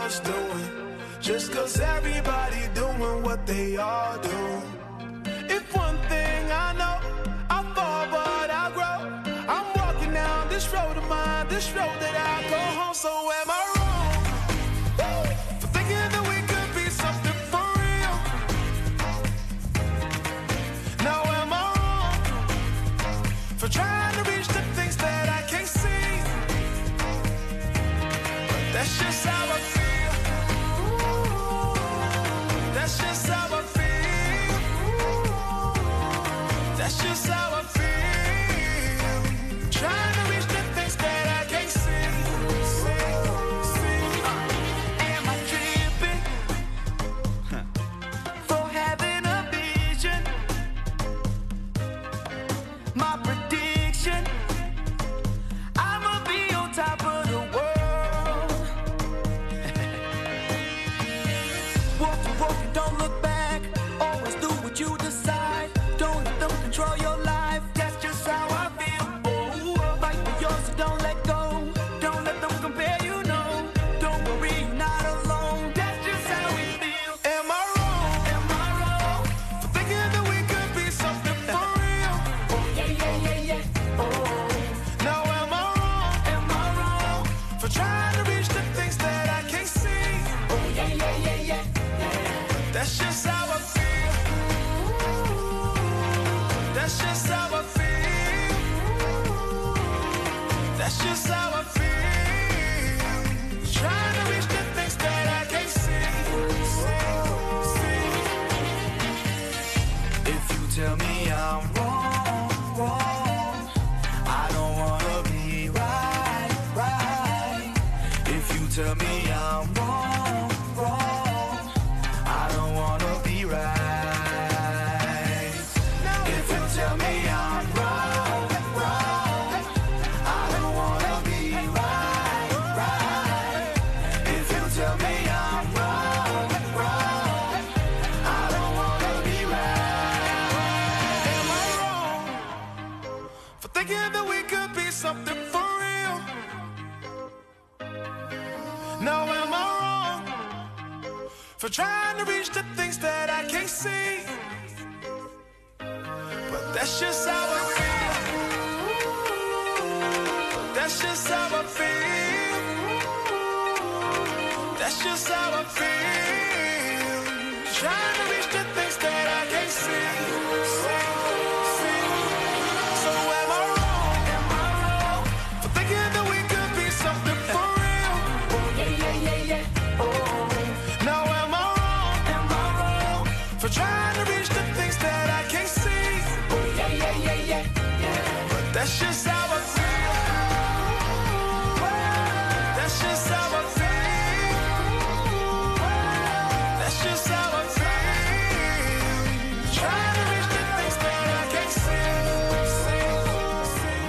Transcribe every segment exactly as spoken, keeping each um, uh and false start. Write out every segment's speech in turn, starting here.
else doing. Just cause everybody doing what they all do. If one thing I know, I fall but I grow. I'm walking down this road of mine, this road that I go home. So am I wrong for thinking that we could be something for real? Now am I wrong for trying to reach the things that I can't see? But that's just how I feel. That's just how I feel. That's just how I feel. Trying to reach the things that I can't see. See, see. Am I tripping for having a vision? My prediction, I'ma be on top of the world. Walk to walk and don't look back. Always do what you decide. Don't let them control your life. That's just how I feel. Oh, fight for yours, so don't let go. Don't let them compare you, no. Don't worry, you're not alone. That's just how we feel. Am I wrong? Am I wrong for thinking that we could be something for real? Oh yeah, yeah, yeah, yeah. Oh. Now am I wrong? Am I wrong for trying to reach the things that I can't see? Oh yeah, yeah, yeah, yeah. That's just how I feel. That's just how I feel. That's just how I feel. Trying to reach the things that I can't see. See, see. If you tell me I'm wrong, wrong, I don't wanna be right, right. If you tell me I'm wrong, wrong, I don't wanna be right. If you tell me I'm wrong, wrong, I don't wanna be right, right. If you tell me I'm wrong, wrong, I don't wanna be right. Am I wrong for thinking that we could be something for real? Now am I wrong for trying to reach the things that I can't see? But that's just how I feel. That's just how I feel. That's just how I feel. Trying to reach the things that I can't see. See, see. So am I wrong? Am I wrong for thinking that we could be something for real? Oh yeah, yeah, yeah, yeah. Oh. Now am I wrong? Am I wrong for trying to reach the things that I can't see? Oh yeah, yeah, yeah, yeah, yeah. But that's just how I feel. That's just how I feel. That's just how I feel. Trying to reach the things that I can't see. See, see.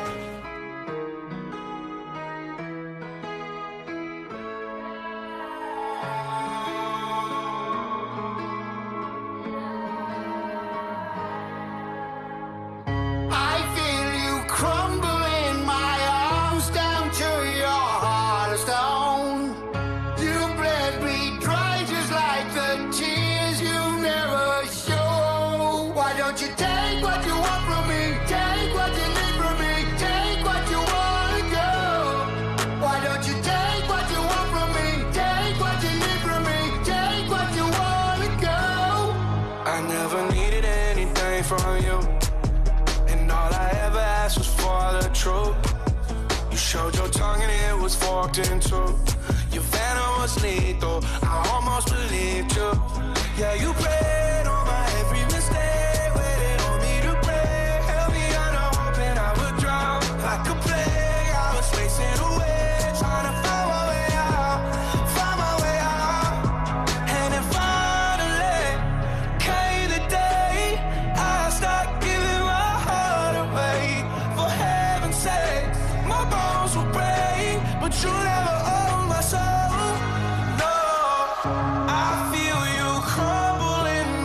I feel you crumble in my arms down to your heart of stone. You bled me dry just like the tears you never show. Why don't you take what you want from me? Take what you need from me. Take what you wanna go. Why don't you take what you want from me? Take what you need from me. Take what you wanna go. I never needed anything from you, and all I ever asked was for the truth. You showed your tongue and it was forked in two. Your venom was lethal, I almost believed you. Yeah, you prayed on my every mistake, waited on me to break. Held me under hoping I would drown. Like a plague, I was racing away, trying to find my way out, find my way out. And then finally came the day I stopped giving my heart away. For heaven's sake, my bones will break, but you never own my soul. No, I feel you crumble in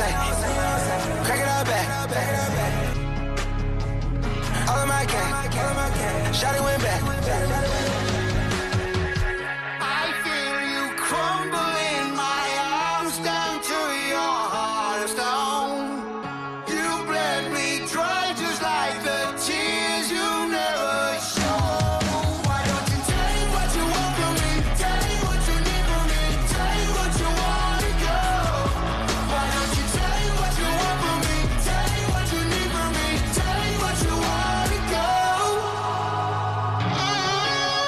say, crack it up back. All of my gang, shawty went back. I feel you crumble in my arms down to your heart of stone. You bled me dry just like the tears you never show. Why don't you take what you want from me? Take what you need from me. Take what you want to go. Why don't you take what you want from me? Take what you need from me. Take what you want to go.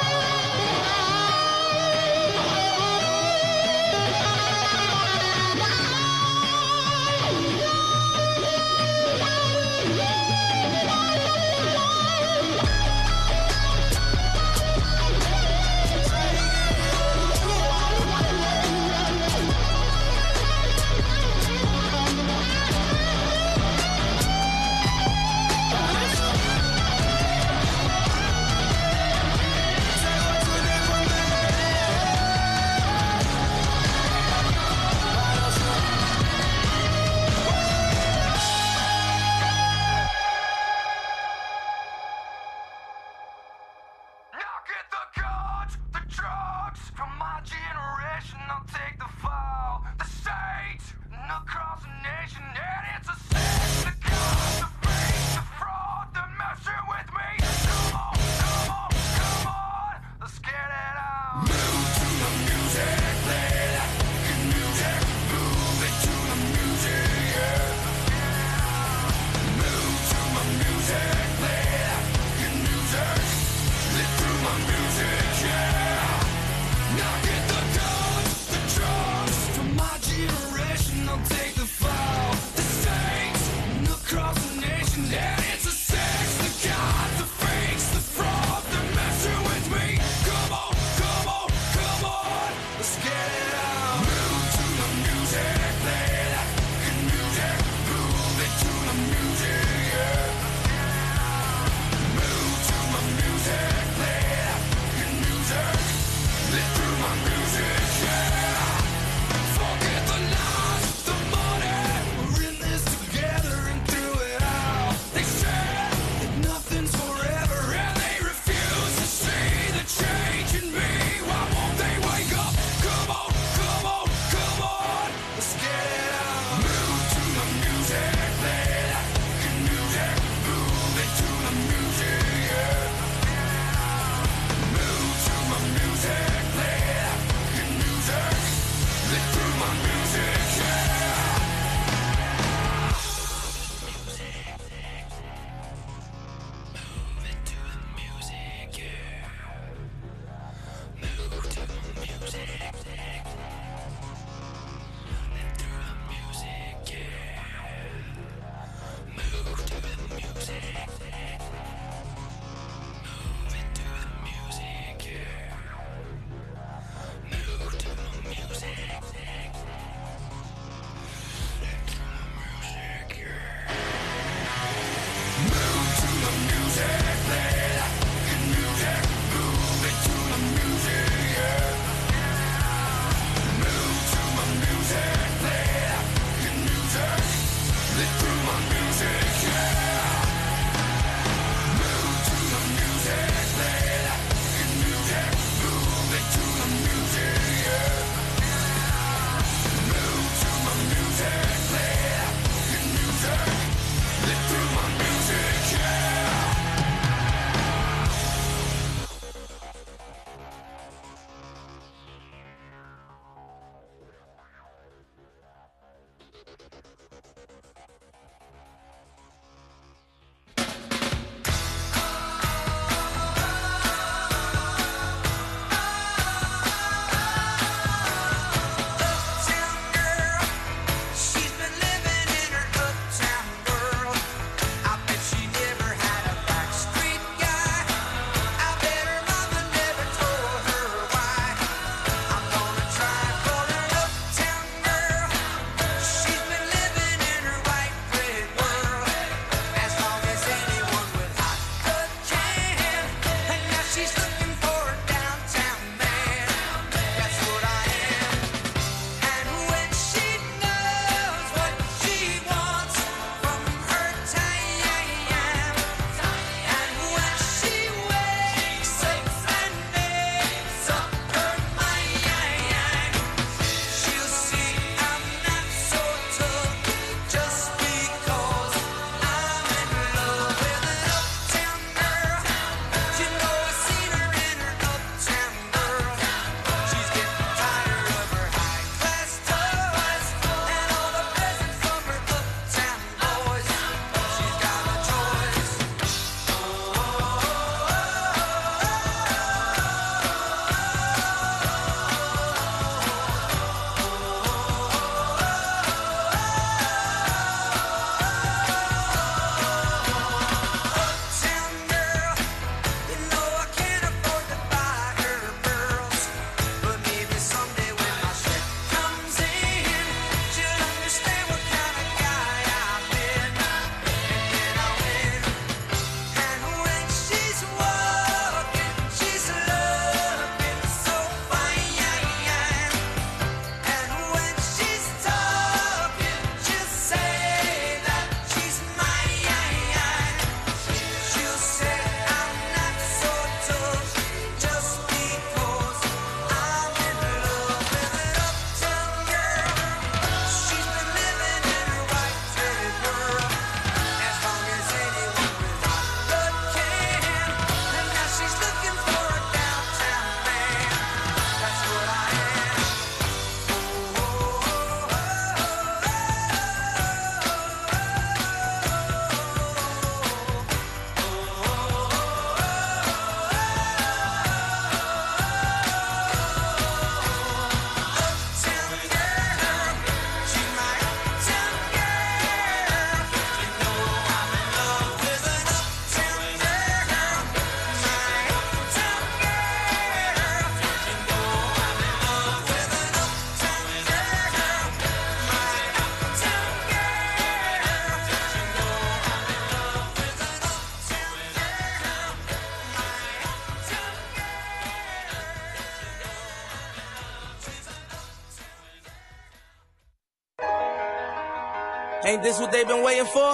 Ain't this what they've been waiting for?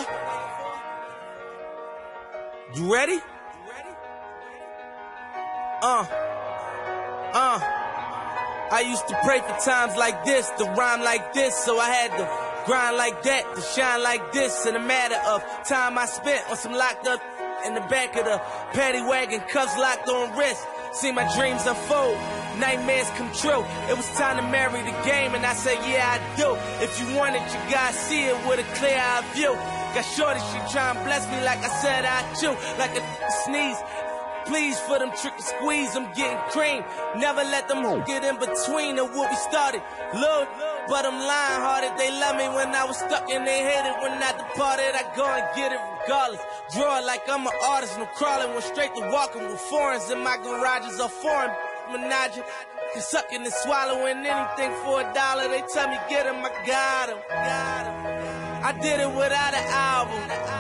You ready? Uh, uh. I used to pray for times like this, to rhyme like this, so I had to grind like that, to shine like this. In a matter of time I spent on some locked up in the back of the paddy wagon, cuffs locked on wrist. See my dreams unfold, nightmares come true. It was time to marry the game, and I said, yeah, I do. If you want it, you gotta see it with a clear eye view. Got shorty, she tryna bless me like I said I chew, like a sneeze. Please for them trick and squeeze, I'm getting cream. Never let them get in between of what we started. Look, but I'm lying hearted. They love me when I was stuck and they hate it when I departed. I go and get it regardless. Draw it like I'm an artist, no crawling. Went straight to walking with foreigns in my garages or foreign menage. Sucking and swallowing anything for a dollar. They tell me get him, I got him. I did it without an album.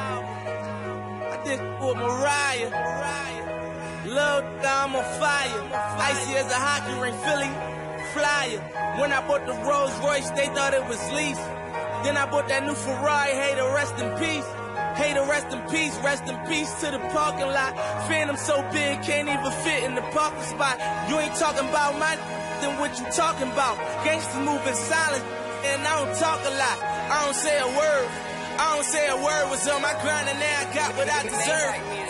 I did it with Mariah. Lil' I'm on fire, icy as a hockey ring, Philly flyer. When I bought the Rolls Royce, they thought it was lease. Then I bought that new Ferrari, hey, to rest in peace. Hey, to rest in peace, rest in peace to the parking lot. Phantom so big, can't even fit in the parking spot. You ain't talking about my then what you talking about? Gangsters move in silence, and I don't talk a lot. I don't say a word, I don't say a word. Was on my grind and now I got what I deserve.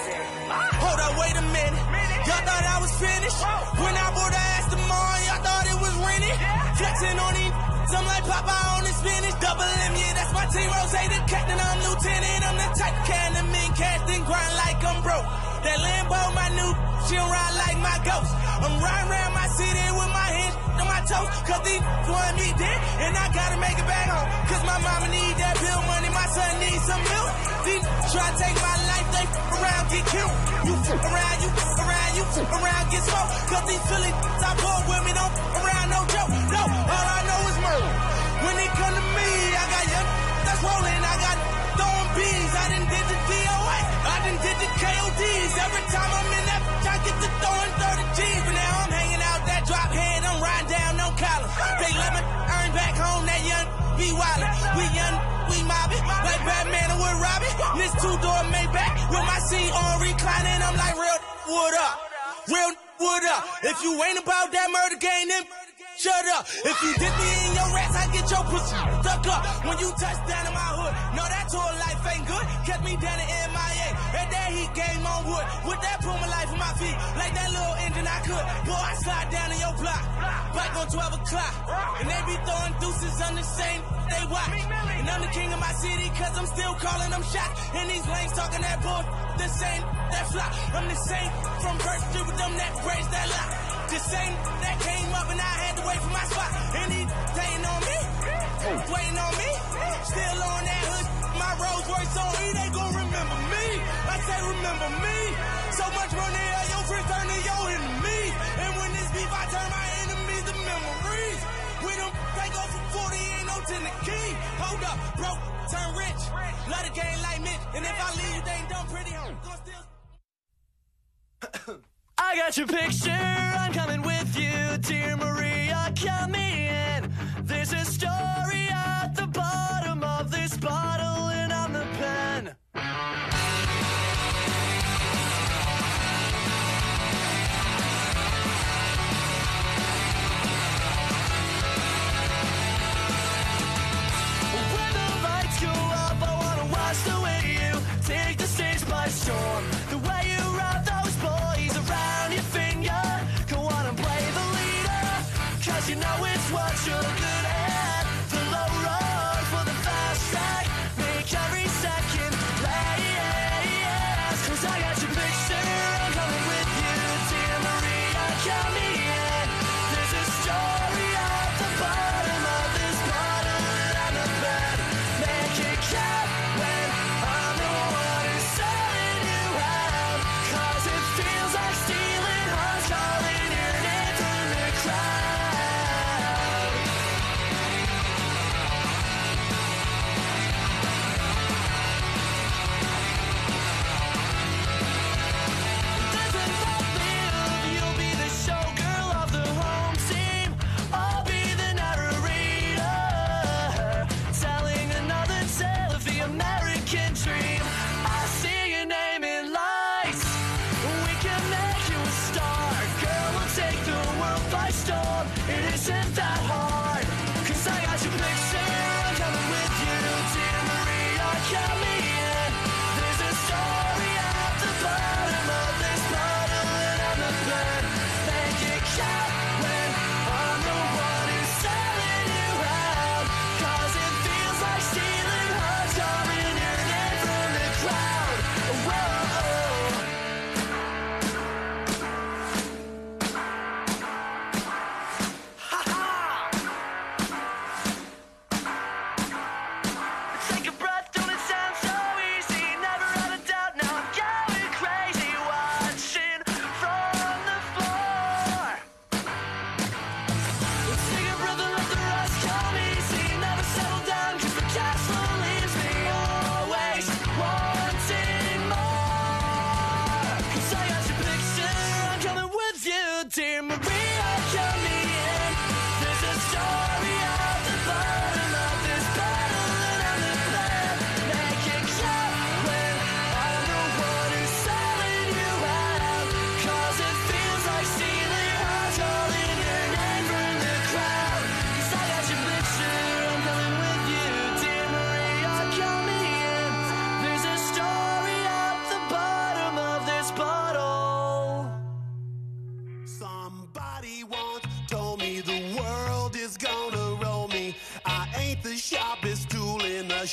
Hold up, wait a minute. Y'all thought I was finished. When I bought the Aston Martin, y'all thought it was rented. Flexing on these, I'm like Popeye on the spinach. Double M, yeah, that's my team. Rose, the captain, I'm lieutenant. I'm the type can to mean cast and grind like I'm broke. That Lambo, my new, she'll ride like my ghost. I'm riding around my city with my hands on my toes. Cause these want me dead, and I gotta make it back home. Cause my mama need that bill money, my son needs some milk. These try to take my life, they f around, get killed. You f around, you f around, you f around, get smoked. Cause these Philly I bought with me, don't f around, no joke. No, all I know is murder. When they come to me, I got young that's rolling, I got throwing bees. I done did the D O A, I done did the K O Ds. Every time I'm in that, I get to throwing thirty G's. But now I'm hanging out that drop head, I'm riding down no collar. They let me earn back home, that young be wildin'. We young, we mobbin', like Batman and Wood Robin. This two-door Maybach with my seat on reclining. I'm like, real wood up, real wood up. If you ain't about that murder game, then shut up. If you dip me in your rats, I get your pussy stuck up. When you touch down in my hood, no, that tour life ain't good. Kept me down in M I A, and that heat game on wood. With that Puma life on my feet, like that little engine I could. Boy, I slide down in your block, back on twelve o'clock. And they be throwing deuces on the same, they watch. And I'm the king of my city, cause I'm still calling them shots. And these lanes talking that bull, the same, that flop. I'm the same from Bird Street with them that braids that lock. The same that came up and I had to wait for my spot. And he waiting on me, waiting on me. Still on that hood, my Rolls Royce on E, they gon' remember me. I say remember me. So much money, your friends turn to your enemy. And when this beef, I turn my enemies to memories. We don't take off for forty, ain't no ten the key. Hold up, broke, turn rich. Love the game like Mitch. And if I leave you, they ain't done pretty home. I got your picture, I'm coming with you, dear Maria, count me in. There's a story at the bottom of this bottle, and I'm the pen. When the lights go up, I wanna watch the way you take the stage by storm. The way you wrap those boys around your finger. Go on and play the leader, cause you know it's what you're good at. The low road for the fast track, make every second last. Cause I got your picture, I'm coming with you, dear Maria, count me in. There's a story at the bottom of this bottle, and I'm the bed. Make it count when I'm the one who's selling you out. Cause it feels like stealing hearts, calling your name from the crowd.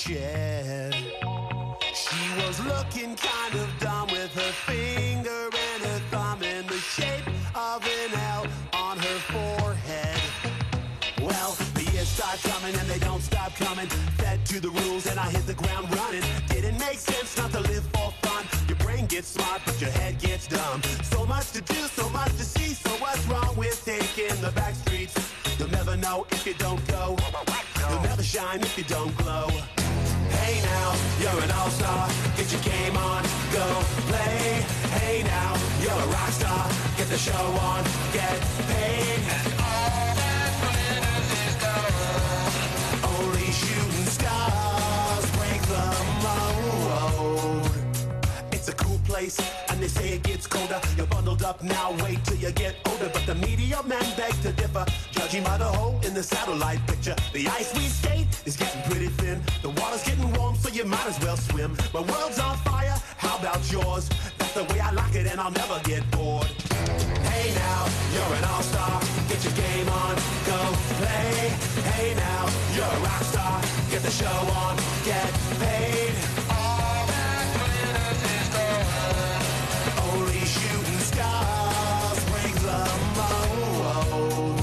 shed. She was looking kind of dumb with her finger and her thumb in the shape of an L on her forehead. Well, the years start coming and they don't stop coming. Fed to the rules and I hit the ground running. Didn't make sense not to live for fun. Your brain gets smart but your head gets dumb. So much to do, so much to see. So what's wrong with taking the back streets? You'll never know if you don't go. You'll never shine if you don't glow. Hey now, you're an all-star. Get your game on, go play. Hey now, you're a rock star. Get the show on, get paid. And all that glitters is gold. Only shooting stars break the mold. It's a cool place, and they say it gets colder. You're bundled up now, wait till you get older. But the media men beg to differ, judging by the hole in the satellite picture. The ice we skate is getting pretty thin. The water's getting warm, so you might as well swim. My world's on fire, how about yours? That's the way I like it, and I'll never get bored. Hey now, you're an all-star. Get your game on, go play. Hey now, you're a rock star. Get the show on, get paid. All that glitters is gold. Only shooting stars break the mold.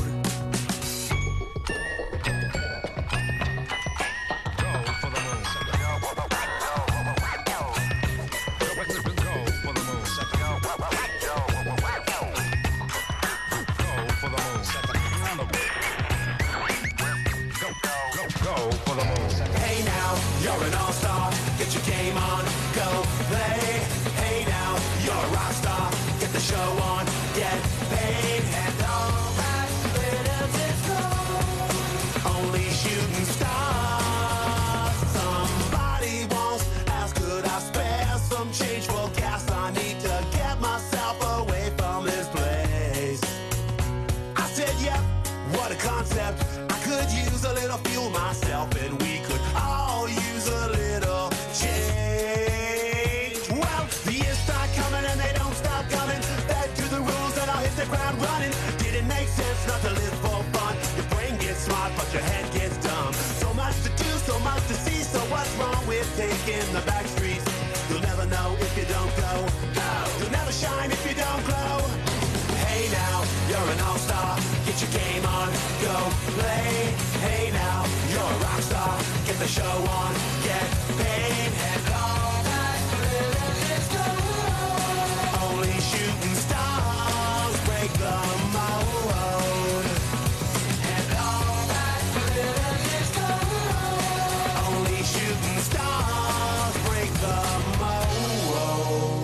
Hey now, you're an all-star. Get your game on, go play. Hey now, you're a rock star. Get the show on, get paid. And all that glitters is gold. Only shooting stars. Somebody once asked, could I spare some change for gas? I need to get myself away from this place. I said, yep, what a concept. I could use a little fuel myself, and we could all use a little change. Well, the years start coming and they don't stop coming. Back to the rules and I'll hit the ground running. Didn't make sense not to live for fun. Your brain gets smart but your head gets dumb. So much to do, so much to see. So what's wrong with taking the back streets? You'll never know if you don't go. Go! You'll never shine if you don't glow. Hey now, you're an all-star. Get your game on, go play. Hey now, you're a rock star. Get the show on, get paid. And all that glitters is gold. Only shooting stars break the mold. And all that glitters is gold. Only shooting stars break the mold.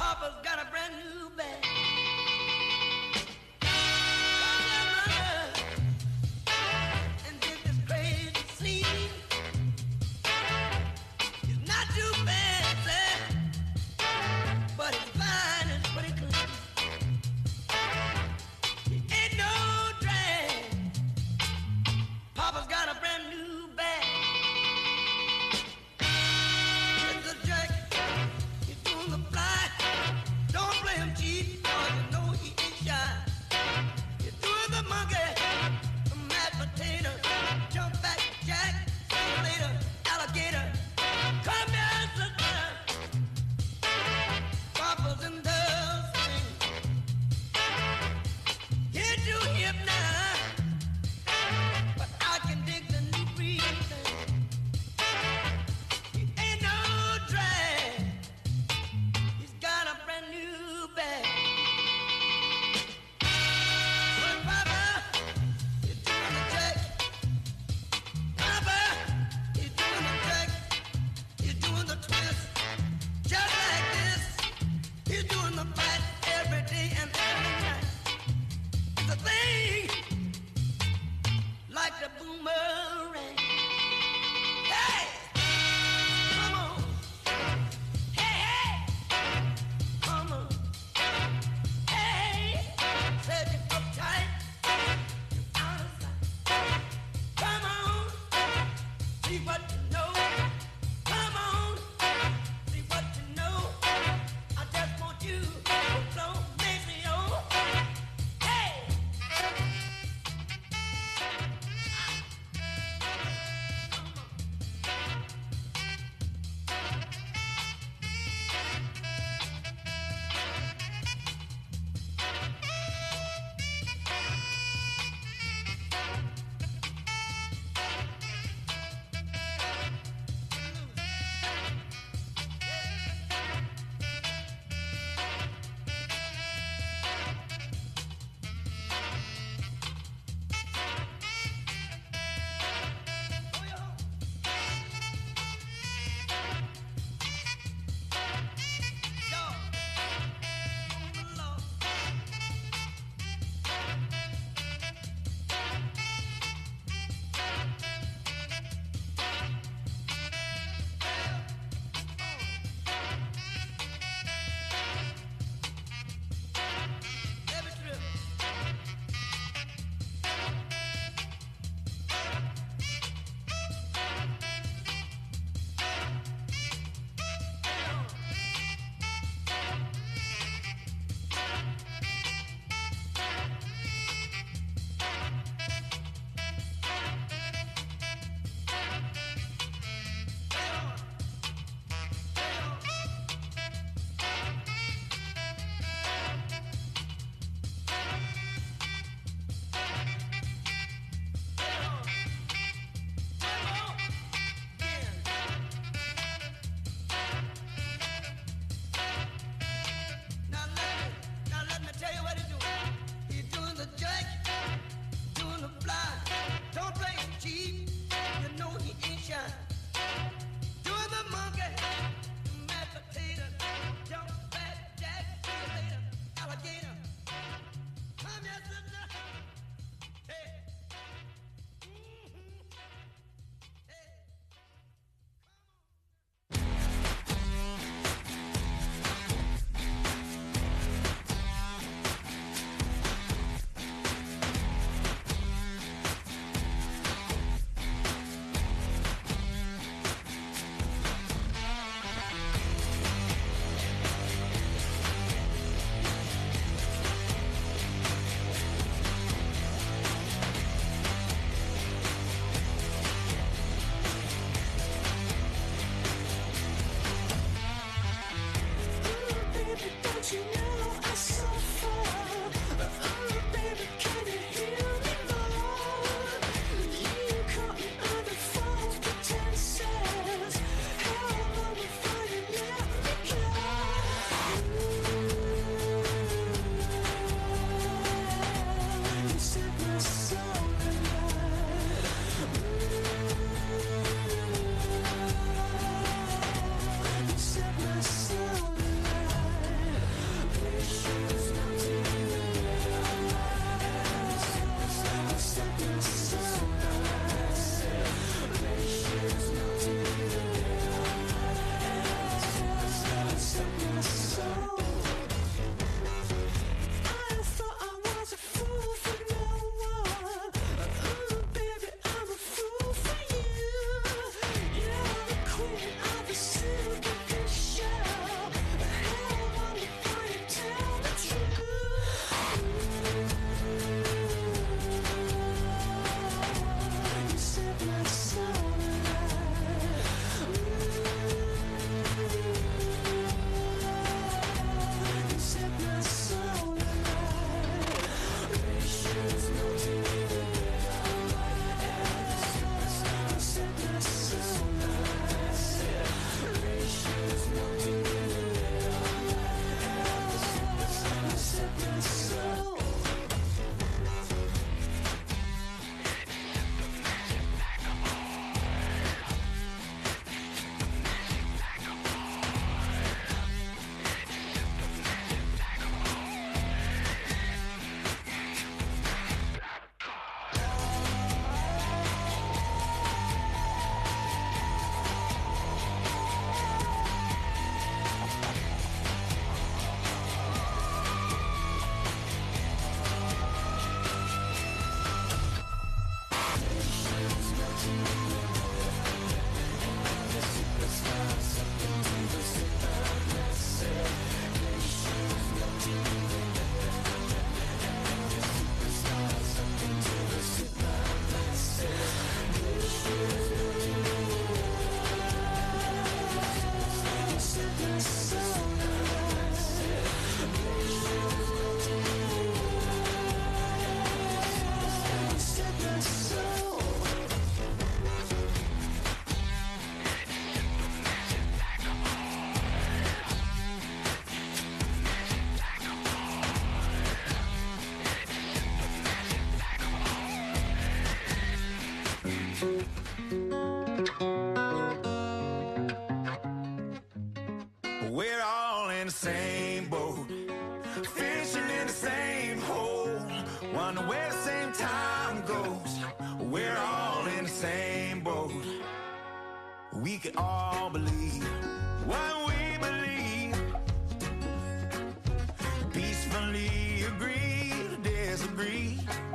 Papa's got a brand new bag. And did this crazy scene. It's not too fancy, but it's fine and pretty clean. It ain't no drag. Papa's got a brand new bag. It's a jack. He's doing the fly. Don't play him cheap. wonder where the same time goes. We're all in the same boat. We could all believe what we believe. Peacefully agree to disagree.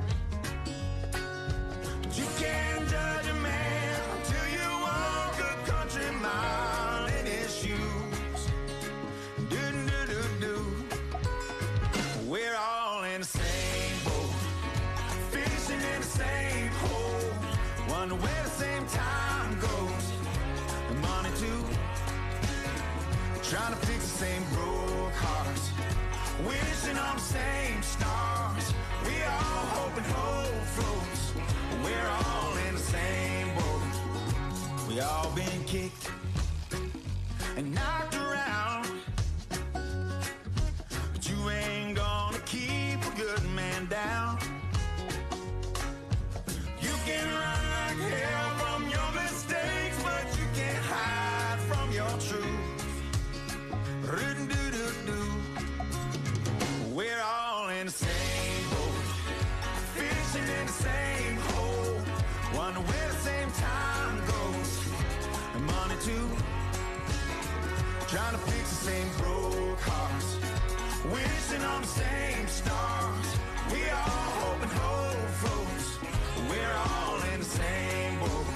But you can't judge a man till you walk a country mile in his shoes. Do do do do. We're all in the same boat, fishing in the same hole. Wonder where the same time goes. The money too. Trying to fix the same broke hearts, wishing on the same stars. We all hope and hope floats. We're all in the same boat. We all been kicked and knocked around, but you ain't gonna keep a good man down. You can run like hell from your mistakes, but you can't hide from your truth. Ru-do-do-do. We're all in the same boat, fishing in the same hole. Wonder where the same time goes. And money too. Trying to fix the same broke hearts, wishing on the same stars. We all hope and hope floats. We're all in the same boat.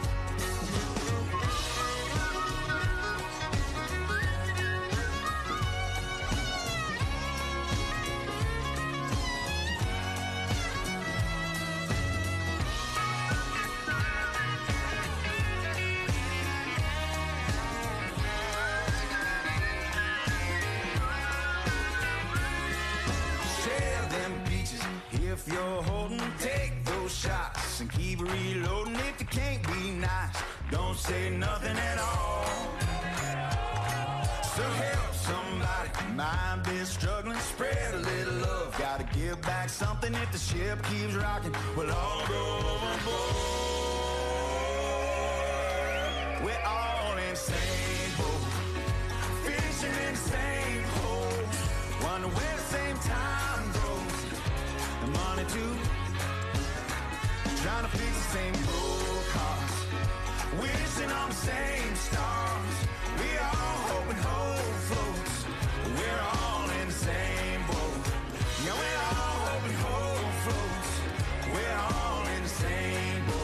If you're holding, take those shots and keep reloading. If you can't be nice, don't say nothing at all. So help somebody, mind been struggling, spread a little love. Gotta give back something if the ship keeps rocking. We'll all go overboard. We're all in the same boat, fishing in the same hole. Wonder where the same time goes. The money too. Trying to fix the same broke hearts, wishing on the same stars. We all hope and hope floats. We're all in the same boat. Yeah, we're all hope and hope floats. We're all in the same boat.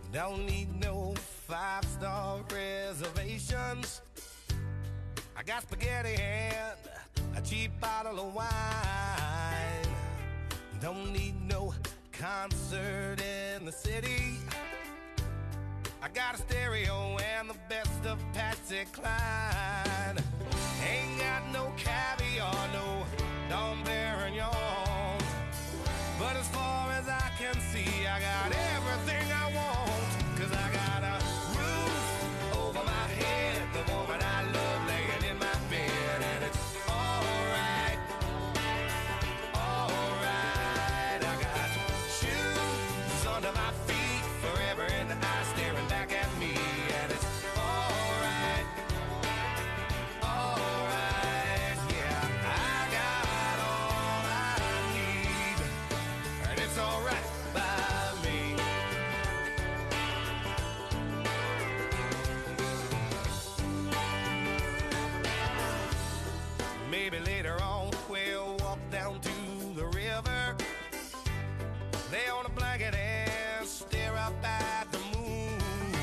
Don't need no five-star reservations. I got spaghetti and a cheap bottle of wine. Don't need no concert in the city. I got a stereo and the best of Patsy Cline. Ain't got no caviar, no Dom Perignon. But as far as I can see, I got everything I want. Cause I got a roof over my head, the woman I love laying in my bed. And it's alright, alright. I got shoes under my feet, forever in the eye staring back at me. And it's alright, alright. Yeah, I got all I need, and it's alright by me. Maybe later on we'll walk down to the river, lay on a blanket and stare up at the moon.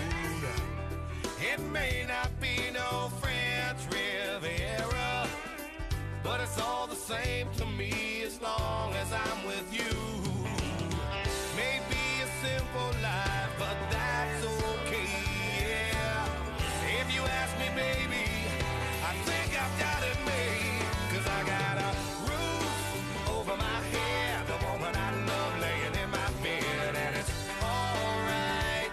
It may not be no French Riviera, but it's all the same to me as long as I'm with you. Maybe a simple life, but that's okay, yeah. If you ask me, baby, I think I've got it made. Cause I got a roof over my head, the woman I love laying in my bed. And it's alright,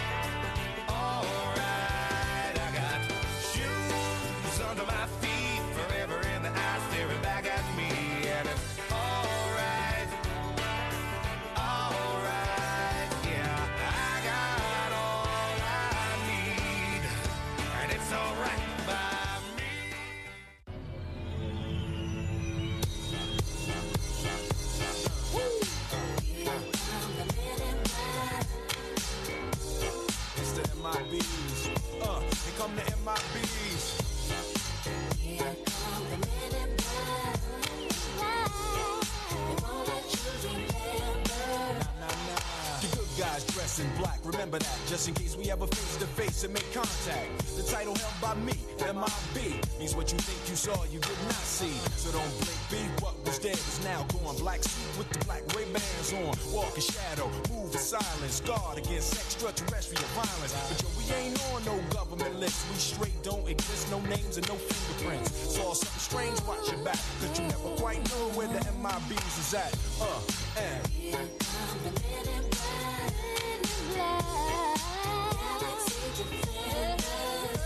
alright. I got shoes under my feet, forever in the eye staring back at me. And it's alright, alright. Yeah, I got all I need, and it's alright by me. It's the M I Bs. Uh, here come the M I Bs. Here come the men in black. They won't let you remember. Nah, nah, nah. The good guys dress in black, remember that, just in case we ever face to face and make contact. The title held by me, M I B, means what you think you saw, you did not see. So don't blink, be what was dead is now gone. Black suit with the black Ray-Bans on, walk in shadow, move in silence, guard against extraterrestrial violence. But yo, we ain't on no government list, we straight don't exist, no names and no fingerprints. Saw something strange, watch your back, cause you never quite know where the M I Bs is at. Uh, and Here come the men in black. Men in black. Galaxy defenders.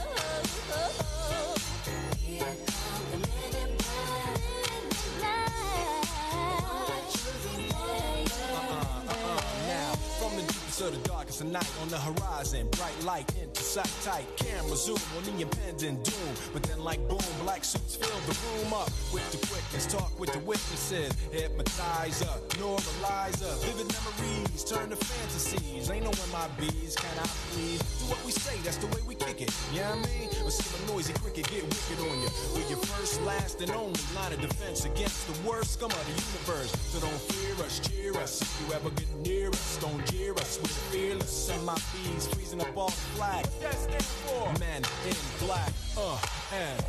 Here come the men in black. Men in black. They won't let you remember. Uh-uh, now, from the deepest of the darkest of night, on the horizon, bright light into sight tight, camera zoom on the impending doom, but then like boom, black suits fill the room up with the quickness, talk with the witnesses, hypnotizer, normalizer, vivid memories turn to fantasies, ain't no M I Bs, can I please, do what we say, that's the way we kick it, you know what I mean, or see a noisy cricket get wicked on you, we're your first, last, and only line of defense against the worst scum of the universe, so don't fear us, cheer us, if you ever get near us, don't jeer us, we're fearless, M I Bs freezing up all the flag, what that stand for? Men in black, uh, and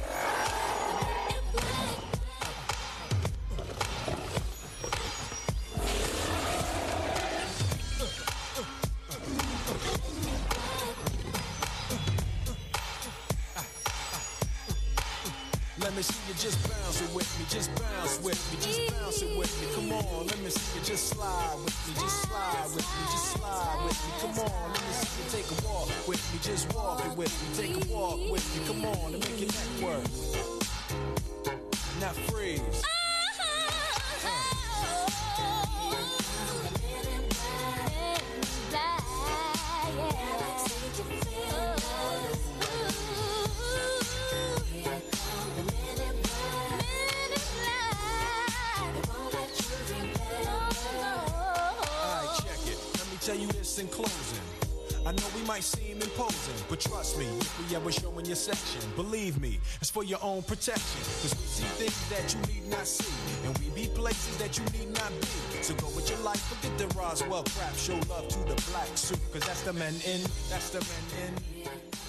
let me see you just bounce it with me, just bounce with me, just bounce it with me, come on, let me see you just slide with me, just slide with me, just slide with me, come on, let me see you take a walk with me, just walk it with me, take a walk with me, come on, and make your neck work. Now freeze. Tell you this in closing, I know we might seem imposing, but trust me, if we ever show in your section, believe me, it's for your own protection. Cause we see things that you need not see, and we be places that you need not be. So go with your life, forget the Roswell crap, show love to the black suit, cause that's the men in, that's the men in.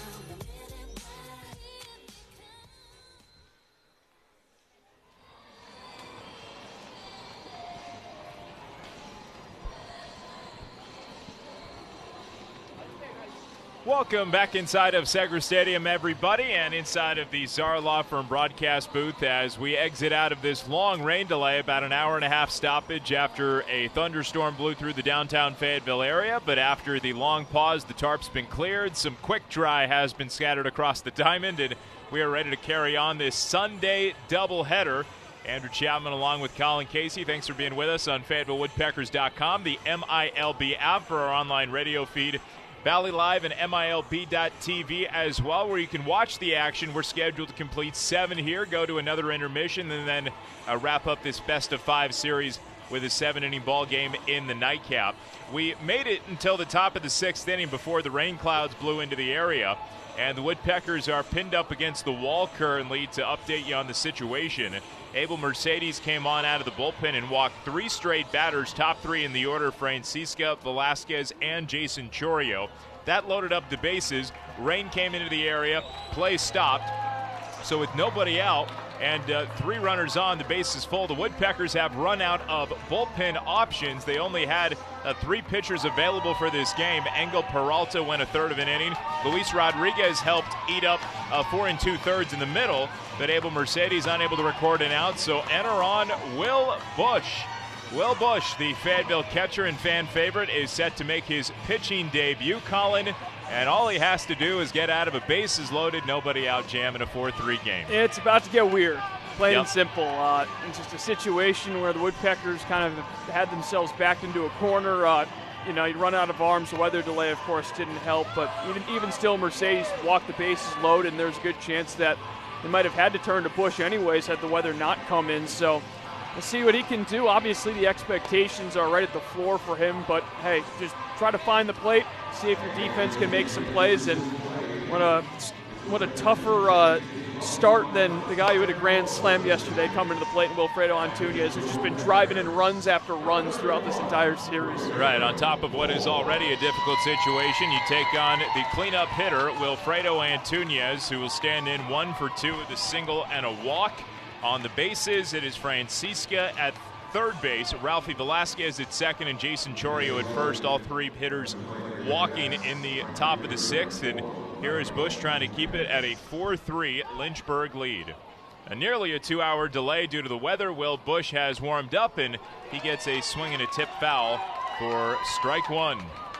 Welcome back inside of Segra Stadium, everybody, and inside of the Czar Law Firm broadcast booth as we exit out of this long rain delay, about an hour and a half stoppage after a thunderstorm blew through the downtown Fayetteville area. But after the long pause, the tarp's been cleared. Some quick dry has been scattered across the diamond, and we are ready to carry on this Sunday doubleheader. Andrew Chapman along with Colin Casey. Thanks for being with us on Fayetteville Woodpeckers dot com, the M I L B app for our online radio feed, Valley Live and M I L B dot T V as well, where you can watch the action. We're scheduled to complete seven here, go to another intermission, and then uh, wrap up this best-of-five series with a seven-inning ball game in the nightcap. We made it until the top of the sixth inning before the rain clouds blew into the area, and the Woodpeckers are pinned up against the wall currently. To update you on the situation, Abel Mercedes came on out of the bullpen and walked three straight batters, top three in the order, Francisca, Velasquez, and Jason Chorio. That loaded up the bases. Rain came into the area. Play stopped. So with nobody out and uh, three runners on, the base is full. The Woodpeckers have run out of bullpen options. They only had uh, three pitchers available for this game. Engel Peralta went a third of an inning. Luis Rodriguez helped eat up uh, four and two-thirds in the middle, but Abel Mercedes unable to record an out. So enter on Will Bush. Will Bush, the Fayetteville catcher and fan favorite, is set to make his pitching debut, Colin. And all he has to do is get out of a bases loaded, nobody out jam in a four three game. It's about to get weird, plain Yep. and simple. Uh, it's just a situation where the Woodpeckers kind of had themselves backed into a corner. Uh, you know, you run out of arms. The weather delay, of course, didn't help. But even even still, Mercedes walked the bases loaded, and there's a good chance that they might have had to turn to Bush anyways had the weather not come in. So we'll see what he can do. Obviously, the expectations are right at the floor for him. But, hey, just try to find the plate, see if your defense can make some plays. And what a what a tougher uh, start than the guy who hit a grand slam yesterday coming to the plate, Wilfredo Antunez, who's just been driving in runs after runs throughout this entire series. Right, on top of what is already a difficult situation, you take on the cleanup hitter, Wilfredo Antunez, who will stand in one for two with a single and a walk. On the bases, it is Francisca at third base, Ralphie Velasquez at second, and Jason Chorio at first. All three hitters walking in the top of the sixth, and here is Bush trying to keep it at a four three Lynchburg lead. A nearly a two-hour delay due to the weather. Will Bush has warmed up, and he gets a swing and a tip foul for strike one.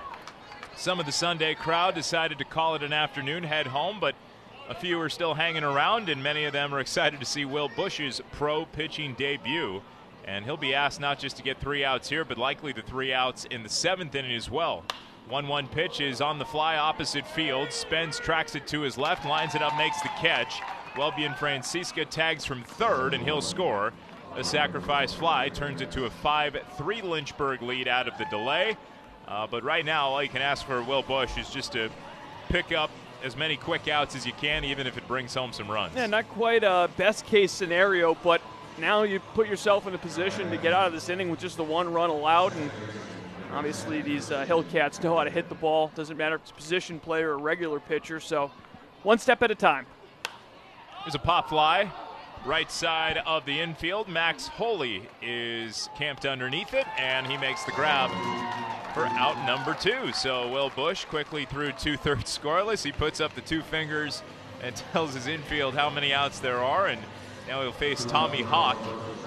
Some of the Sunday crowd decided to call it an afternoon, head home, but a few are still hanging around, and many of them are excited to see Will Bush's pro pitching debut. And he'll be asked not just to get three outs here, but likely the three outs in the seventh inning as well. one one pitch is on the fly opposite field. Spence tracks it to his left, lines it up, makes the catch. Welbian Francisca tags from third, and he'll score. A sacrifice fly turns it to a five three Lynchburg lead out of the delay. Uh, but right now, all you can ask for Will Bush is just to pick up as many quick outs as you can, even if it brings home some runs. Yeah, not quite a best-case scenario, but now you put yourself in a position to get out of this inning with just the one run allowed, and obviously these uh, Hillcats know how to hit the ball. Doesn't matter if it's a position player or a regular pitcher, so one step at a time. There's a pop fly, right side of the infield. Max Holy is camped underneath it, and he makes the grab for out number two. So Will Bush quickly through two-thirds scoreless. He puts up the two fingers and tells his infield how many outs there are, and now he'll face Tommy Hawk.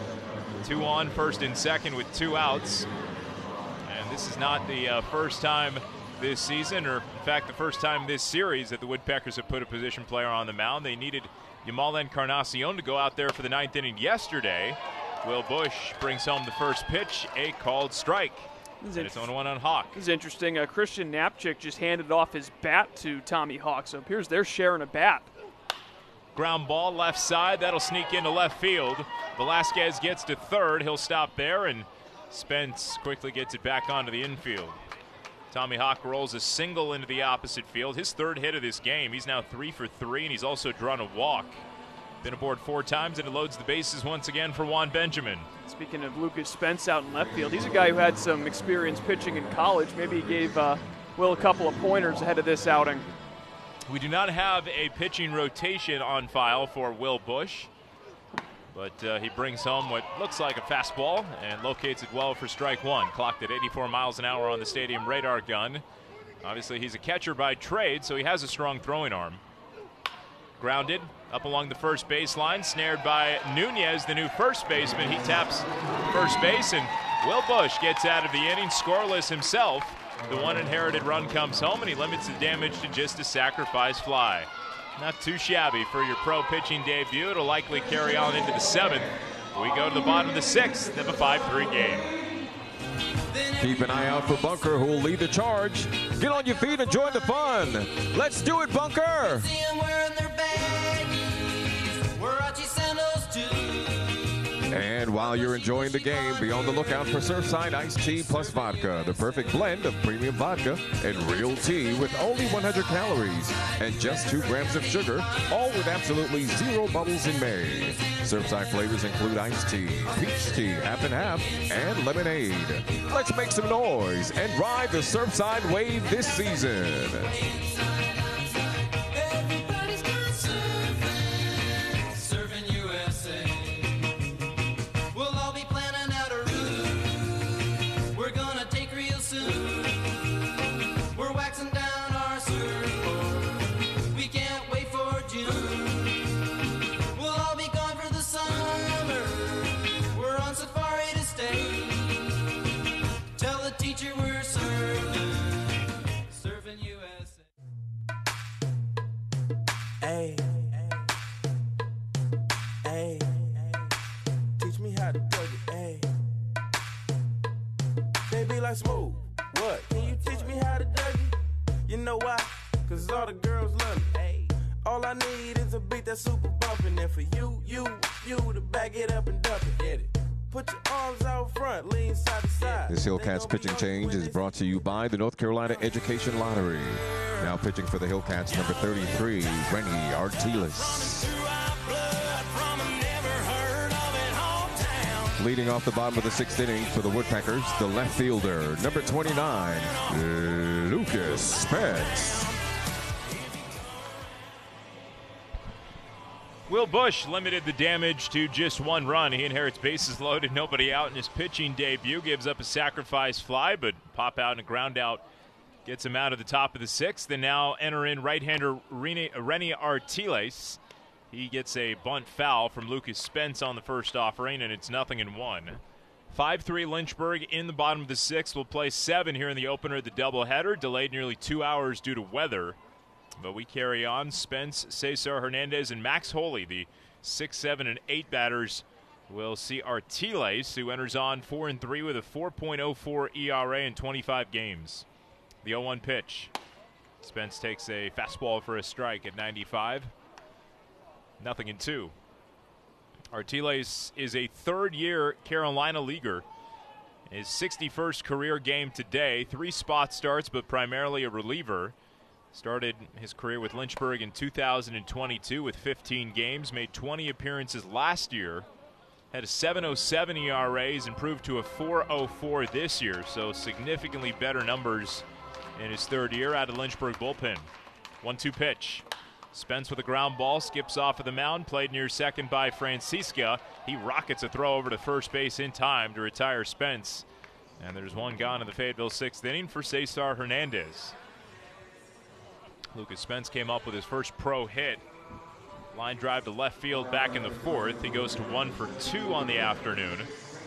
Two on, first and second with two outs. And this is not the uh, first time this season, or in fact the first time this series, that the Woodpeckers have put a position player on the mound. They needed Yamal Encarnacion to go out there for the ninth inning yesterday. Will Bush brings home the first pitch, a called strike. And it's on one on Hawk. This is interesting. Uh, Christian Knapchick just handed off his bat to Tommy Hawk, so it appears they're sharing a bat. Ground ball left side, that'll sneak into left field. Velasquez gets to third, he'll stop there, and Spence quickly gets it back onto the infield. Tommy Hawk rolls a single into the opposite field. His third hit of this game. He's now three for three, and he's also drawn a walk. Been aboard four times, and it loads the bases once again for Juan Benjamin. Speaking of Lucas Spence out in left field, he's a guy who had some experience pitching in college. Maybe he gave uh, Will a couple of pointers ahead of this outing. We do not have a pitching rotation on file for Will Bush, but uh, he brings home what looks like a fastball and locates it well for strike one. Clocked at eighty-four miles an hour on the stadium radar gun. Obviously, he's a catcher by trade, so he has a strong throwing arm. Grounded up along the first baseline, snared by Nunez, the new first baseman. He taps first base, and Will Bush gets out of the inning scoreless himself. The one inherited run comes home, and he limits the damage to just a sacrifice fly. Not too shabby for your pro pitching debut. It'll likely carry on into the seventh. We go to the bottom of the sixth of a five three game. Keep an eye out for Bunker, who will lead the charge. Get on your feet and join the fun. Let's do it, Bunker. See 'em wearing their baggies, Warachi sandals too. And while you're enjoying the game, be on the lookout for Surfside Iced Tea Plus Vodka, the perfect blend of premium vodka and real tea with only one hundred calories and just two grams of sugar, all with absolutely zero bubbles in May. Surfside flavors include iced tea, peach tea, half and half, and lemonade. Let's make some noise and ride the Surfside wave this season. Everybody's gone surfing, surfing U S A. We'll all be planning out a route we're gonna take real soon. We're waxing down our surfboard. We can't wait for June. We'll all be gone for the summer. We're on safari to stay. Tell the teacher we're surfing, surfing U S A. Hey, hey, teach me how to plug it. Hey, they be like Smooth. What? Can you teach me how to Dougie? You know why? Cause all the girls love me. Hey, all I need is a beat that's super bumpin', and for you, you, you to back it up and dump it. Get it? Put your arms out front, lean side to side. This Hillcats pitching change is brought to you by the North Carolina Education Lottery. Now pitching for the Hillcats, number thirty-three, Rennie Artiles. Leading off the bottom of the sixth inning for the Woodpeckers, the left fielder, number twenty-nine, Lucas Spence. Will Bush limited the damage to just one run. He inherits bases loaded, nobody out in his pitching debut. Gives up a sacrifice fly, but pop out and a ground out gets him out of the top of the sixth. And now enter in right-hander Rennie Artiles. He gets a bunt foul from Lucas Spence on the first offering, and it's nothing in one. five three Lynchburg in the bottom of the sixth. Will play seven here in the opener of the doubleheader. Delayed nearly two hours due to weather. But we carry on. Spence, Cesar Hernandez, and Max Holy, the six, seven, and eight batters, will see Artiles, who enters on four and three with a four point oh four E R A in twenty-five games. The oh one pitch. Spence takes a fastball for a strike at ninety-five. Nothing in two. Artiles is a third-year Carolina leaguer. His sixty-first career game today. Three spot starts, but primarily a reliever. Started his career with Lynchburg in two thousand twenty-two with fifteen games, made twenty appearances last year, had a seven oh seven E R A, improved to a four oh four this year, so significantly better numbers in his third year out of Lynchburg bullpen. one two pitch. Spence with a ground ball, skips off of the mound, played near second by Francisca. He rockets a throw over to first base in time to retire Spence. And there's one gone in the Fayetteville sixth inning for Cesar Hernandez. Lucas Spence came up with his first pro hit. Line drive to left field back in the fourth. He goes to one for two on the afternoon.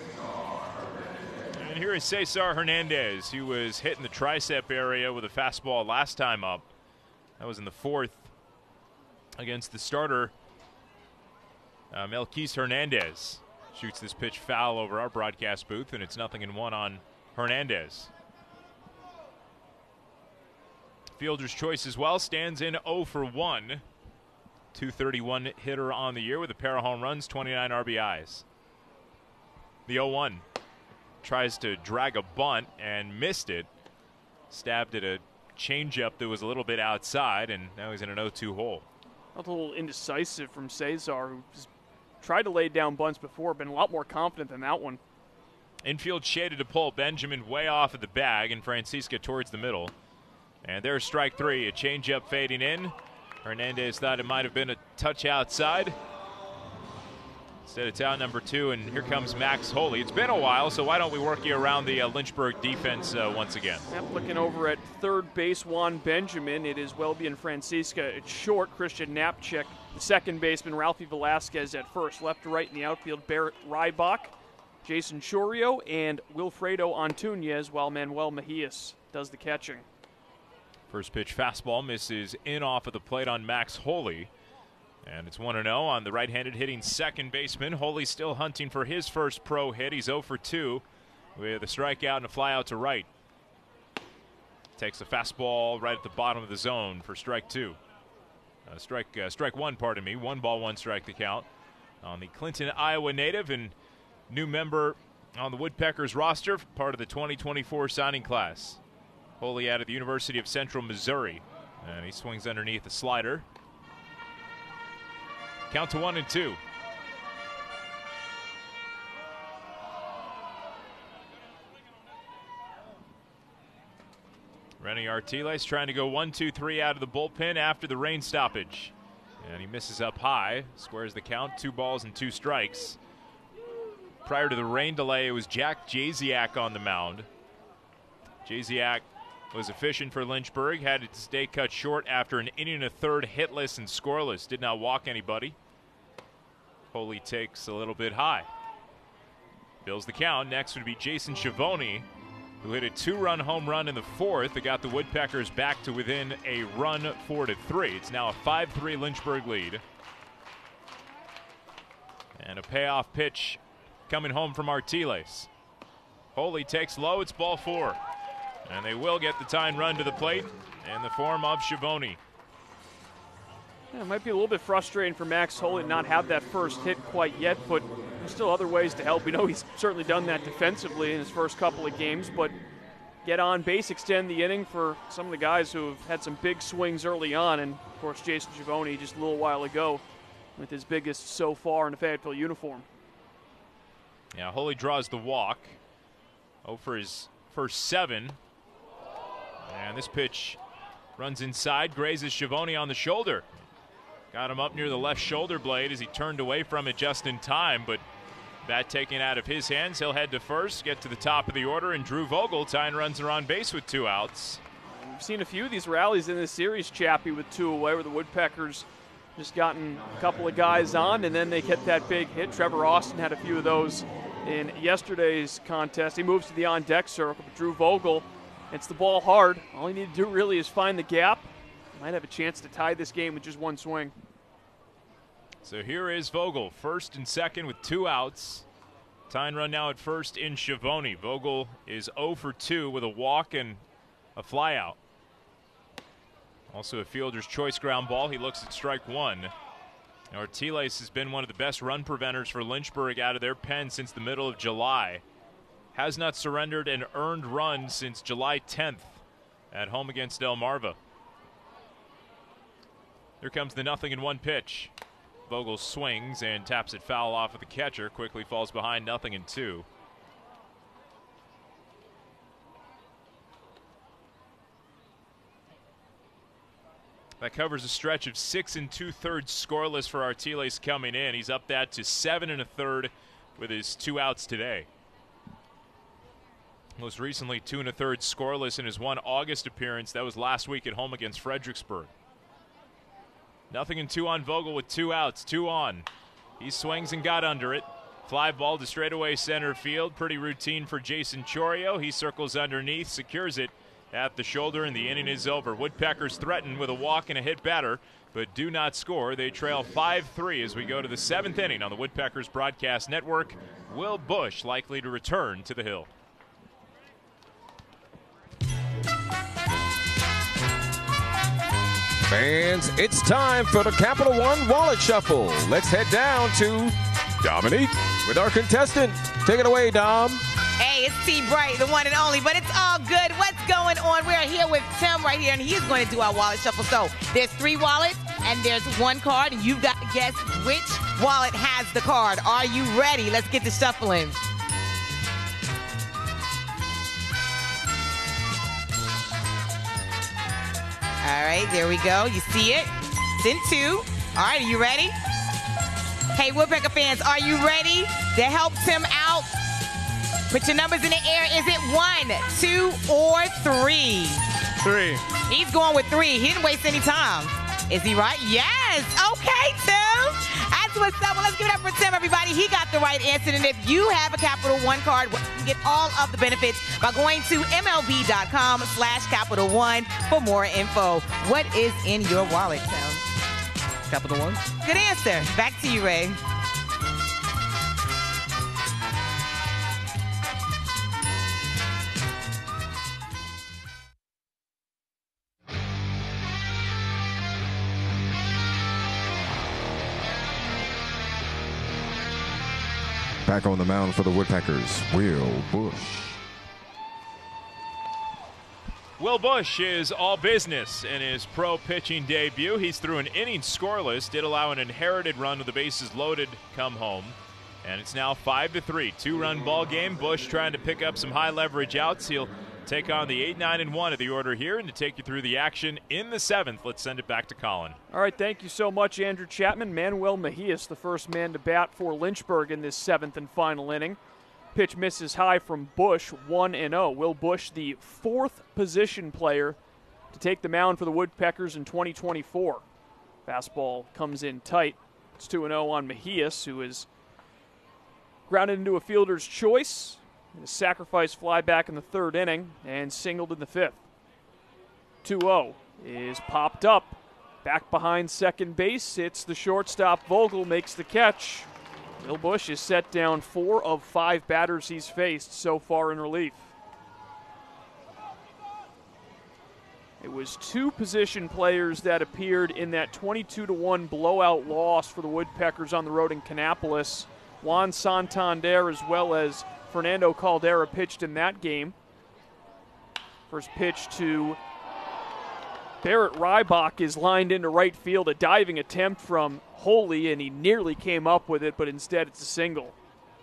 And here is Cesar Hernandez, who was hit in the tricep area with a fastball last time up. That was in the fourth against the starter, uh, Melquise Hernandez. Shoots this pitch foul over our broadcast booth, and it's nothing in one on Hernandez. Fielder's choice as well, stands in oh for one. two thirty-one hitter on the year with a pair of home runs, twenty-nine R B Is. The oh one tries to drag a bunt and missed it. stabbed at a changeup that was a little bit outside, and now he's in an oh two hole. A little indecisive from Cesar, who's tried to lay down bunts before, been a lot more confident than that one. Infield shaded to pull. Benjamin way off of the bag, and Francisca towards the middle. And there's strike three. A changeup fading in. Hernandez thought it might have been a touch outside. Instead, it's out number two, and here comes Max Holy. It's been a while, so why don't we work you around the uh, Lynchburg defense uh, once again? Yep, looking over at third base, Juan Benjamin. It is Welby and Francisca. It's short, Christian Knapczyk. The second baseman, Ralphie Velasquez at first. Left to right in the outfield, Barrett Rybach, Jason Chorio, and Wilfredo Antunez, while Manuel Mejias does the catching. First pitch fastball misses in off of the plate on Max Holy. And it's one oh on the right-handed hitting second baseman. Holy still hunting for his first pro hit. He's oh for two with a strikeout and a flyout to right. Takes a fastball right at the bottom of the zone for strike two. Uh, strike uh, strike one, pardon me. One ball, one strike to count on the Clinton, Iowa native and new member on the Woodpeckers roster, part of the twenty twenty-four signing class. Holy out of the University of Central Missouri. And he swings underneath the slider. Count to one and two. Renny Artiles trying to go one, two, three out of the bullpen after the rain stoppage. And he misses up high, squares the count, two balls and two strikes. Prior to the rain delay, it was Jack Jasiak on the mound. Jasiak was efficient for Lynchburg, had his day cut short after an inning and a third hitless and scoreless. Did not walk anybody. Holy takes a little bit high. Bills the count. Next would be Jason Schiavone, who hit a two-run home run in the fourth that got the Woodpeckers back to within a run, four to three. It's now a five three Lynchburg lead. And a payoff pitch coming home from Artiles. Holy takes low. It's ball four. And they will get the tying run to the plate in the form of Schiavone. Yeah, it might be a little bit frustrating for Max Holy to not have that first hit quite yet, but there's still other ways to help. We know he's certainly done that defensively in his first couple of games, but get on base, extend the inning for some of the guys who have had some big swings early on. And, of course, Jason Schiavone just a little while ago with his biggest so far in a Fayetteville uniform. Yeah, Holy draws the walk. Oh for his first seven. And this pitch runs inside, grazes Schiavone on the shoulder. Got him up near the left shoulder blade as he turned away from it just in time, but that taken out of his hands. He'll head to first, get to the top of the order, and Drew Vogel tying runs are on base with two outs. We've seen a few of these rallies in this series, Chappie, with two away, where the Woodpeckers just gotten a couple of guys on, and then they get that big hit. Trevor Austin had a few of those in yesterday's contest. He moves to the on-deck circle, but Drew Vogel, it's the ball hard. All he needed to do really is find the gap. Might have a chance to tie this game with just one swing. So here is Vogel, first and second with two outs. Tying run now at first in Schiavone. Vogel is oh for two with a walk and a flyout. Also a fielder's choice ground ball. He looks at strike one. Artiles has been one of the best run preventers for Lynchburg out of their pen since the middle of July. Has not surrendered an earned run since July tenth at home against Delmarva. Here comes the nothing in one pitch. Vogel swings and taps it foul off of the catcher. Quickly falls behind nothing in two. That covers a stretch of six and two-thirds scoreless for Artiles coming in. He's up that to seven and a third with his two outs today. Most recently, two and a third scoreless in his one August appearance. That was last week at home against Fredericksburg. Nothing in two on Vogel with two outs, two on. He swings and got under it. Fly ball to straightaway center field. Pretty routine for Jason Chorio. He circles underneath, secures it at the shoulder, and the inning is over. Woodpeckers threaten with a walk and a hit batter, but do not score. They trail five three as we go to the seventh inning on the Woodpeckers Broadcast Network. Will Bush likely to return to the hill. Fans, it's time for the Capital One Wallet Shuffle. Let's head down to Dominique with our contestant. Take it away, Dom. Hey, Hey, it's T Bright, the one and only, but it's all good. What's going on? We're here with Tim right here, and he's going to do our wallet shuffle. So there's three wallets, and there's one card, and you've got to guess which wallet has the card. Are you ready? Let's get to shuffling. All right, there we go. You see it? It's in two. All right, are you ready? Hey, Woodpecker fans, are you ready to help Tim out? Put your numbers in the air. Is it one, two, or three? Three. He's going with three. He didn't waste any time. Is he right? Yes. Okay, Tim. That's what's up. Well, let's give it up for Tim, everybody. He got the right answer. And if you have a Capital One card, you can get all of the benefits by going to MLB.com slash Capital One for more info. What is in your wallet, Tim? Capital One. Good answer. Back to you, Ray. Back on the mound for the Woodpeckers, Will Busch. Will Busch is all business in his pro pitching debut. He's through an inning scoreless, did allow an inherited run with the bases loaded come home. And it's now five to three, two-run ball game. Busch trying to pick up some high leverage outs. He'll take on the eight, nine, and one of the order here. And to take you through the action in the seventh, let's send it back to Colin. All right, thank you so much, Andrew Chapman. Manuel Mejias, the first man to bat for Lynchburg in this seventh and final inning. Pitch misses high from Busch, one and oh. Will Busch, the fourth position player to take the mound for the Woodpeckers in twenty twenty-four. Fastball comes in tight. It's two and oh on Mejias, who is grounded into a fielder's choice. A sacrifice fly back in the third inning and singled in the fifth. two oh is popped up. Back behind second base, it's the shortstop. Vogel makes the catch. Will Busch is set down four of five batters he's faced so far in relief. It was two position players that appeared in that twenty-two to one blowout loss for the Woodpeckers on the road in Kannapolis. Juan Santander as well as Fernando Caldera pitched in that game. First pitch to Barrett Rybach is lined into right field. A diving attempt from Holy, and he nearly came up with it, but instead it's a single.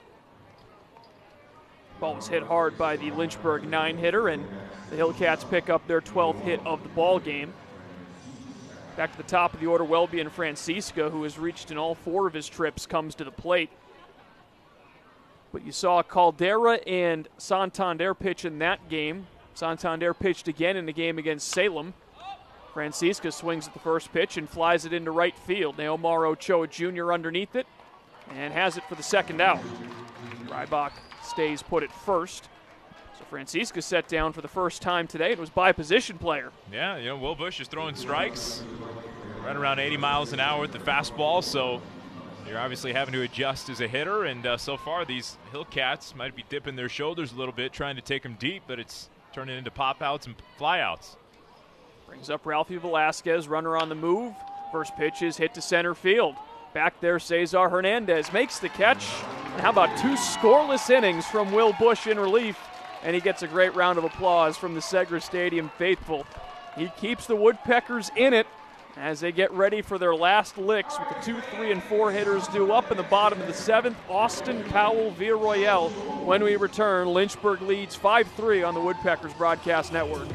Ball was hit hard by the Lynchburg nine-hitter, and the Hillcats pick up their twelfth hit of the ball game. Back to the top of the order, Welby and Francisca, who has reached in all four of his trips, comes to the plate. But you saw Caldera and Santander pitch in that game. Santander pitched again in the game against Salem. Francisca swings at the first pitch and flies it into right field. Neomar Ochoa Junior underneath it and has it for the second out. Rybach stays put at first. So Francisca set down for the first time today. It was by position player. Yeah, you know, Will Busch is throwing strikes right around eighty miles an hour with the fastball, so you're obviously having to adjust as a hitter, and uh, so far these Hillcats might be dipping their shoulders a little bit, trying to take them deep, but it's turning into pop-outs and fly-outs. Brings up Ralphie Velasquez, runner on the move. First pitch is hit to center field. Back there, Cesar Hernandez makes the catch. And how about two scoreless innings from Will Busch in relief? And he gets a great round of applause from the Segra Stadium faithful. He keeps the Woodpeckers in it as they get ready for their last licks with the two, three, and four hitters due up in the bottom of the seventh. Austin Powell, Villarroel. When we return, Lynchburg leads five three on the Woodpeckers Broadcast Network.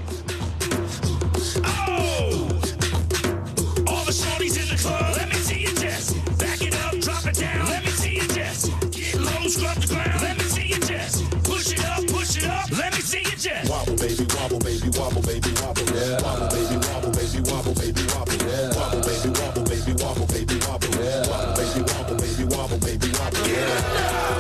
Oh! All the shorties in the club, let me see you just back it up, drop it down, let me see you just get low, scrub the ground, let me see you just push it up, push it up, let me see you just wobble, baby, wobble, baby, wobble, baby, wobble, yeah. Wobble, baby, wobble, baby, wobble, baby, wobble, yeah. Wobble, baby, wobble, baby, wobble, baby, wobble, yeah. Wobble, baby, wobble, baby, wobble, baby, wobble, yeah.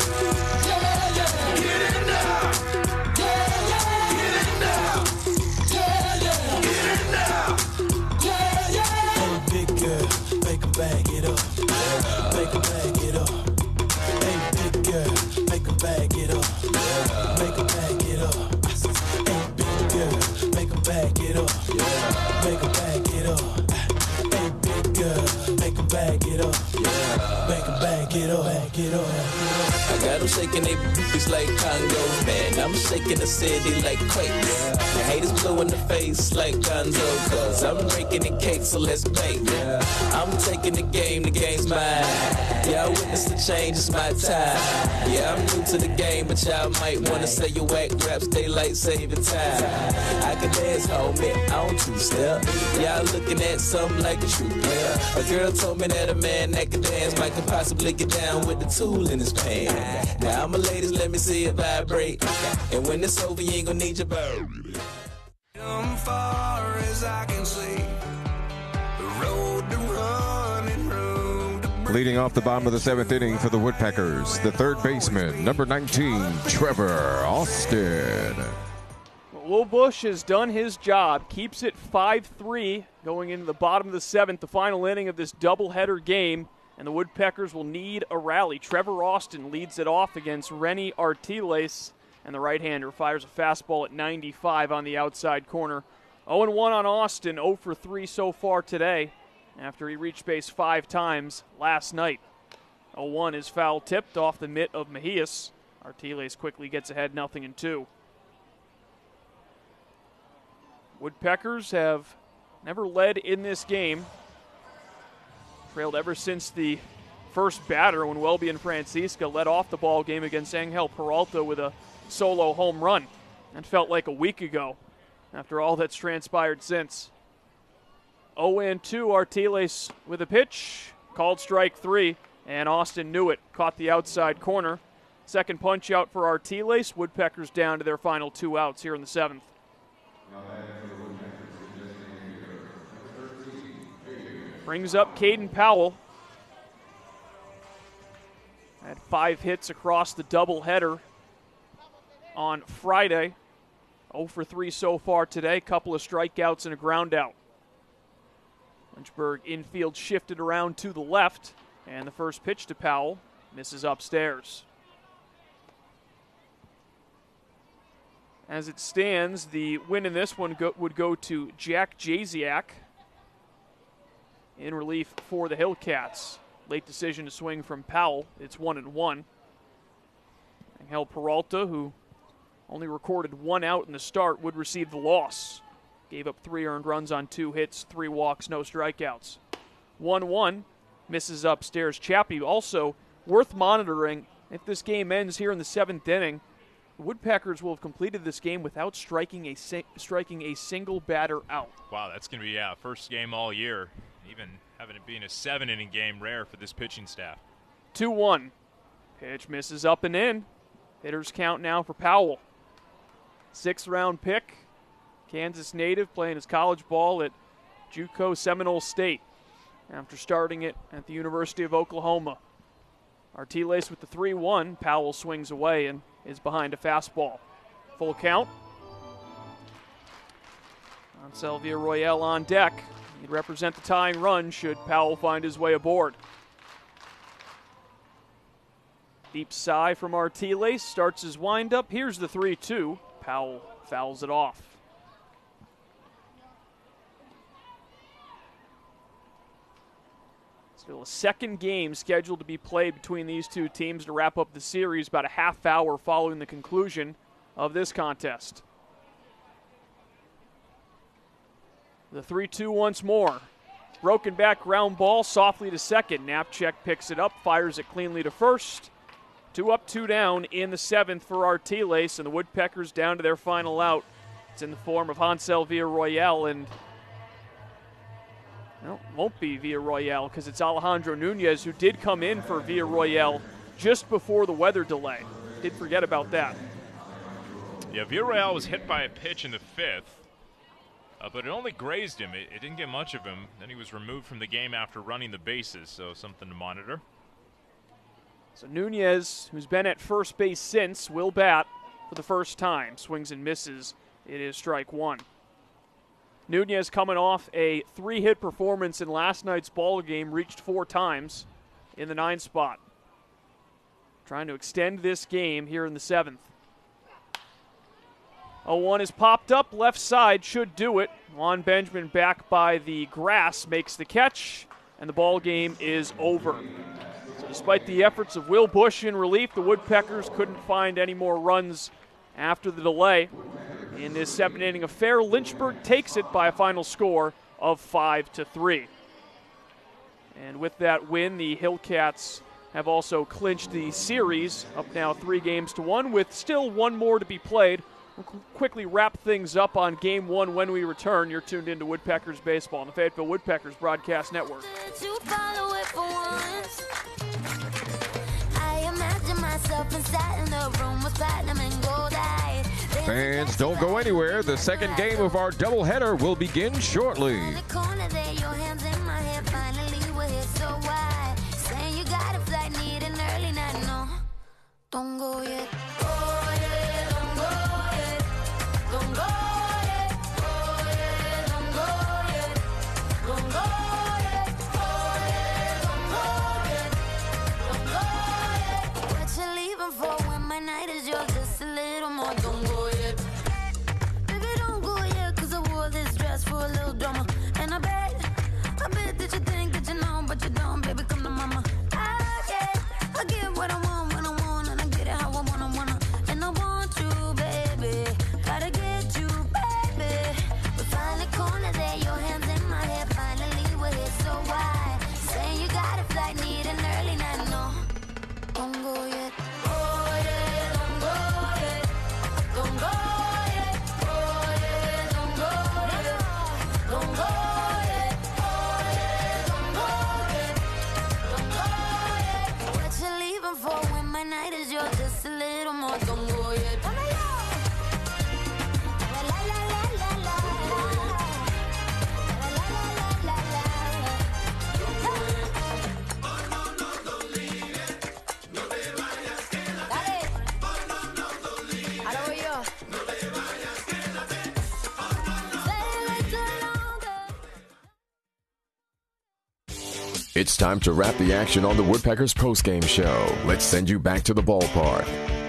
Bag it up, yeah. Make 'em bag it up. Hey, big girl, make 'em bag it up, yeah. Make 'em bag it up. Hey, big girl, make 'em bag it up, yeah. Make 'em bag it up. Hey, big girl, make 'em bag it up, yeah. Make 'em bag it up, bag it up. I got them shaking their booties like Congo. Man, I'm shaking the city like quakes. The haters blue in the face like Gonzo. Cause I'm breaking the cake, so let's bake. I'm taking the game, the game's mine. Yeah, I witnessed the change, it's my time. Yeah, I'm new to the game, but y'all might wanna say your whack raps, daylight saving time. I can dance, homie, I don't two-step. Y'all looking at something like a true player. A girl told me that a man that can dance might could possibly get down with the tool in his pants. Now I'm a ladies, let me see it vibrate. And when it's over, you ain't gonna need your bird. As far as I can see, the road to running room to Leading off the bottom of the seventh inning for the Woodpeckers, the third baseman, number nineteen, Trevor Austin. Will Bush has done his job, keeps it five three going into the bottom of the seventh, the final inning of this doubleheader game, and the Woodpeckers will need a rally. Trevor Austin leads it off against Rennie Artiles, and the right-hander fires a fastball at ninety-five on the outside corner. oh and one on Austin, oh for three so far today, after he reached base five times last night. oh one is foul tipped off the mitt of Mejias. Artiles quickly gets ahead, nothing and two. Woodpeckers have never led in this game. Trailed ever since the first batter when Welby and Francisca led off the ball game against Angel Peralta with a solo home run. And felt like a week ago after all that's transpired since. oh and two, Artiles with a pitch, called strike three, and Austin knew it, caught the outside corner. Second punch out for Artiles, Woodpeckers down to their final two outs here in the seventh. Brings up Caden Powell. Had five hits across the doubleheader on Friday. oh for three so far today. Couple of strikeouts and a ground out. Lynchburg infield shifted around to the left, and the first pitch to Powell misses upstairs. As it stands, the win in this one go, would go to Jack Jasiak in relief for the Hillcats. Late decision to swing from Powell. It's one and one. Angel Peralta, who only recorded one out in the start, would receive the loss. Gave up three earned runs on two hits, three walks, no strikeouts. one one, misses upstairs. Chappie also worth monitoring. If this game ends here in the seventh inning, the Woodpeckers will have completed this game without striking a si- striking a single batter out. Wow, that's going to be, yeah, first game all year. Even having it being a seven-inning game, rare for this pitching staff. two one. Pitch misses up and in. Hitters count now for Powell. Sixth-round pick. Kansas native playing his college ball at JUCO Seminole State after starting it at the University of Oklahoma. Artiles with the three one. Powell swings away and is behind a fastball. Full count. Ansel Villarroel on deck. He'd represent the tying run should Powell find his way aboard. Deep sigh from Artiles. Starts his windup. Here's the three two. Powell fouls it off. Still a second game scheduled to be played between these two teams to wrap up the series about a half hour following the conclusion of this contest. The three two once more. Broken back ground ball softly to second. Knapcheck picks it up, fires it cleanly to first. Two up, two down in the seventh for Artiles, and the Woodpeckers down to their final out. It's in the form of Hansel Villarroel, and well, it won't be Villarroel because it's Alejandro Nunez who did come in for Villarroel just before the weather delay. Did forget about that. Yeah, Villarroel was hit by a pitch in the fifth. Uh, but it only grazed him. It, it didn't get much of him. Then he was removed from the game after running the bases, so something to monitor. So Nunez, who's been at first base since, will bat for the first time. Swings and misses. It is strike one. Nunez coming off a three-hit performance in last night's ball game, reached four times in the nine spot. Trying to extend this game here in the seventh. oh one is popped up, left side, should do it. Juan Benjamin back by the grass, makes the catch, and the ball game is over. So Despite the efforts of Will Bush in relief, the Woodpeckers couldn't find any more runs after the delay. In this seven-inning affair, Lynchburg takes it by a final score of five to three. And with that win, the Hillcats have also clinched the series, up now three games to one, with still one more to be played. We'll quickly wrap things up on game one when we return. You're tuned into Woodpeckers Baseball on the Fayetteville Woodpeckers Broadcast Network. To follow it for once. I imagine myself inside in the room with platinum and gold eyes. Fans, don't go anywhere. The second game of our doubleheader will begin shortly. In the corner there, your hands in my hair. Finally, we're here, so why? Saying you got a flight, need an early night. No, don't go yet. Oh, yeah, don't go yet. Don't go yet. Oh, yeah, don't go yet. Don't go yet. Oh, yeah, don't go yet. Don't go yet. What you leaving for when my night is yours? Just a little more. Don't go yet. Baby, don't go yet, 'cause I wore this dress for a little drama. And I bet, I bet that you think that you know, but you don't. Baby, come to mama. I get, I get what I want when I want, and I get it how I wanna, wanna. And I want you, baby. Gotta get you, baby. We find the corner there, your hands in my hair. Finally, we're here, so why? Saying you got a flight, need an early night. No, don't go yet. Oh, yeah, don't go yet. Don't go yet. Oh, yeah, don't go yet. Don't go yet. Oh, yeah, don't go yet. Don't go yet. What you leaving for when my night is yours? Just a little more. Don't go yet. La, la, la, la, la, la. La, la, la, la, la, la. Dale. Ahora voy yo. It's time to wrap the action on the Woodpeckers postgame show. Let's send you back to the ballpark.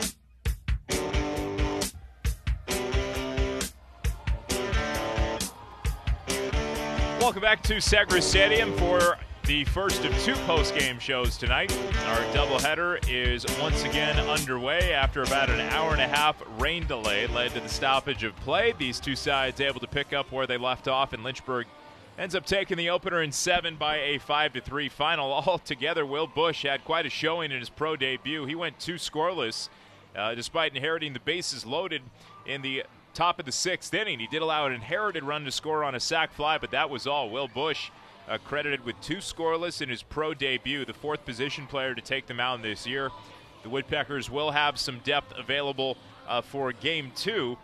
Welcome back to Segra Stadium for the first of two post-game shows tonight. Our doubleheader is once again underway after about an hour and a half rain delay led to the stoppage of play. These two sides able to pick up where they left off, and Lynchburg ends up taking the opener in seven by a five to three final. Altogether, Will Bush had quite a showing in his pro debut. He went two scoreless uh, despite inheriting the bases loaded in the top of the sixth inning. He did allow an inherited run to score on a sac fly, but that was all. Will Bush uh, credited with two scoreless in his pro debut, the fourth position player to take the mound this year. The Woodpeckers will have some depth available uh, for game two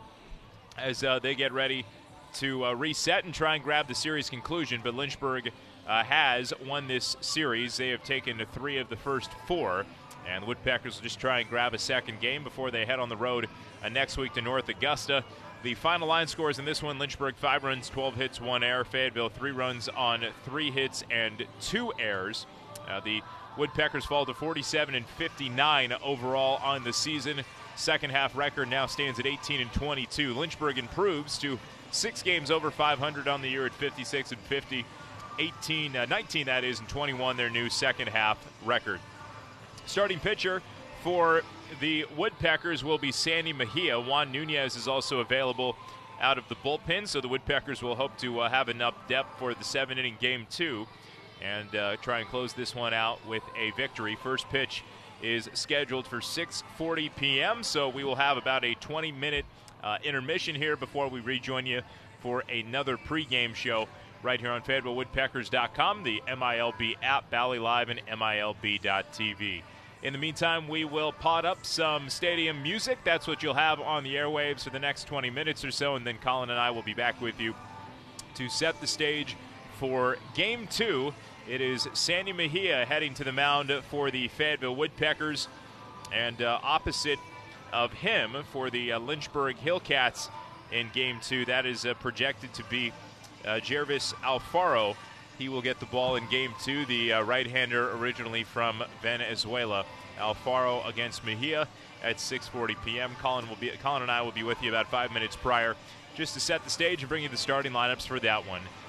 as uh, they get ready to uh, reset and try and grab the series conclusion, but Lynchburg uh, has won this series. They have taken three of the first four, and the Woodpeckers will just try and grab a second game before they head on the road uh, next week to North Augusta. The final line scores in this one: Lynchburg five runs, twelve hits, one error. Fayetteville three runs on three hits and two errors. Uh, the Woodpeckers fall to forty-seven and fifty-nine overall on the season. Second half record now stands at eighteen and twenty-two. Lynchburg improves to six games over five hundred on the year at fifty-six and fifty. eighteen, uh, nineteen that is, and twenty-one their new second half record. Starting pitcher for the Woodpeckers will be Sandy Mejia. Juan Nunez is also available out of the bullpen, so the Woodpeckers will hope to uh, have enough depth for the seven-inning game two and uh, try and close this one out with a victory. First pitch is scheduled for six forty p.m., so we will have about a twenty-minute uh, intermission here before we rejoin you for another pregame show right here on Fayetteville Woodpeckers dot com, the M I L B app, Bally Live, and M I L B dot T V. In the meantime, we will pot up some stadium music. That's what you'll have on the airwaves for the next twenty minutes or so, and then Colin and I will be back with you to set the stage for Game two. It is Sandy Mejia heading to the mound for the Fayetteville Woodpeckers, and uh, opposite of him for the uh, Lynchburg Hillcats in Game two, that is uh, projected to be uh, Jervis Alfaro. He will get the ball in Game two, the uh, right-hander originally from Venezuela. Alfaro against Mejia at six forty p.m. Colin will be, Colin and I will be with you about five minutes prior just to set the stage and bring you the starting lineups for that one.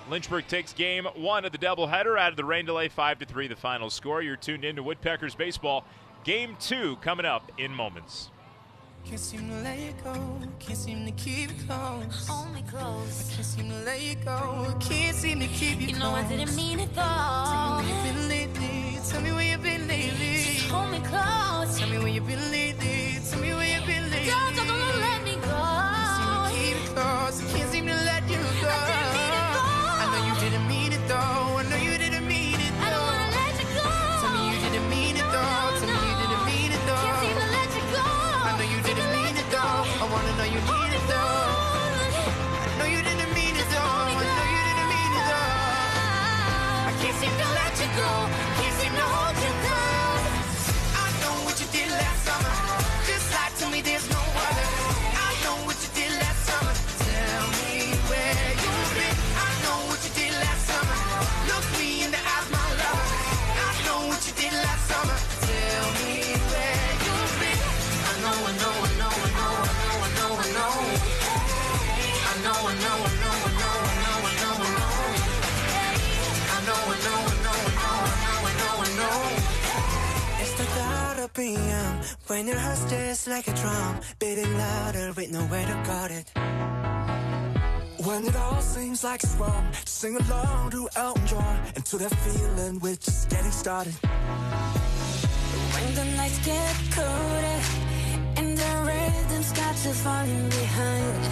Lynchburg takes game one of the doubleheader out of the rain delay, five to three the final score. You're tuned in to Woodpeckers baseball. Game two coming up in moments. Can't seem to let you go, can't seem to keep it close. Hold me close. I can't seem to let you go, can't seem to keep you, You close. know I didn't mean it though. Tell me where you've been lately, tell me where you've been lately. Just hold me close. Tell me where you've been lately, tell me where you've been lately. Don't, don't, don't let me go. Can't seem to keep it close, I can't seem to let you go. I didn't mean it though. I know you didn't mean it though, I know you didn't mean it though. I don't wanna let you go. Tell me you didn't mean it though, tell me you didn't mean it though. Can't seem to let you go. I know you didn't mean it though, I wanna know you need it though. I know you didn't mean it though, I know you didn't mean it though. I can't seem to let you go, can't seem to hold you close. I know what you did last summer, just lie to me, there's no other. I know what you did last summer, tell me where you've been. I know what you did last summer, look me in the eyes, my lover. I know what you did last summer, tell me where you've been. I know, I know, I know, I know, I know, I know, I know. I know, I know, I know, I know, I know, I know, I know. I know, I know, I know, I know, I know, I know. It's the thought of P M when your heart just like a drum, beating louder with nowhere to guard it. When it all seems like it's wrong, just sing along to Elton John and to that feeling we're just getting started. When the nights get colder and the rhythm's got you falling behind,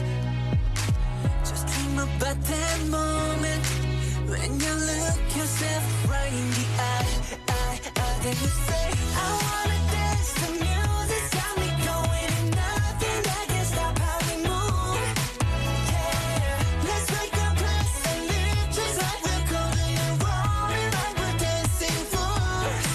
Just dream about that moment when you look yourself right in the eye, eye, eye. Then you say, I wanna dance to music, got me going, and nothing that can stop how we move. Yeah, let's make a place and live just like we're golden and rolling like we're dancing fools.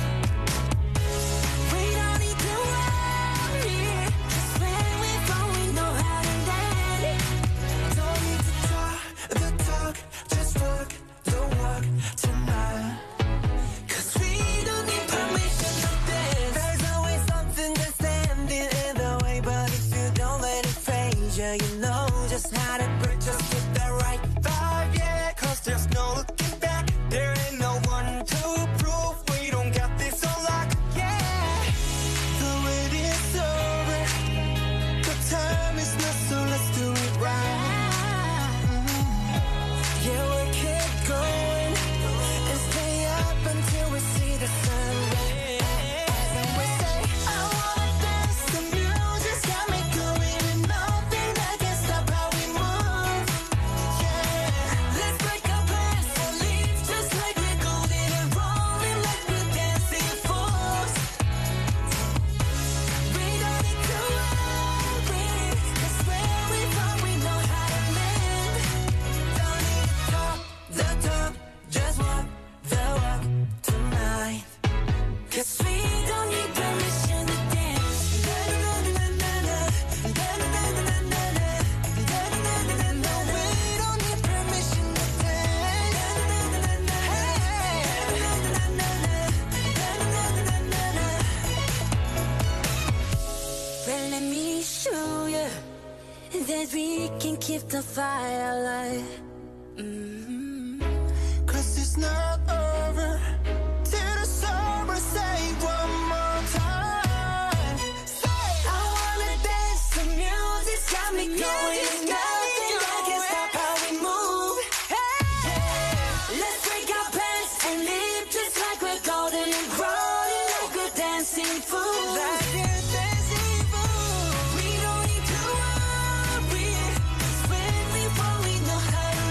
We don't need to worry, 'cause when we fall we know how to dance. Don't need to talk the talk, just walk the walk tonight. 'Cause we don't need permission to dance. There's always something that's standing in the way, but if you don't let it phase you, you know just how to break, just get that right vibe, yeah. 'Cause there's no looking back, there ain't no one to prove we don't got this on lock, yeah. The wait is over, the time is not, so let's do it right. Mhm. Yeah, we keep going and stay up until we see the sunrise. And we say, I wanna dance to music, got me going, and nothing that can stop how we move. Yeah, let's break our plans and leave just like we're golden and rolling like we're dancing fools. We don't need to worry, 'cause when we fall we know how to mend. Don't need to talk the talk, just walk the walk tonight. 'Cause we don't need permission to dance. Da-da-da-da-da-da. Da-da-da-da-da-da. Da-da-da-da-da-da. We don't need permission to dance. Da-da-da-da-da-da. Hey. Da-da-da-da-da-da. Well, let me show you that we can keep the fire alive. Mhm. 'Cause it's not over till the summer. Say one more time. Say, I wanna dance to music, got me going. Nothing that can stop how we move. Hey, let's break our plans and live just like we're golden and rolling like we're dancing fools. Like we're dancing fools. We don't need to worry, 'cause when we fall we know how to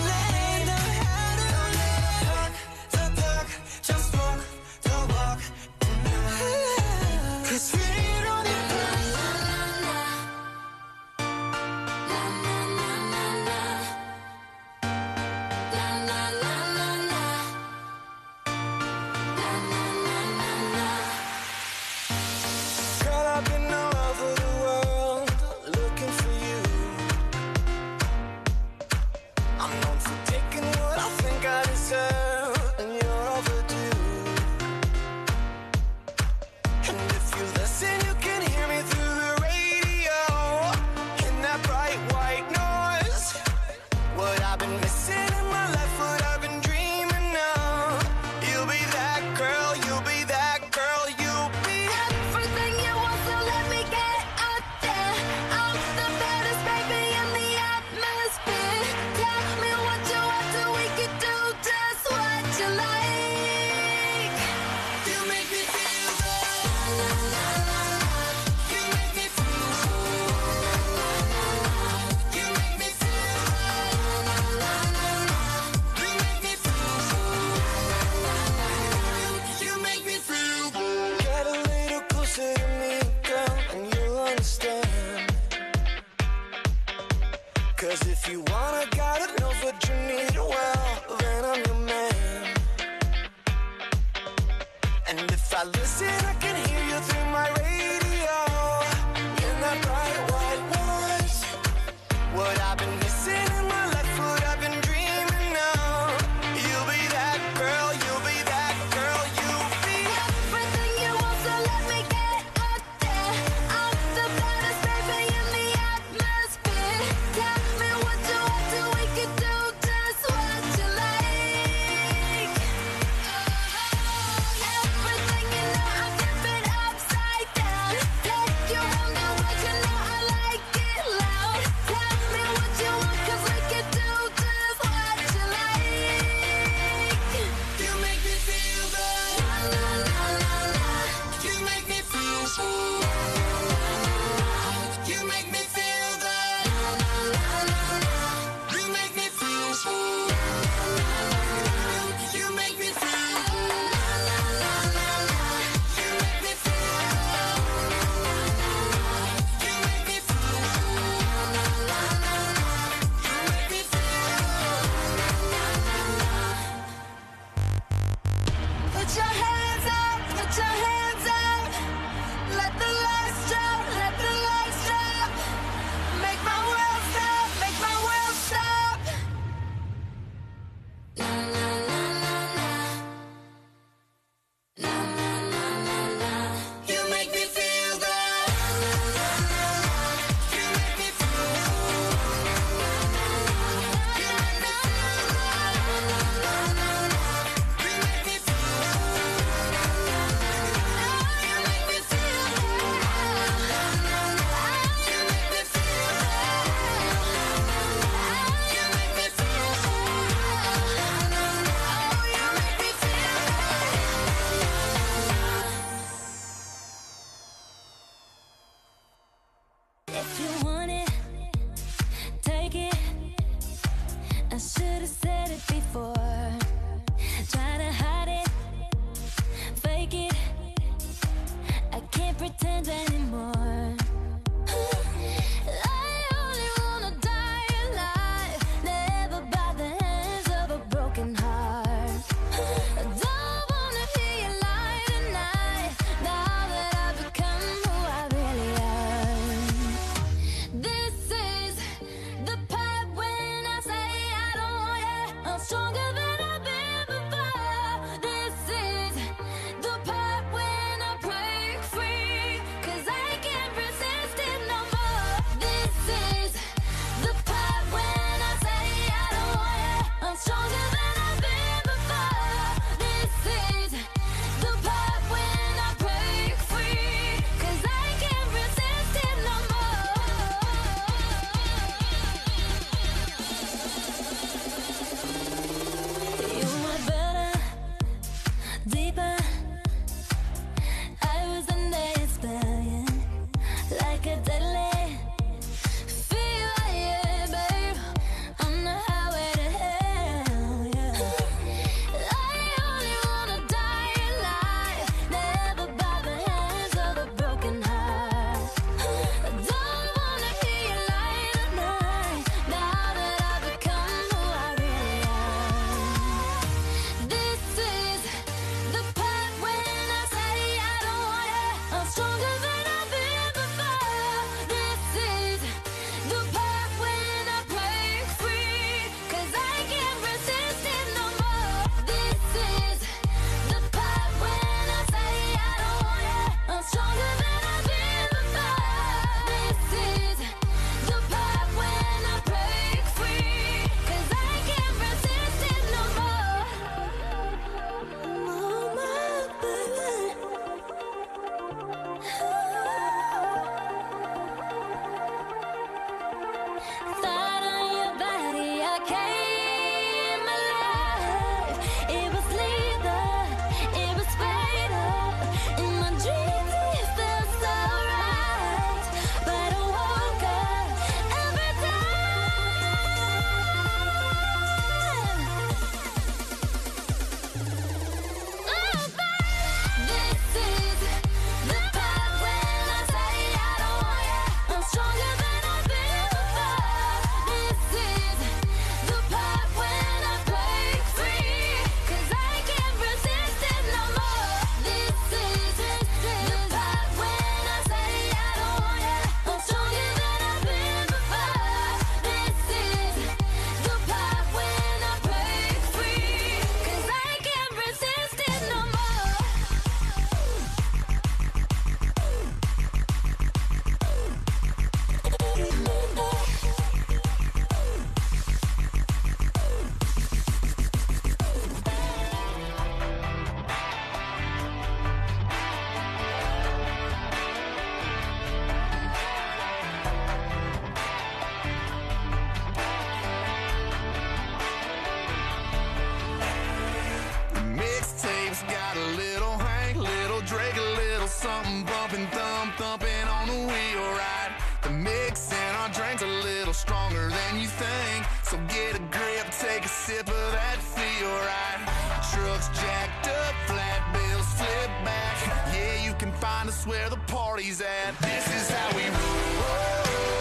just got a little Hank, little Drake, a little something bumping, thump, thumping on the wheel ride. The mix in our drinks a little stronger than you think. So get a grip, take a sip of that feel right. Trucks jacked up, flat bills flip back. Yeah, you can find us where the party's at. This is how we roll.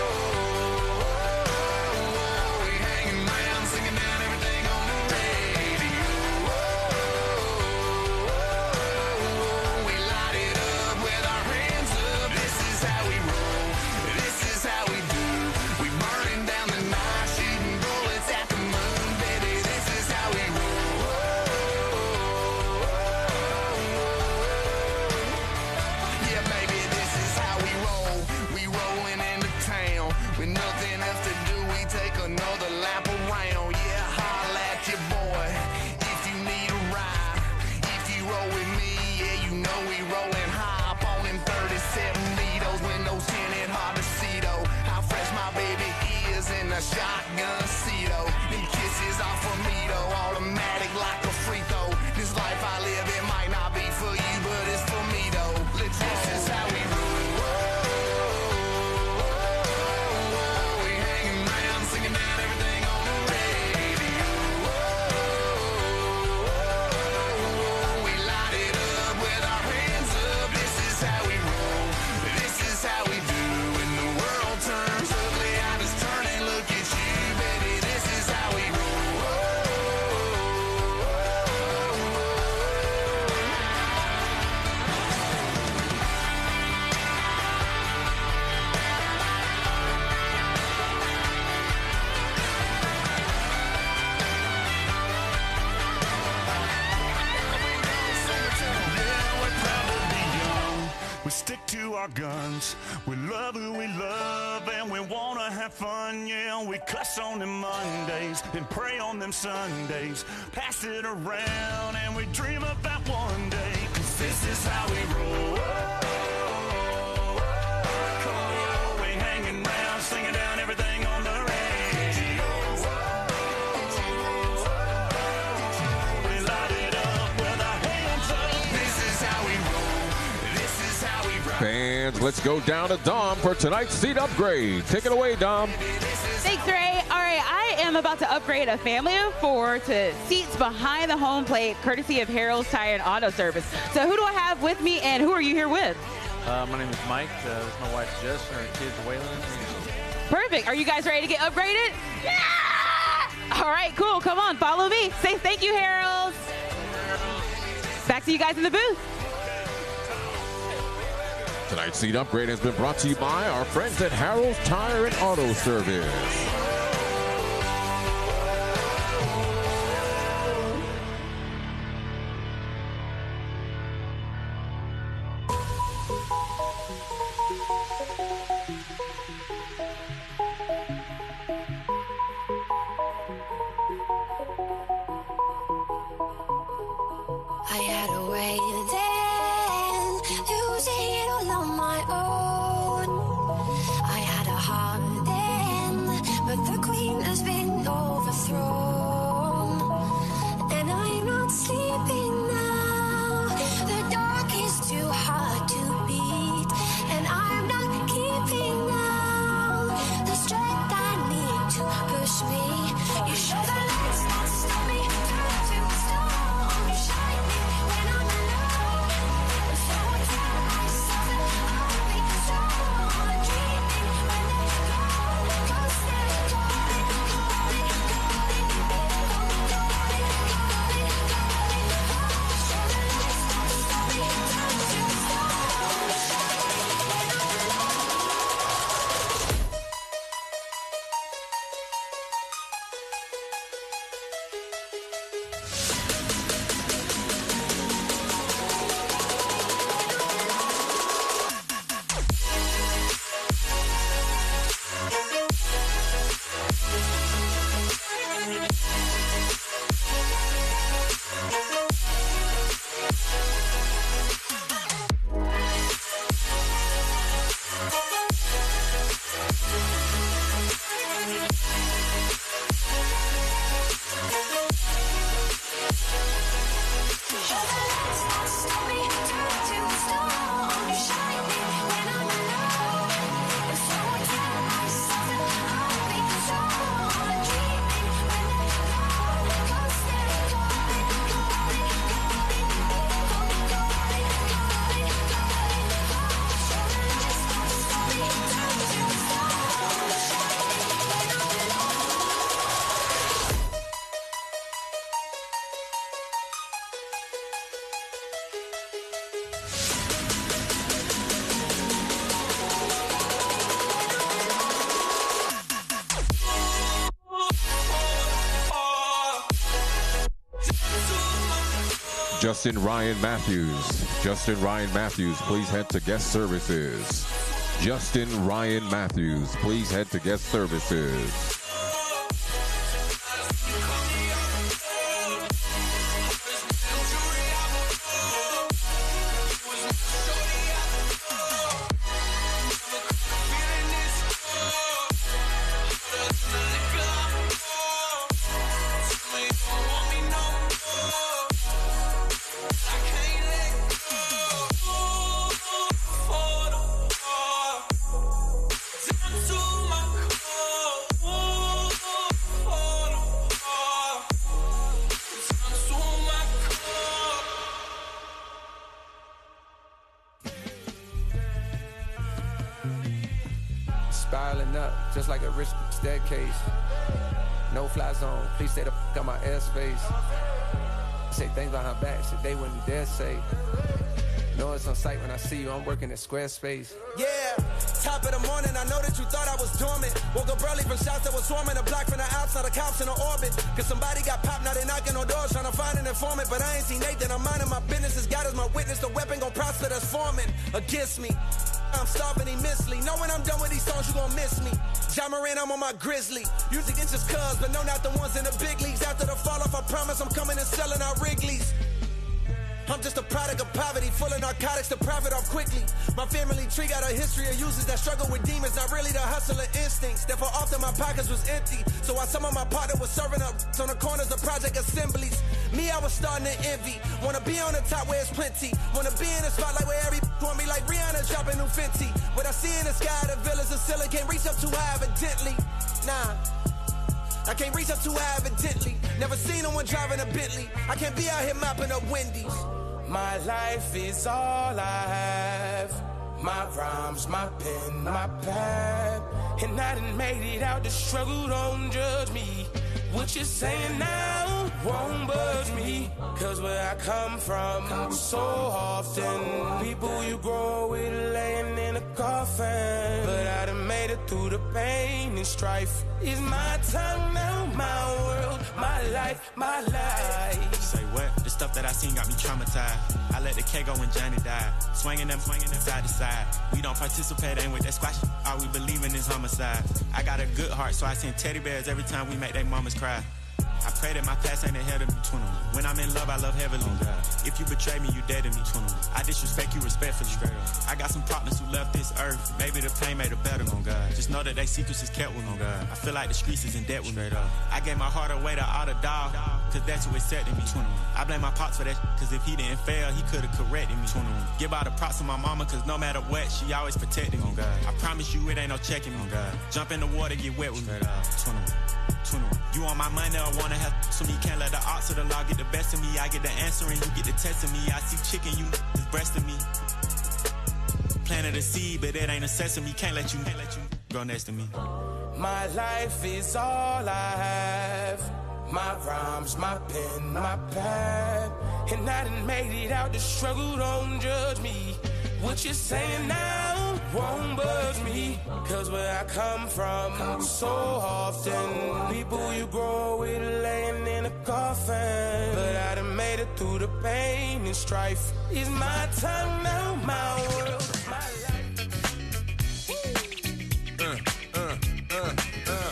We hanging around, singing down everything on the radio. We light it up with our hands up. This is how we roll. This is how we do. We burning down the night, shooting bullets at the moon, baby. This is how we roll. Yeah, baby, this is how we roll. We rolling into town with nothing else to do. We take another lap around. Yeah, holla at your boy if you need a ride. If you roll with me, yeah, you know we rolling high up on them thirty-seven Vitos. Windows tinted, hard to see though. How fresh my baby is in the shotgun seat though. Them kisses off of me though, automatic like a free throw. This life I live, it might not be for you, but it's for me though. Let's roll. This is how we roll. We hanging around, singing down everything on the radio. We light it up with our hands up. This is how we roll. This is how we do. When the world turns ugly, I just turn and look at you, baby. This is how we roll. Yeah, we're proud to be young. We stick to our guns. We love who we love and we wanna have fun. Yeah, we cuss on them Mondays and pray on them Sundays. Pass it around and we dream about one day. 'Cause this is how we roll. Cool, we hanging around, singing down everything on the radio. We light it up with our hands up. This is how we roll. This is how we roll. Fans, let's go down to Dom for tonight's seat upgrade. Take it away, Dom. Thanks, Ray. All right, I am about to upgrade a family of four to seats behind the home plate, courtesy of Harold's Tire and Auto Service. So who do I have with me, and who are you here with? Uh, my name is Mike. Uh, this is my wife Jess and our kids Waylon and Angel. Perfect. Are you guys ready to get upgraded? Yeah! All right, cool. Come on, follow me. Say thank you, Harold. Back to you guys in the booth. Tonight's seat upgrade has been brought to you by our friends at Harold's Tire and Auto Service. I had a way then, losing it all on my own. I had a heart then, but the queen has been overthrown. And I'm not sleeping now. The dark is too hard to beat, and I'm not keeping now the strength I need to push me. You show the lights that stop me, turn to stone. You shine me when I'm alone. So I tell myself that I'll be strong. Dreaming when they go, 'cause they're calling, calling, calling me. Justin Ryan Matthews. Justin Ryan Matthews, please head to guest services. Justin Ryan Matthews, please head to guest services. Spiraling up, just like a rich staircase. No fly zone, please stay the f out my airspace. Say things behind her back, shit they wouldn't dare say. Know it's on sight when I see you, I'm working at Squarespace. Yeah, top of the morning, I know that you thought I was dormant. Woke up early from shots that was swarming, a block from the ops, now the cops in orbit. Cause somebody got popped, now they knocking on doors, trying to find an informant. But I ain't seen Nathan, I'm minding my business, as God is my witness. The weapon gon' prosper that's forming against me. I'm starving immensely. Know when I'm done with these songs, you gon' miss me. John Moran, I'm on my grizzly. Usually it's just cuz, but no, not the ones in the big leagues. After the fall off, I promise I'm coming and selling out Wrigley's. I'm just a product of poverty, full of narcotics to profit off quickly. My family tree got a history of users that struggle with demons, not really the hustler instincts. Therefore, often my pockets was empty. So while some of my partner was serving up on the corners of project assemblies, me, I was starting to envy. Wanna be on the top where it's plenty. Wanna be in the spotlight where every want me like Rihanna dropping new Fenty. What I see in the sky, the villas of ceiling can't reach up too high evidently. Nah. I can't reach up too high evidently. Never seen no one driving a Bentley. I can't be out here mopping up Wendy's. My life is all I have. My rhymes, my pen, my pad. And I done made it out the struggle, don't judge me. What you're saying now won't budge me. Cause where I come from, so often people you grow with laying in a coffin. But I done made it through the pain and strife. It's my time now, my world, my life, my life. Say what? The stuff that I seen got me traumatized. I let the K go when Johnny died. Swinging them, swinging them side to side. We don't participate, ain't with that squash. All we believe in is homicide. I got a good heart, so I send teddy bears every time we make they mamas cry. I pray that my past ain't ahead of me, twenty-one. When I'm in love, I love heavily. Oh, if you betray me, you dead to me, twenty-one. I disrespect you respectfully. Straight up. I got some partners who left this earth. Maybe the pain made it better, on God. Just know that they secrets is kept with me, God. I feel like the streets is in debt with me. Up. I gave my heart away to all the dog, cause that's who accepted me, twenty-one. I blame my pops for that, cause if he didn't fail, he could've corrected me, twenty-one. Give all the props to my mama, cause no matter what, she always protected me, on God. I promise you it ain't no checking me, on God. Jump in the water, get wet with me, twenty-one. twenty-one. You on my money, I wanna have so me. Can't let the odds of the law get the best of me. I get the answer and you get the test of me. I see chicken, you is breast of me. Planted a seed, but it ain't a sesame. Can't let you, can't let you grow next to me. My life is all I have. My rhymes, my pen, my pad. And I done made it out the struggle, don't judge me. What you're saying now won't budge me. Cause where I come from, so often people you grow with laying in a coffin. But I done made it through the pain and strife. It's my time now, my world, my life. Uh, uh, uh, uh.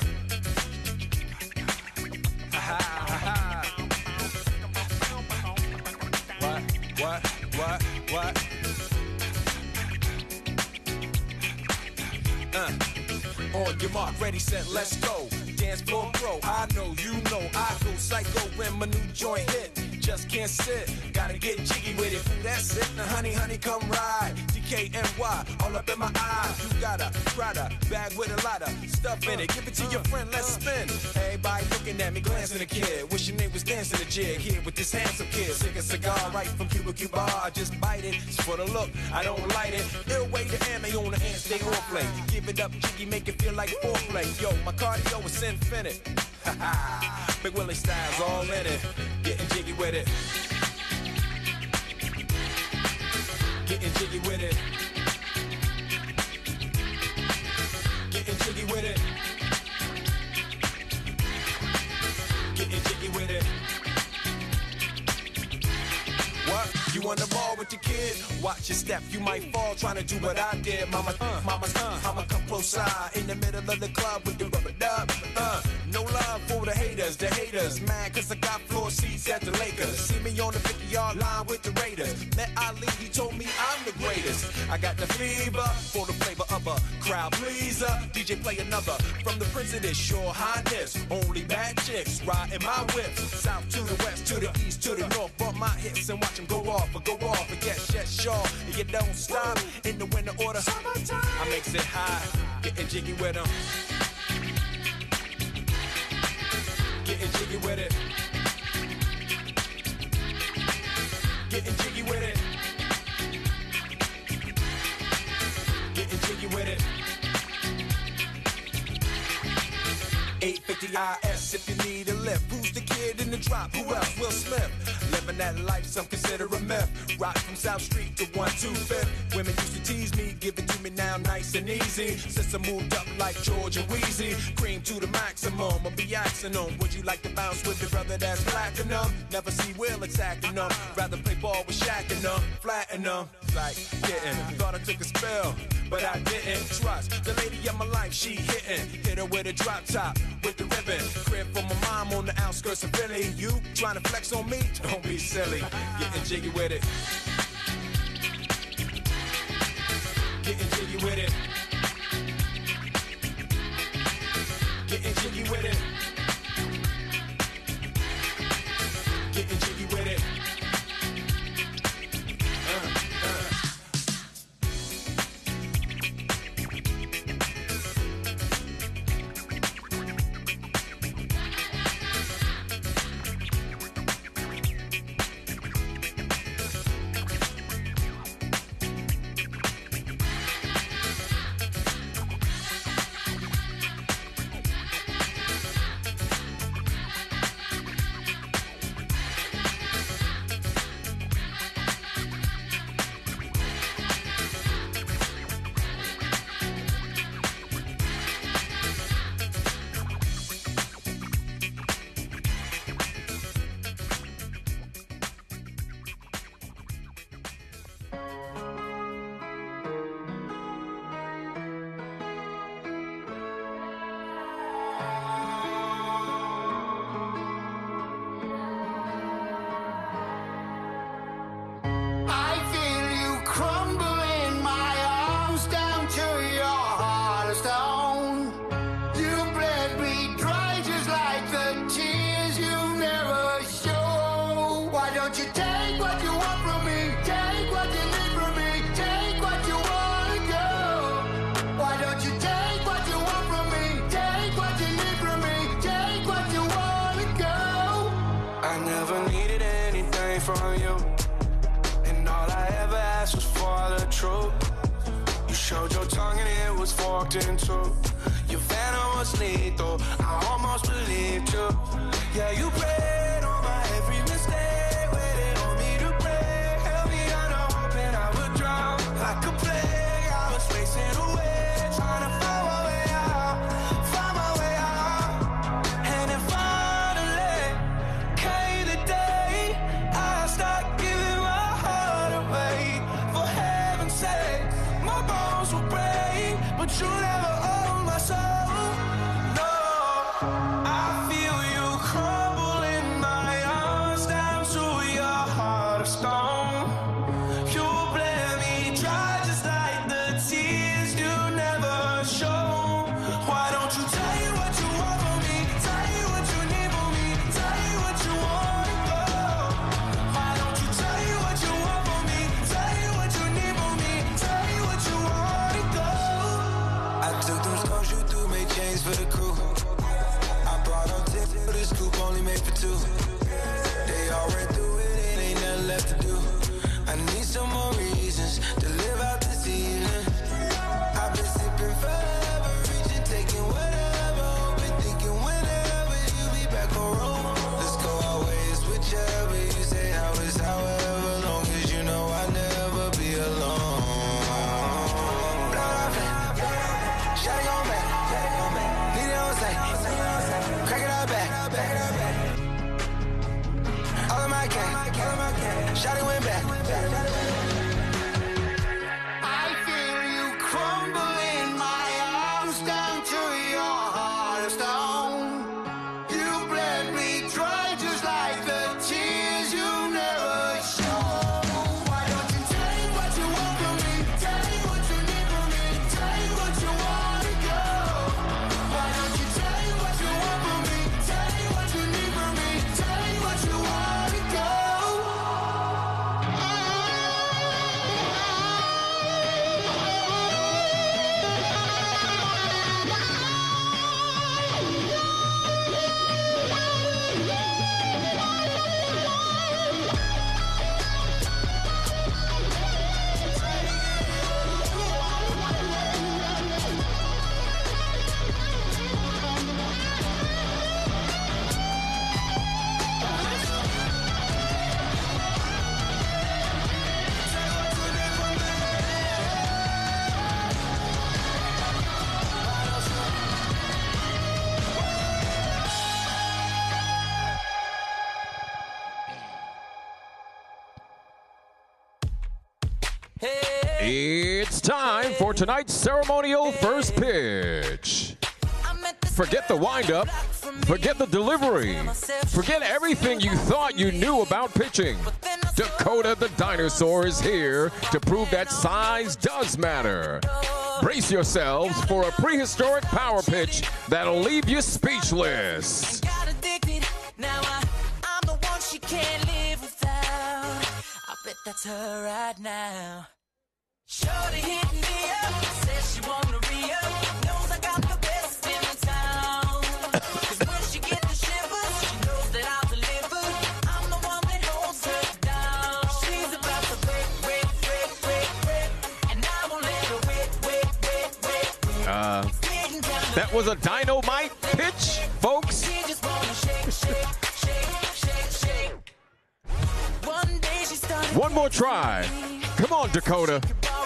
Ha ha ha. What, what, what, what? Uh, on your mark, ready, set, let's go. Dance floor pro, I know, you know, I go psycho when my new joint hit. Just can't sit, gotta get jiggy with it. Ooh, that's it, now honey, honey, come ride. D K N Y, all up in my eyes. You got a Prada bag with a lot of stuff in it. Give it to your friend, let's spin. Everybody looking at me, glancing a kid. Wishing they was dancing a jig here with this handsome kid. Sick a cigar right from Cuba Cuba. I just bite it, it's for the look, I don't light it. Ill way to ammo on the hand, stay on play. Give it up, jiggy, make it feel like foreplay. Yo, my cardio is infinite. Big Willie style's all in it. Getting jiggy with it. Getting jiggy with it. Getting jiggy with it. Getting jiggy with it. You on the ball with your kid? Watch your step, you might fall trying to do what I did. Mama, uh, mama, uh, mama, come close side in the middle of the club with the rubber dub. Uh, no love for the haters, the haters. Mad cause I got floor seats at the Lakers. See me on the fifty-yard line with the Raiders. Met Ali, he told me I'm the greatest. I got the fever for the flavor of a crowd pleaser. D J play another from the president's your highness. Only bad chicks riding my whip. South to the west, to the east, to the north. Bump my hips and watch them go off or go off. And get shut shaw, and you don't stop in the winter order. I makes it high, getting jiggy with them. Getting jiggy with it. Getting jiggy with it. Getting jiggy with it. eight fifty I S if you need a lift. Who's the kid in the drop? Who else? Will Smith. Living that life, some consider a myth. Rock from South Street to one two fifth. Women used to tease me, give it to me now nice and easy. Since I moved up like George and Wheezy, cream to the maximum. I'll be axing them. Would you like to bounce with your brother that's platinum? Never see Will attacking them. Rather play ball with Shaq and them, flatten them. Like getting, thought I took a spell, but I didn't trust the lady of my life. She hitting, hit her with a drop top with the ribbon. Crib for my mom on the outskirts of Philly. You trying to flex on me? Don't be silly. Getting jiggy with it. Getting jiggy with it. Getting jiggy with it. Getting jiggy with it. Uh, uh. From you, and all I ever asked was for the truth. You showed your tongue and it was forked in two. Your venom was lethal, I almost believed you. Yeah, you prayed on my every mistake, waited on me to break. Held me under hoping I would drown like a plague. I was racing away, trying to find my way out, find my way out. And then finally came the day I start giving my heart away. For heaven's sake, my bones will break, but you never own my soul. No, I feel you crumble in It's time for tonight's ceremonial first pitch. Forget the windup, forget the delivery, forget everything you thought you knew about pitching. Dakota the Dinosaur is here to prove that size does matter. Brace yourselves for a prehistoric power pitch that'll leave you speechless. Got addicted, now I, I'm the one she can't live without. I bet that's her right now. Shorty hit me up, says she wanna re-up, knows I got the best in town. 'Cause when she get the shivers, she knows that I'll deliver. I'm the one that holds her down. She's about to break, break, break, break, break, and I won't let her wait, wait, wait, wait, wait. Uh, that was a dynamite pitch, folks. She just wanna shake, shake, shake, shake, shake. One day she started. One more try. Come on, Dakota.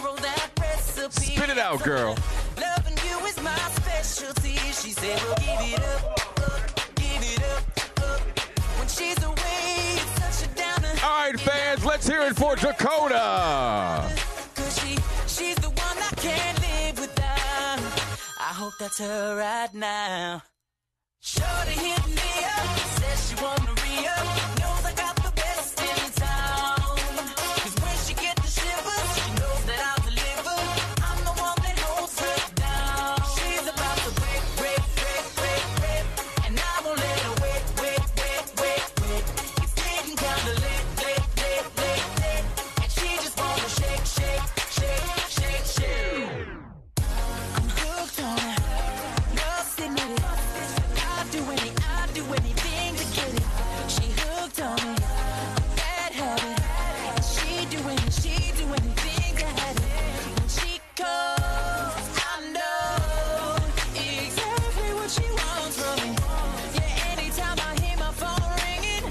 Spit it out, girl. Loving you is my specialty. She said, well, give it up, up, give it up, up. When she's away, it's such a downer. All right, fans, let's hear it for Dakota. Cause she, she's the one I can't live without. I hope that's her right now. Shorty hit me up, says she wanna re-up, knows I got the best in town. Cause when she get the shivers, she knows that I'll deliver. I'm the one that holds her down. She's about to break, break, break, break, break, and I won't let her wait, wait, wait, wait, wait. It's getting kinda late, late, late, late, late, and she just wanna shake, shake, shake, shake, shake. I'm hooked on her, lost in it. I'd do any, I'd do anything to get it. She hooked on me, a bad habit. She do any, she do anything to have it. When she calls, I know exactly what she wants from me. Yeah, anytime I hear my phone ringing,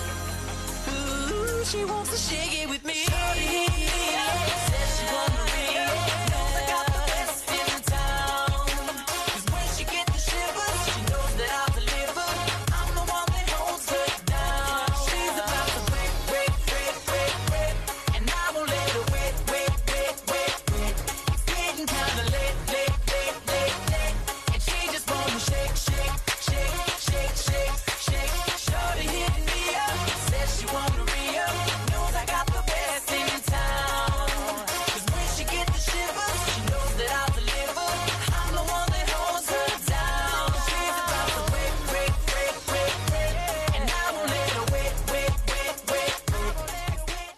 ooh, she wants to shake it with me. Shorty hit me up, says she wanna re-up, knows I got the best in town. 'Cause when she get the shivers, she knows that I'll deliver. I'm the one that holds her down. She's about to break, break, break, break, break, and I won't let her wait, wait, wait, wait, wait. It's getting kinda late, late, late, late, late, and she just wanna shake, shake, shake, shake, shake, shake. Shorty hit me up, says she wanna re-up, knows I got the best in town. 'Cause when she get the shivers, she knows that I'll deliver. I'm the one that holds her down. She's about to break, break, break, break, break, and I won't let her wait, wait, wait, wait, wait.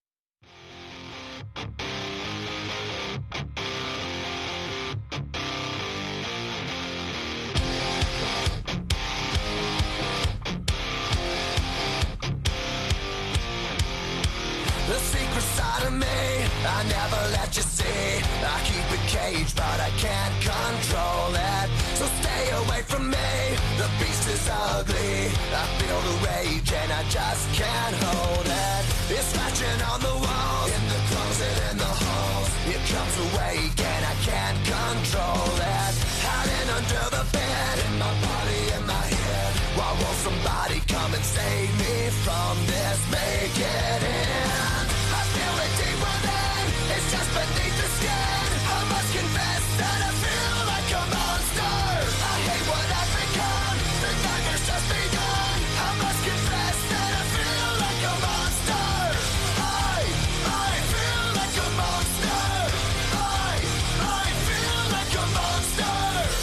The secret side of me, I never let you see. I keep it caged, but I can't control it. So stay away from me, the beast is ugly. I feel the rage and I just can't hold it. It's scratching on the walls, in the closet, in the halls. It comes awake and I can't control it. Hiding under the bed, in my body, in my head. Why won't somebody come and save me from this? Make it in. I feel it deep within, it's just beneath the skin. I must confess that I feel like a monster. I hate what I've become, the nightmare's just begun. I must confess that I feel like a monster. I, I feel like a monster. I, I feel like a monster.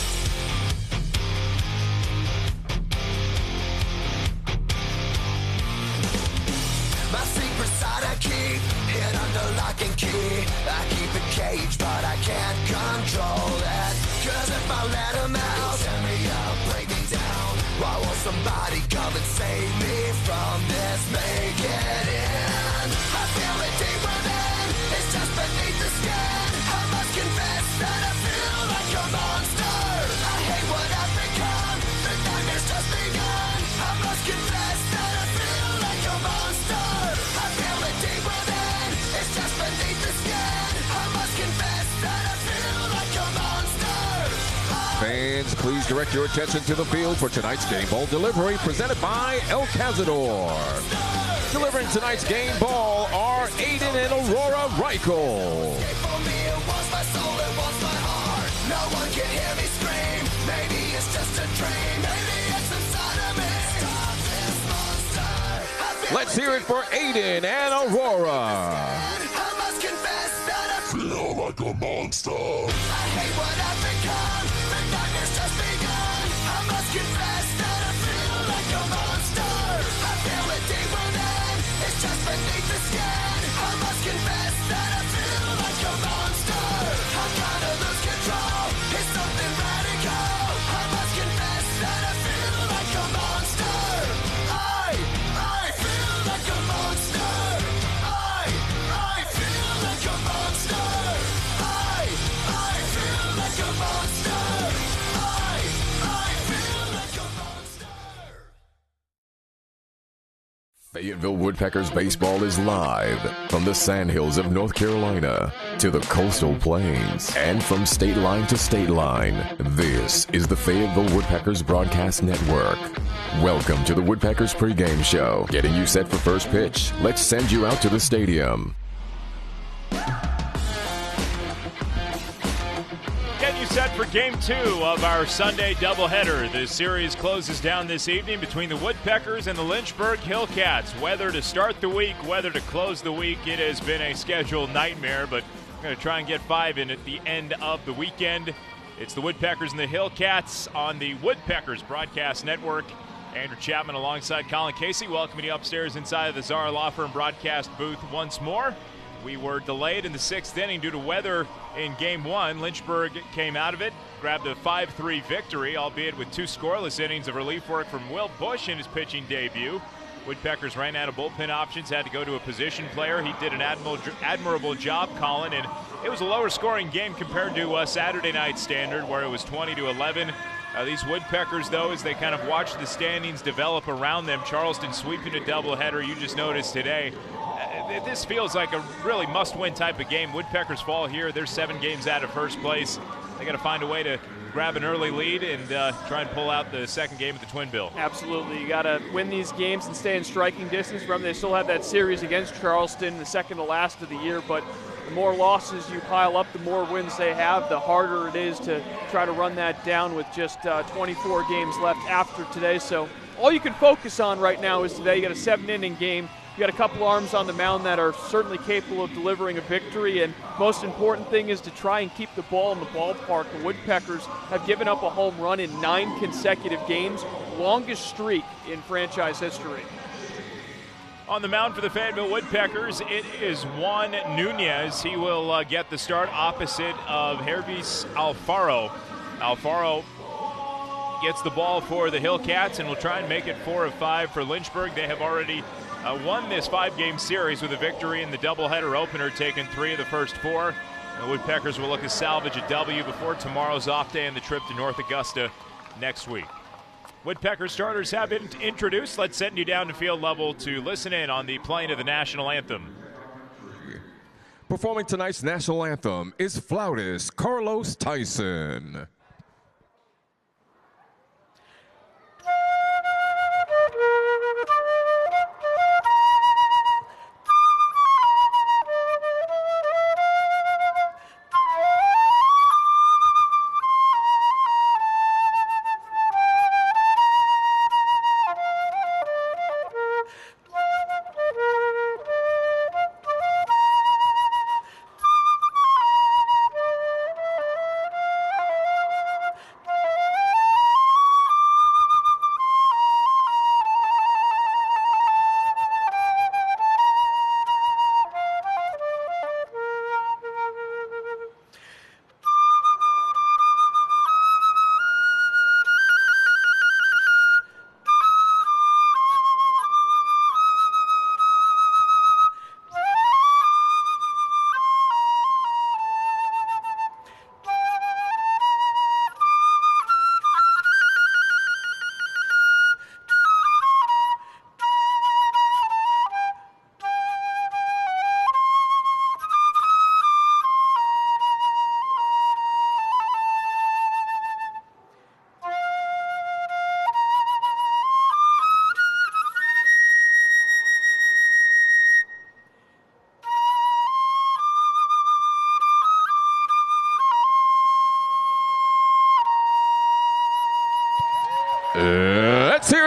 My secret side I keep hid under lock and key. I keep it caged, but I can't control it. 'Cause if I let him out, tear me up, break me down. Why won't somebody come and save me from this? Make it in. I feel it deep within, it's just beneath the skin. I must confess that I feel like a monster. I hate what I've become, the nightmare's just begun. I must confess that I feel like a monster. I feel it deep within, it's just beneath the skin. I must confess that I feel like a monster. Fans, please direct your attention to the field for tonight's game ball delivery presented by El Cazador. Delivering tonight's game ball are Aiden and Aurora Reichel. No one can hear me scream. Maybe it's just a dream. Maybe it's inside of me. Stop this monster. Let's hear it for Aiden and Aurora. I must confess that I feel like a monster. I hate what I've become. The darkness just begun. I must confess that I feel like a monster. I feel it deep within. It's just beneath the skin. I must confess that I feel like a monster. I'm gonna lose control. It's something radical. I must confess that I feel like a monster. I, I feel like a monster. I, I feel like a monster. I, I feel like a monster. I, I feel like a monster. Fayetteville Woodpeckers baseball is live from the sandhills of North Carolina to the coastal plains and from state line to state line. This is the Fayetteville Woodpeckers Broadcast Network. Welcome to the Woodpeckers pregame show. Getting you set for first pitch. Let's send you out to the stadium. Getting you set for game two of our Sunday doubleheader. The series closes down this evening between the Woodpeckers and the Lynchburg Hillcats. Weather to start the week, weather to close the week. It has been a scheduled nightmare, but we're going to try and get five in at the end of the weekend. It's the Woodpeckers and the Hillcats on the Woodpeckers Broadcast Network. Andrew Chapman alongside Colin Casey, welcoming you upstairs inside of the Zara Law Firm broadcast booth once more. We were delayed in the sixth inning due to weather in game one. Lynchburg came out of it, grabbed a five three victory, albeit with two scoreless innings of relief work from Will Bush in his pitching debut. Woodpeckers ran out of bullpen options, had to go to a position player. He did an admirable, admirable job, Colin, and it was a lower scoring game compared to uh, Saturday night standard where it was twenty to eleven. Uh, these Woodpeckers, though, as they kind of watch the standings develop around them, Charleston sweeping a doubleheader, you just noticed today. Uh, this feels like a really must-win type of game. Woodpeckers fall here. They're seven games out of first place. They got to find a way to grab an early lead and uh, try and pull out the second game of the Twin Bill. Absolutely. You got to win these games and stay in striking distance. Remember, they still have that series against Charleston, the second to last of the year, but the more losses you pile up, the more wins they have, the harder it is to try to run that down with just uh, twenty-four games left after today. So all you can focus on right now is today. You got a seven-inning game. You got a couple arms on the mound that are certainly capable of delivering a victory, and most important thing is to try and keep the ball in the ballpark. The Woodpeckers have given up a home run in nine consecutive games, longest streak in franchise history. On the mound for the Fayetteville Woodpeckers, it is Juan Nunez. He will uh, get the start opposite of Hervis Alfaro. Alfaro gets the ball for the Hillcats and will try and make it four of five for Lynchburg. They have already uh, won this five-game series with a victory in the doubleheader opener, taking three of the first four. And the Woodpeckers will look to salvage a W before tomorrow's off day and the trip to North Augusta next week. Woodpecker starters have been introduced. Let's send you down to field level to listen in on the playing of the national anthem. Performing tonight's national anthem is flautist Carlos Tyson.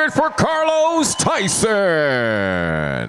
hear it for Carlos Tyson.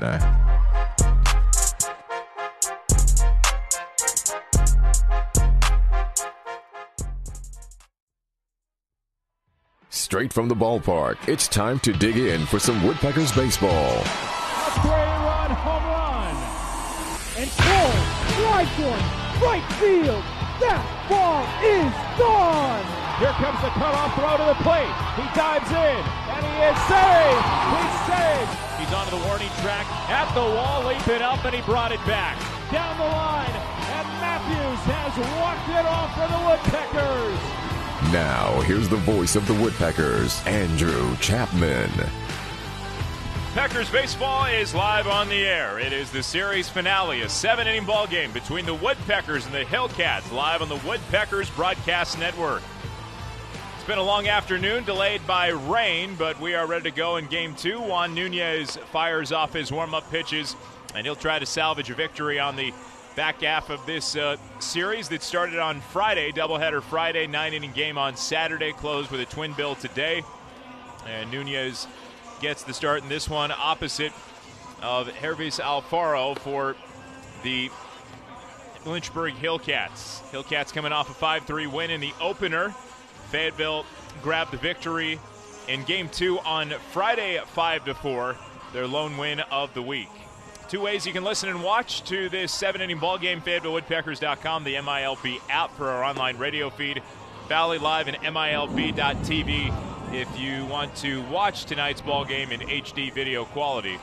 Straight from the ballpark, it's time to dig in for some Woodpeckers baseball. A three-run home run. And full strike one, right field. That ball is gone. Here comes the cutoff throw to the plate. He dives in, and he is saved. He's saved. He's onto the warning track, at the wall, leaping up, and he brought it back. Down the line, and Matthews has walked it off for the Woodpeckers. Now, here's the voice of the Woodpeckers, Andrew Chapman. Packers baseball is live on the air. It is the series finale, a seven-inning ball game between the Woodpeckers and the Hillcats, live on the Woodpeckers Broadcast Network. It's been a long afternoon, delayed by rain, but we are ready to go in game two. Juan Nunez fires off his warm-up pitches, and he'll try to salvage a victory on the back half of this uh, series that started on Friday, doubleheader Friday, nine-inning game on Saturday, closed with a twin bill today. And Nunez gets the start in this one opposite of Hervis Alfaro for the Lynchburg Hillcats. Hillcats coming off a five three win in the opener. Fayetteville grabbed the victory in game two on Friday at five to four, their lone win of the week. Two ways you can listen and watch to this seven-inning ball game, Fayetteville Woodpeckers dot com, the M I L B app for our online radio feed, Valley Live and M I L B dot T V if you want to watch tonight's ball game in H D video quality.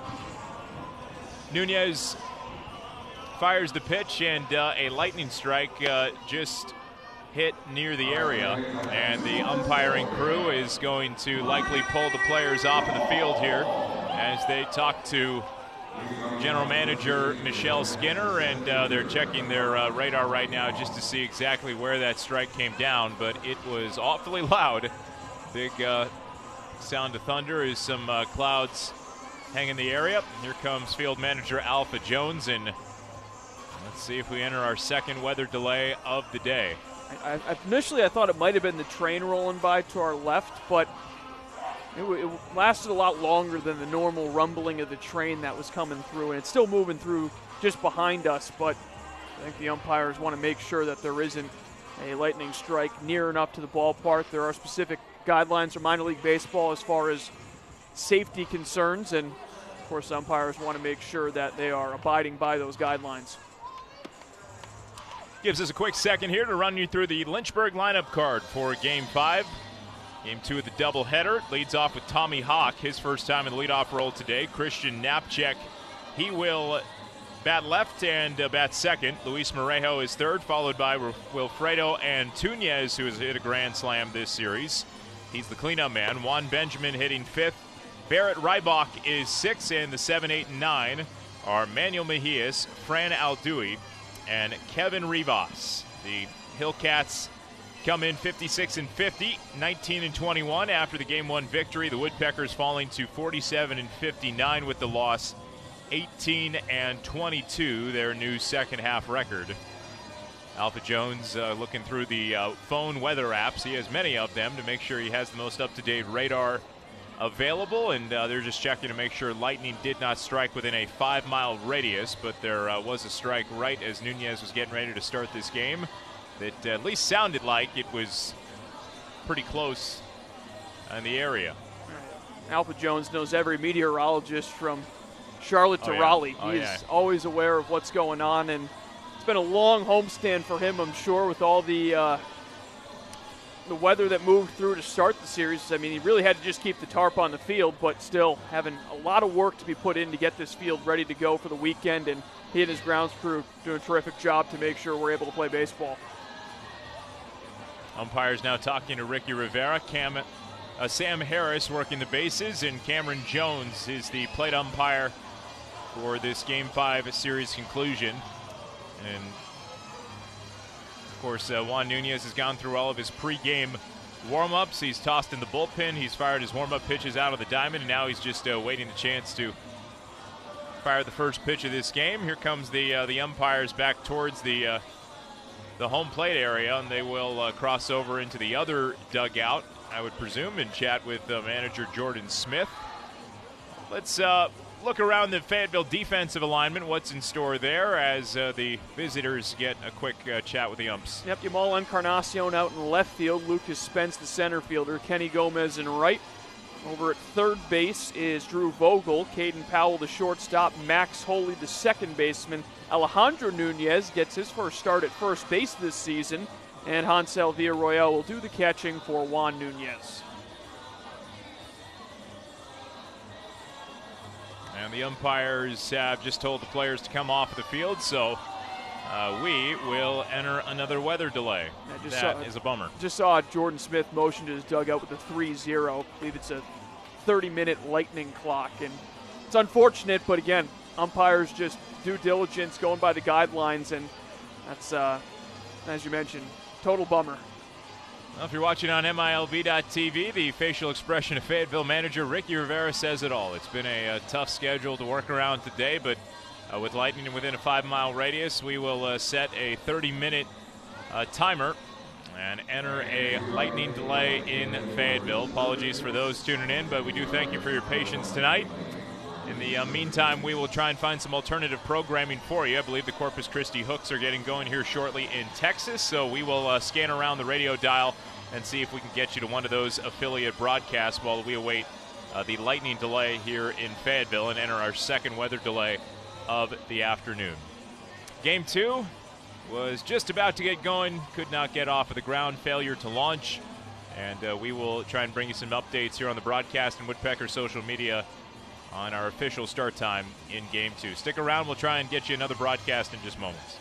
Nunez fires the pitch, and uh, a lightning strike uh, just hit near the area, and the umpiring crew is going to likely pull the players off of the field here as they talk to General Manager Michelle Skinner, and uh, they're checking their uh, radar right now just to see exactly where that strike came down, but it was awfully loud. Big uh, sound of thunder as some uh, clouds hang in the area. Here comes field manager Alpha Jones, and let's see if we enter our second weather delay of the day. I, I, initially, I thought it might have been the train rolling by to our left, but It, it lasted a lot longer than the normal rumbling of the train that was coming through, and it's still moving through just behind us, but I think the umpires want to make sure that there isn't a lightning strike near enough to the ballpark. There are specific guidelines for minor league baseball as far as safety concerns, and of course umpires want to make sure that they are abiding by those guidelines. Gives us a quick second here to run you through the Lynchburg lineup card for game five. Game two of the doubleheader leads off with Tommy Hawk, his first time in the leadoff role today. Christian Knapczyk, he will bat left and uh, bat second. Luis Morejo is third, followed by Wilfredo Antunez, who has hit a grand slam this series. He's the cleanup man. Juan Benjamin hitting fifth. Barrett Rybach is sixth, and the seven, eight, and nine are Manuel Mejias, Fran Aldui, and Kevin Rivas. The Hillcats come in fifty-six and fifty, nineteen and twenty-one after the game one victory. The Woodpeckers falling to forty-seven and fifty-nine with the loss, eighteen and twenty-two, their new second half record. Alpha Jones uh, looking through the uh, phone weather apps. He has many of them to make sure he has the most up-to-date radar available, and uh, they're just checking to make sure lightning did not strike within a five-mile radius, but there uh, was a strike right as Nunez was getting ready to start this game that at least sounded like it was pretty close in the area. Alpha Jones knows every meteorologist from Charlotte to oh, yeah. Raleigh. Oh, he yeah. is always aware of what's going on, and it's been a long homestand for him, I'm sure, with all the uh, the weather that moved through to start the series. I mean, he really had to just keep the tarp on the field, but still having a lot of work to be put in to get this field ready to go for the weekend, and he and his grounds crew doing a terrific job to make sure we're able to play baseball. Umpires now talking to Ricky Rivera. Cam, uh, Sam Harris working the bases, and Cameron Jones is the plate umpire for this Game five series conclusion. And, of course, uh, Juan Nunez has gone through all of his pregame warm-ups. He's tossed in the bullpen. He's fired his warm-up pitches out of the diamond, and now he's just uh, waiting the chance to fire the first pitch of this game. Here comes the uh, the umpires back towards the uh, the home plate area, and they will uh, cross over into the other dugout I would presume, and chat with uh, manager Jordan Smith. Let's uh, look around the Fayetteville defensive alignment. What's in store there as uh, the visitors get a quick uh, chat with the umps? Yep, Yamal Encarnacion out in left field. Lucas Spence, the center fielder. Kenny Gomez in right. Over at third base is Drew Vogel. Caden Powell, the shortstop. Max Holy, the second baseman. Alejandro Nunez gets his first start at first base this season. And Hansel Villarroel will do the catching for Juan Nunez. And the umpires have just told the players to come off the field, so uh, we will enter another weather delay. That saw, is a bummer. Just saw Jordan Smith motion to his dugout with a three zero. I believe it's a thirty-minute lightning clock, and it's unfortunate, but again, umpires just due diligence, going by the guidelines, and that's, uh, as you mentioned, total bummer. Well, if you're watching on M I L B dot T V, the facial expression of Fayetteville manager Ricky Rivera says it all. It's been a, a tough schedule to work around today, but uh, with Lightning within a five-mile radius, we will uh, set a thirty-minute uh, timer and enter a lightning delay in Fayetteville. Apologies for those tuning in, but we do thank you for your patience tonight. In the uh, meantime, we will try and find some alternative programming for you. I believe the Corpus Christi Hooks are getting going here shortly in Texas, so we will uh, scan around the radio dial and see if we can get you to one of those affiliate broadcasts while we await uh, the lightning delay here in Fayetteville and enter our second weather delay of the afternoon. Game two was just about to get going, could not get off of the ground, failure to launch, and uh, we will try and bring you some updates here on the broadcast and Woodpecker social media on our official start time in Game two. Stick around, we'll try and get you another broadcast in just moments.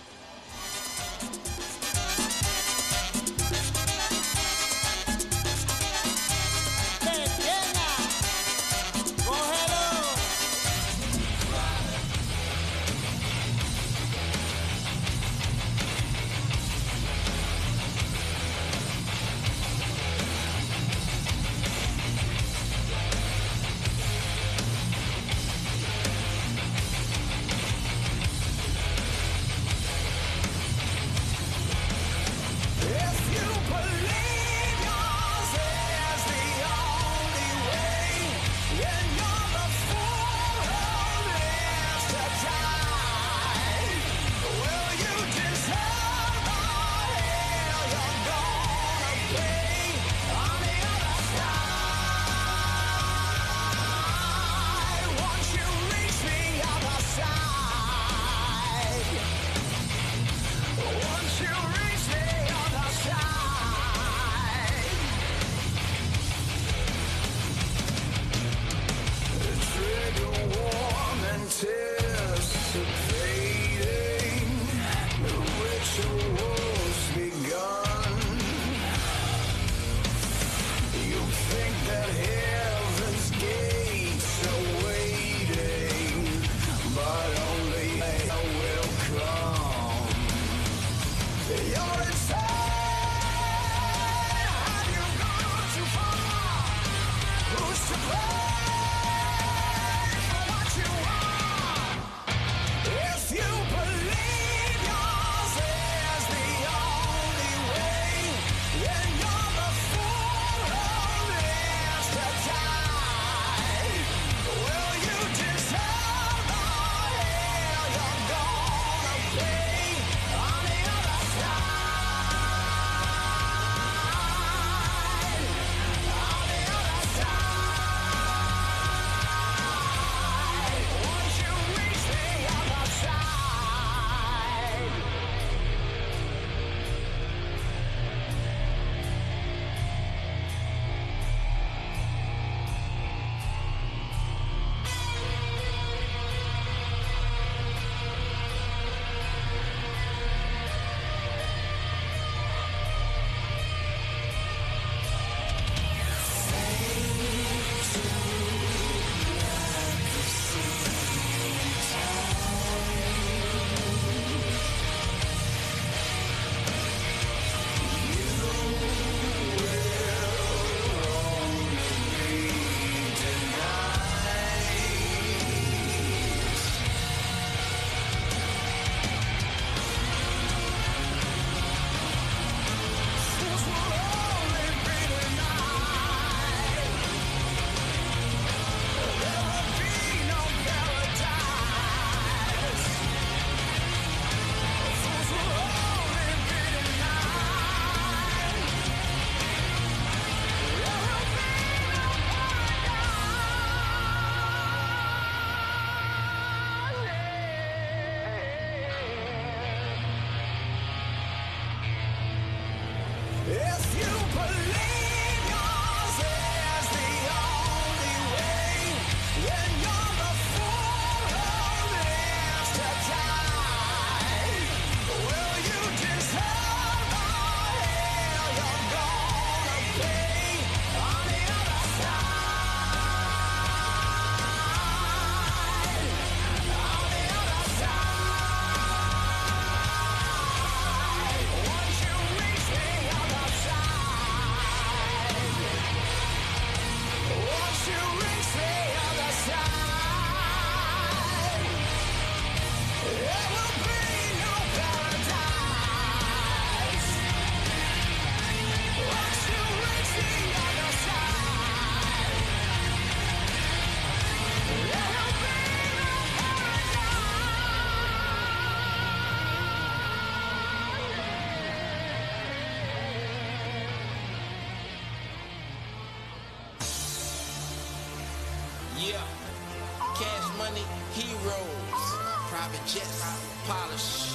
Yeah, cash money, heroes, private jets, polish.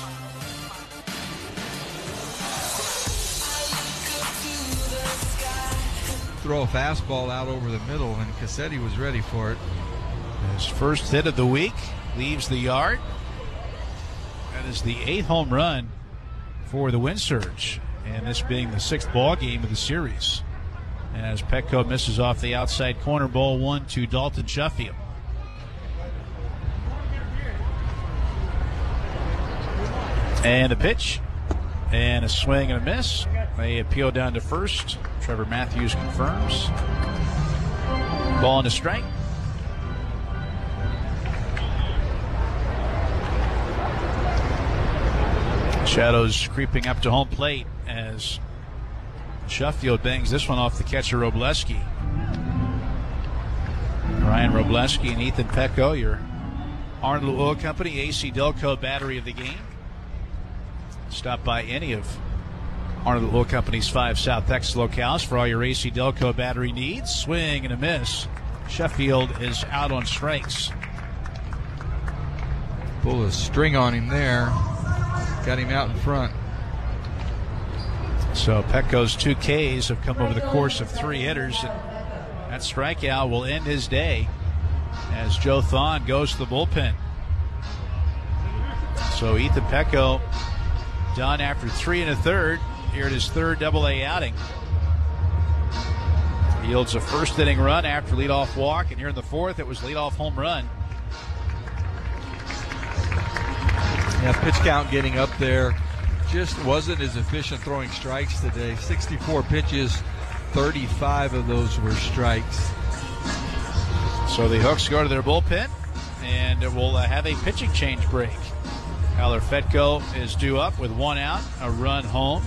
Throw a fastball out over the middle, and Cassetti was ready for it. His first hit of the week leaves the yard. That is the eighth home run for the Wind Surge, and this being the sixth ball game of the series. As Petco misses off the outside corner, ball one to Dalton Sheffield. And a pitch, and a swing and a miss. They appeal down to first. Trevor Matthews confirms. Ball and a strike. Shadows creeping up to home plate as Sheffield bangs this one off the catcher, Robleski. Ryan Robleski and Ethan Petco, your Arnold Oil Company A C Delco battery of the game. Stop by any of Arnold Oil Company's five South Texas locales for all your A C Delco battery needs. Swing and a miss. Sheffield is out on strikes. Pull a string on him there. Got him out in front. So Petco's two Ks have come over the course of three hitters, and that strikeout will end his day as Joe Thon goes to the bullpen. So Ethan Petco done after three and a third here at his third double-A outing. Yields a first inning run after leadoff walk, and here in the fourth it was leadoff home run. Yeah, pitch count getting up there. Just wasn't as efficient throwing strikes today. sixty-four pitches, thirty-five of those were strikes. So the Hooks go to their bullpen, and it will uh, have a pitching change break. Kyler Fetko is due up with one out, a run home.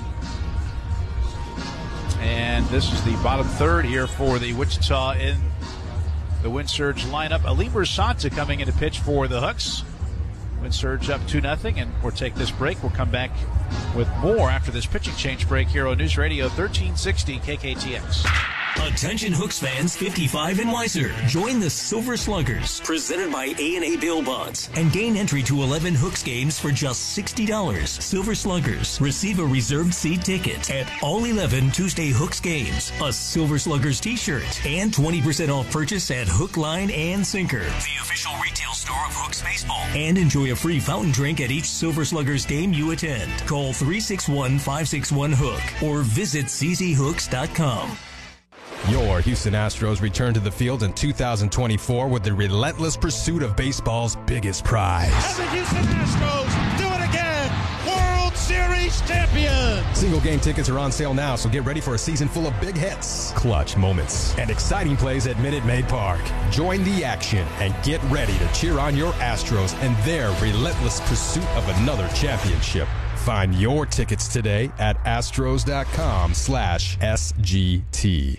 And this is the bottom third here for the Wichita in the Wind Surge lineup. Ali Bersanta coming in to pitch for the Hooks. Wind Surge up two nothing, and we'll take this break. We'll come back with more after this pitching change break here on News Radio thirteen sixty K K T X. Attention Hooks fans fifty-five and wiser. Join the Silver Sluggers, presented by A and A Bail Bonds, and gain entry to eleven Hooks games for just sixty dollars. Silver Sluggers, receive a reserved seat ticket at all eleven Tuesday Hooks games, a Silver Sluggers t-shirt, and twenty percent off purchase at Hook, Line, and Sinker, the official retail store of Hooks Baseball. And enjoy a free fountain drink at each Silver Sluggers game you attend. Call three six one, five six one, Hook or visit c z hooks dot com. Your Houston Astros return to the field in two thousand twenty-four with the relentless pursuit of baseball's biggest prize. And the Houston Astros do it again, World Series champions. Single game tickets are on sale now, so get ready for a season full of big hits, clutch moments, and exciting plays at Minute Maid Park. Join the action and get ready to cheer on your Astros and their relentless pursuit of another championship. Find your tickets today at astros.com slash SGT.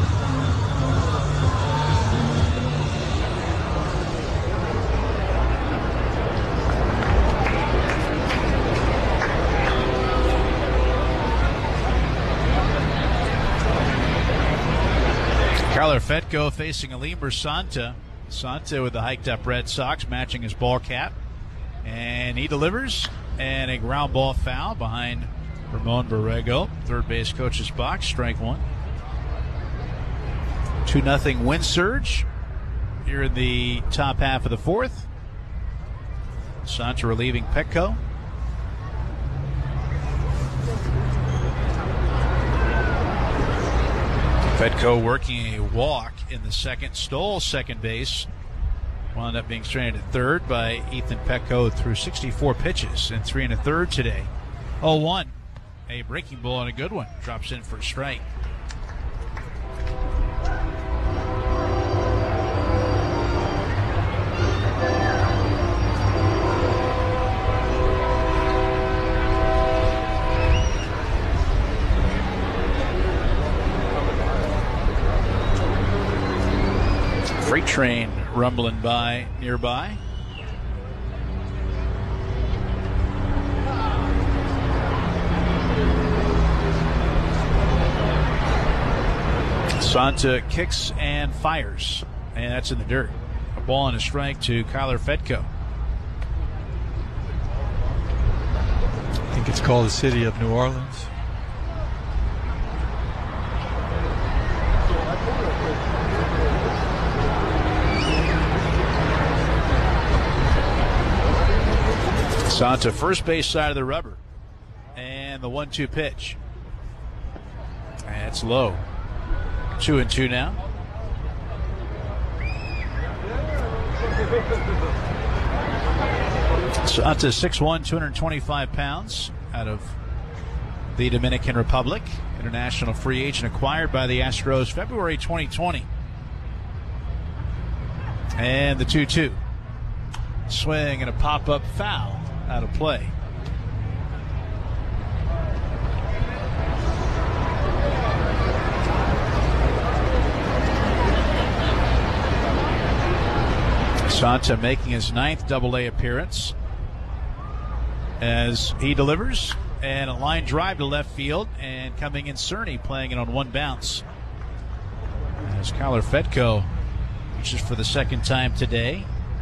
Kyler Fetko facing Ali Bersanta. Santa with the hiked up Red Sox matching his ball cap. And he delivers, and a ground ball foul behind Ramon Borrego, third base coach's box, strike one. two nothing win surge here in the top half of the fourth. Santa relieving Petco. Petco working a walk in the second, stole second base. Wound up being stranded at third by Ethan Petco through sixty-four pitches in three and a third today. oh one. A breaking ball and a good one. Drops in for a strike. Freight train rumbling by nearby. Santa kicks and fires, and that's in the dirt. A ball and a strike to Kyler Fedko. I think it's called the City of New Orleans. Santa first base side of the rubber. And the one two pitch. That's low. Two and two now. Santa six one, two hundred twenty-five pounds, out of the Dominican Republic. International free agent acquired by the Astros February twenty twenty. And the two two. Swing and a pop-up foul out of play. Santa making his ninth double A appearance as he delivers, and a line drive to left field, and coming in Cerny playing it on one bounce. As Kyler Fedko, which is for the second time today.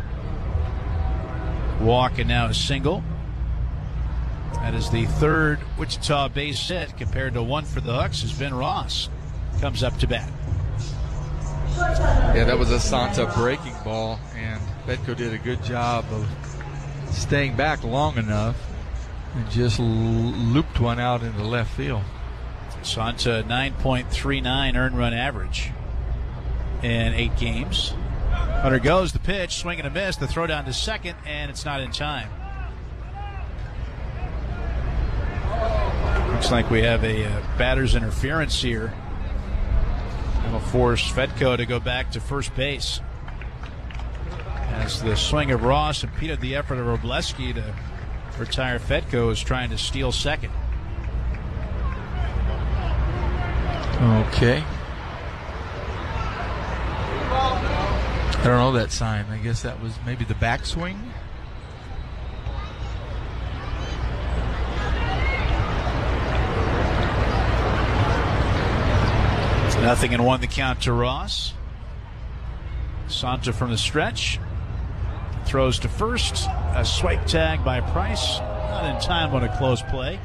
Walk and now a single. That is the third Wichita base hit compared to one for the Hucks as Ben Ross comes up to bat. Yeah, that was a Santa breaking ball, and Fedko did a good job of staying back long enough and just l- looped one out into left field. Santa nine point three nine earned run average in eight games. Hunter goes, the pitch, swing and a miss, the throw down to second, and it's not in time. Looks like we have a uh, batter's interference here. It'll force Fedko to go back to first base, as the swing of Ross impeded the effort of Robleski to retire Fedko, is trying to steal second. Okay. I don't know that sign. I guess that was maybe the backswing. Nothing and one the count to Ross. Santa from the stretch. Throws to first. A swipe tag by Price. Not in time on a close play.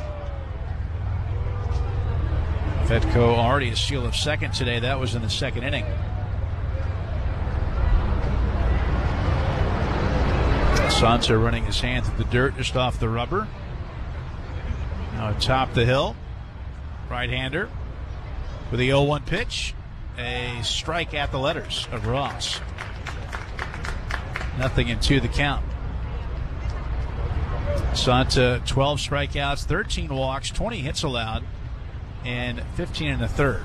Fedko already a steal of second today. That was in the second inning. Santa running his hand through the dirt just off the rubber. Now atop the hill. Right-hander with the oh one pitch. A strike at the letters of Ross. Nothing in two the count. Santa twelve strikeouts, thirteen walks, twenty hits allowed, and fifteen in the third.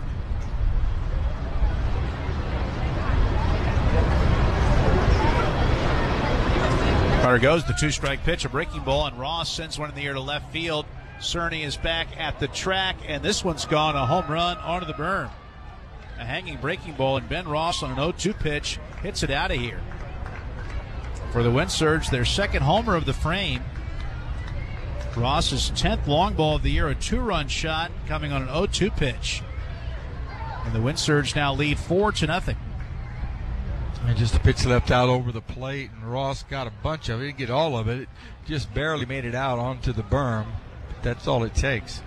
Runner goes, the two-strike pitch, a breaking ball, and Ross sends one in the air to left field. Cerny is back at the track, and this one's gone, a home run onto the berm. A hanging breaking ball, and Ben Ross on an oh two pitch hits it out of here. For the Wind Surge, their second homer of the frame. Ross's tenth long ball of the year, a two-run shot coming on an oh two pitch. And the Wind Surge now lead four to nothing. And just a pitch left out over the plate, and Ross got a bunch of it. He didn't get all of it. It just barely made it out onto the berm. that's all it takes.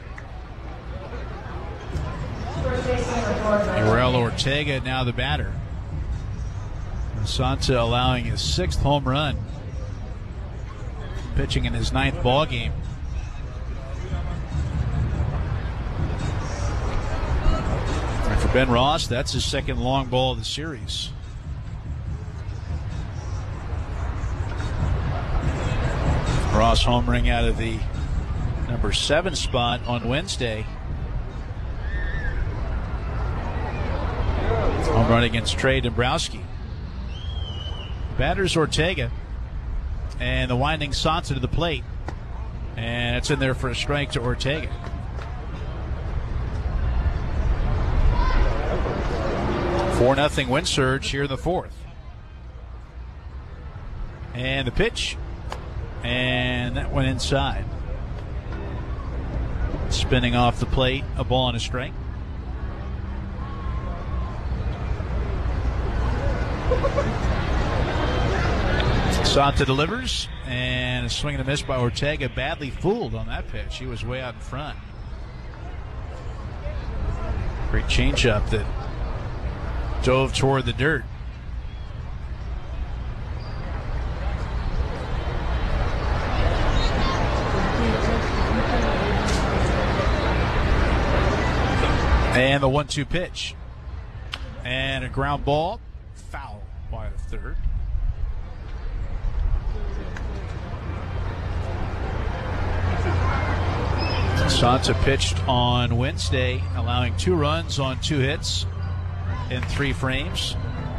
Uriel Ortega now the batter. Santa allowing his sixth home run, pitching in his ninth ball game. And for Ben Ross, that's his second long ball of the series. Ross homering out of the number seven spot on Wednesday. Home run against Trey Dombrowski. Batters Ortega, and the winding Santa to the plate, and it's in there for a strike to Ortega. four nothing win surge here in the fourth. And the pitch, and that went inside. Spinning off the plate, a ball and a strike. Santa delivers, and a swing and a miss by Ortega. Badly fooled on that pitch. He was way out in front. Great changeup that dove toward the dirt. And the one two pitch. And a ground ball. Foul by the third. Santa pitched on Wednesday, allowing two runs on two hits in three frames.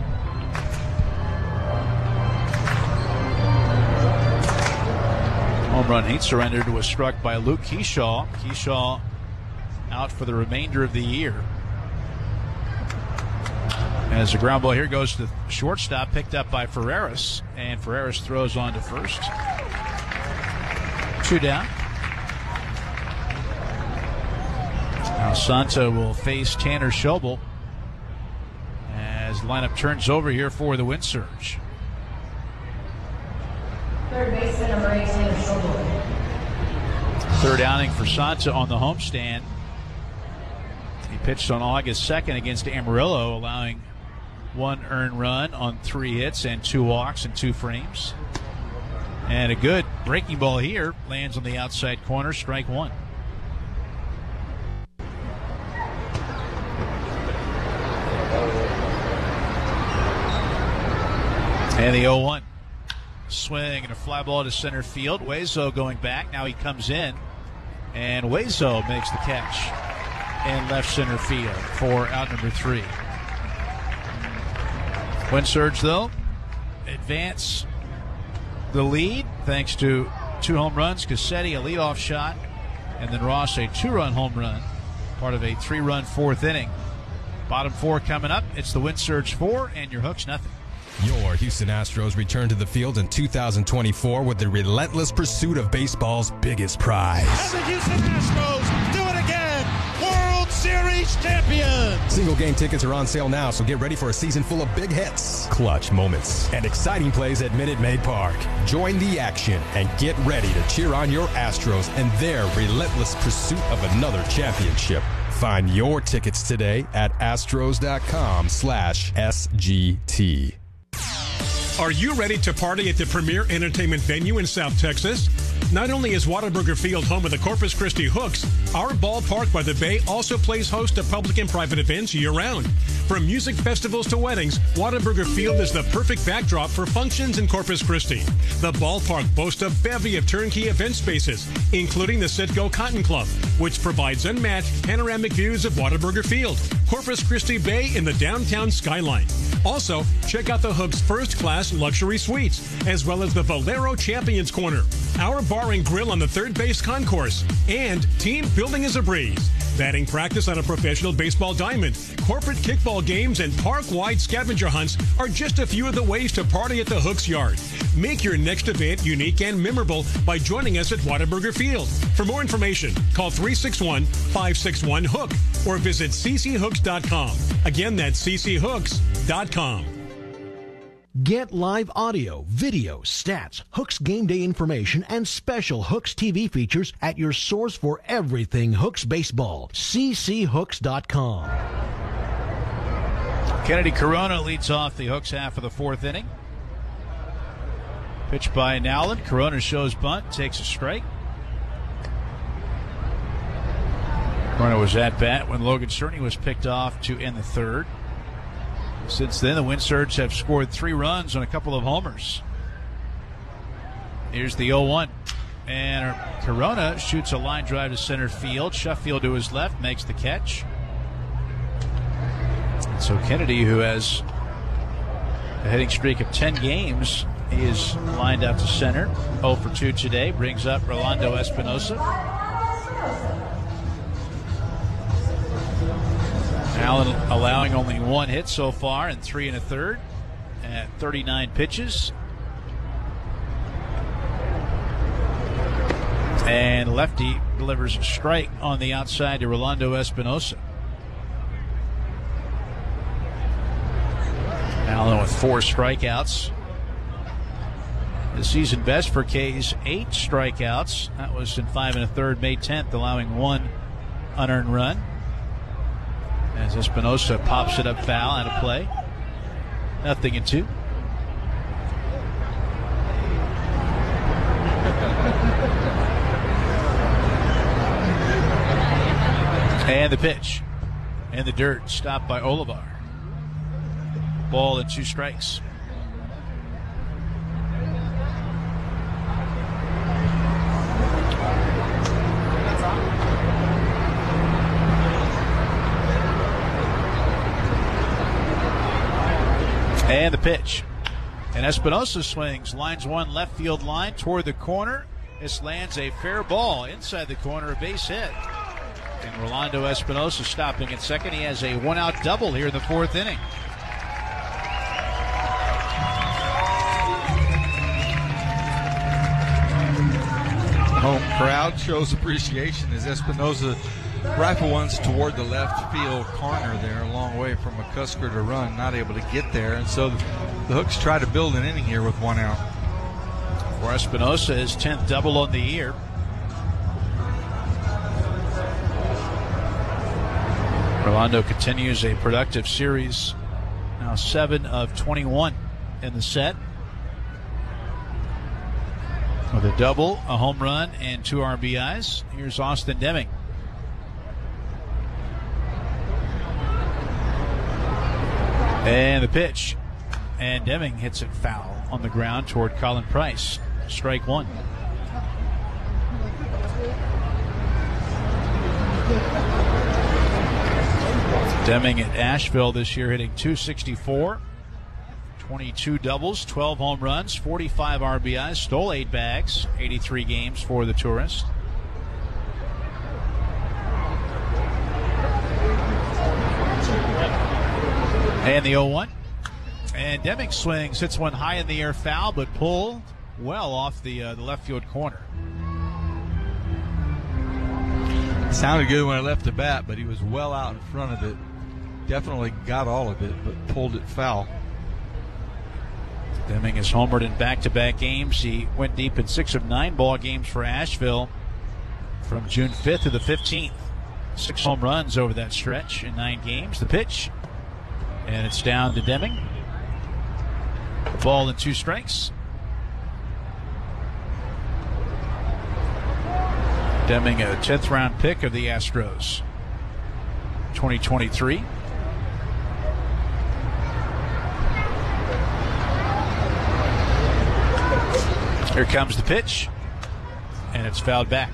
Home run heat surrendered was struck by Luke Keyshaw. Keyshaw out for the remainder of the year. As the ground ball here goes to the shortstop, picked up by Ferreras, and Ferreras throws on to first. Two down. Now Santa will face Tanner Schobel as the lineup turns over here for the win surge. Third baseman number eight, Tanner Schobel. Third outing for Santa on the homestand. He pitched on August second against Amarillo, allowing one earned run on three hits and two walks and two frames. And a good breaking ball here lands on the outside corner, strike one. And the oh one. Swing and a fly ball to center field. Hueso going back. Now he comes in. And Hueso makes the catch in left center field for out number three. Win surge, though, advance the lead thanks to two home runs. Cassetti, a leadoff shot, and then Ross, a two-run home run, part of a three-run fourth inning. Bottom four coming up. It's the Win Surge four and your Hooks nothing. Your Houston Astros return to the field in two thousand twenty-four with the relentless pursuit of baseball's biggest prize. And the Houston Astros do it again. World Series champions. Single game tickets are on sale now, so get ready for a season full of big hits, clutch moments, and exciting plays at Minute Maid Park. Join the action and get ready to cheer on your Astros and their relentless pursuit of another championship. Find your tickets today at astros.com slash SGT. Are you ready to party at the premier entertainment venue in South Texas? Not only is Whataburger Field home of the Corpus Christi Hooks, our ballpark by the Bay also plays host to public and private events year-round. From music festivals to weddings, Whataburger Field is the perfect backdrop for functions in Corpus Christi. The ballpark boasts a bevy of turnkey event spaces, including the Citgo Cotton Club, which provides unmatched panoramic views of Whataburger Field, Corpus Christi Bay in the downtown skyline. Also, check out the Hooks first-class luxury suites, as well as the Valero Champions Corner, our bar and grill on the third base concourse, and team building is a breeze. Batting practice on a professional baseball diamond, corporate kickball games, and park-wide scavenger hunts are just a few of the ways to party at the Hooks Yard. Make your next event unique and memorable by joining us at Whataburger Field. For more information, call three six one, five six one, HOOK or visit c c hooks dot com. Again, that's c c hooks dot com. Get live audio, video, stats, Hooks game day information, and special Hooks T V features at your source for everything Hooks baseball. c c hooks dot com. Kennedy Corona leads off the Hooks half of the fourth inning. Pitch by Nowlin. Corona shows bunt, takes a strike. Corona was at bat when Logan Cerny was picked off to end the third. Since then, the Windsurge have scored three runs on a couple of homers. Here's the oh one. And Corona shoots a line drive to center field. Sheffield to his left makes the catch. So Kennedy, who has a hitting streak of ten games, he is lined out to center. oh for two today, brings up Rolando Espinosa. Allen allowing only one hit so far and three and a third at thirty-nine pitches. And lefty delivers a strike on the outside to Rolando Espinosa. Allen with four strikeouts. The season best for K's eight strikeouts. That was in five and a third, May tenth, allowing one unearned run. As Espinosa pops it up foul out of play. Nothing in two. And the pitch. And the dirt stopped by Olivar. Ball and two strikes. And the pitch. And Espinosa swings, lines one left field line toward the corner. This lands a fair ball inside the corner, a base hit. And Rolando Espinosa stopping at second. He has a one-out double here in the fourth inning. Home crowd shows appreciation as Espinosa rifle ones toward the left field corner there, a long way from McCusker to run, not able to get there. And so the Hooks try to build an inning here with one out. For Espinosa, his tenth double on the year. Rolando continues a productive series, now seven of twenty-one in the set. With a double, a home run, and two R B Is. Here's Austin Deming. And the pitch. And Deming hits it foul on the ground toward Colin Price. Strike one. Deming at Asheville this year hitting two sixty-four. twenty-two doubles, twelve home runs, forty-five R B Is, stole eight bags, eighty-three games for the Tourist. And the oh one. And Deming swings, hits one high in the air foul, but pulled well off the, uh, the left field corner. Sounded good when I left the bat, but he was well out in front of it. Definitely got all of it, but pulled it foul. Deming has homered in back-to-back games. He went deep in six of nine ball games for Asheville from June fifth to the fifteenth. Six home runs over that stretch in nine games. The pitch, and it's down to Deming. Ball and two strikes. Deming, a tenth round pick of the Astros, twenty twenty-three. Here comes the pitch, and it's fouled back.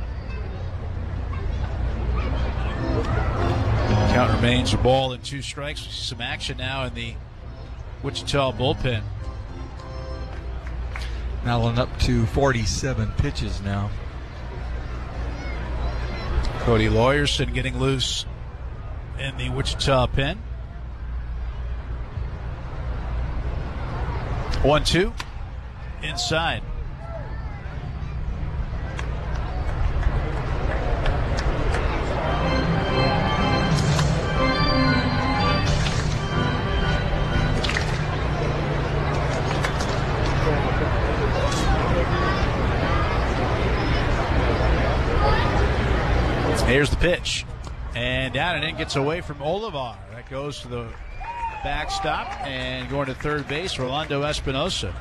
Count remains a ball and two strikes. We see some action now in the Wichita bullpen. Allen up to forty-seven pitches now. Cody Lawyerson getting loose in the Wichita pen. one two. Inside. Here's the pitch. And down and in gets away from Olivar. That goes to the backstop and going to third base, Rolando Espinosa.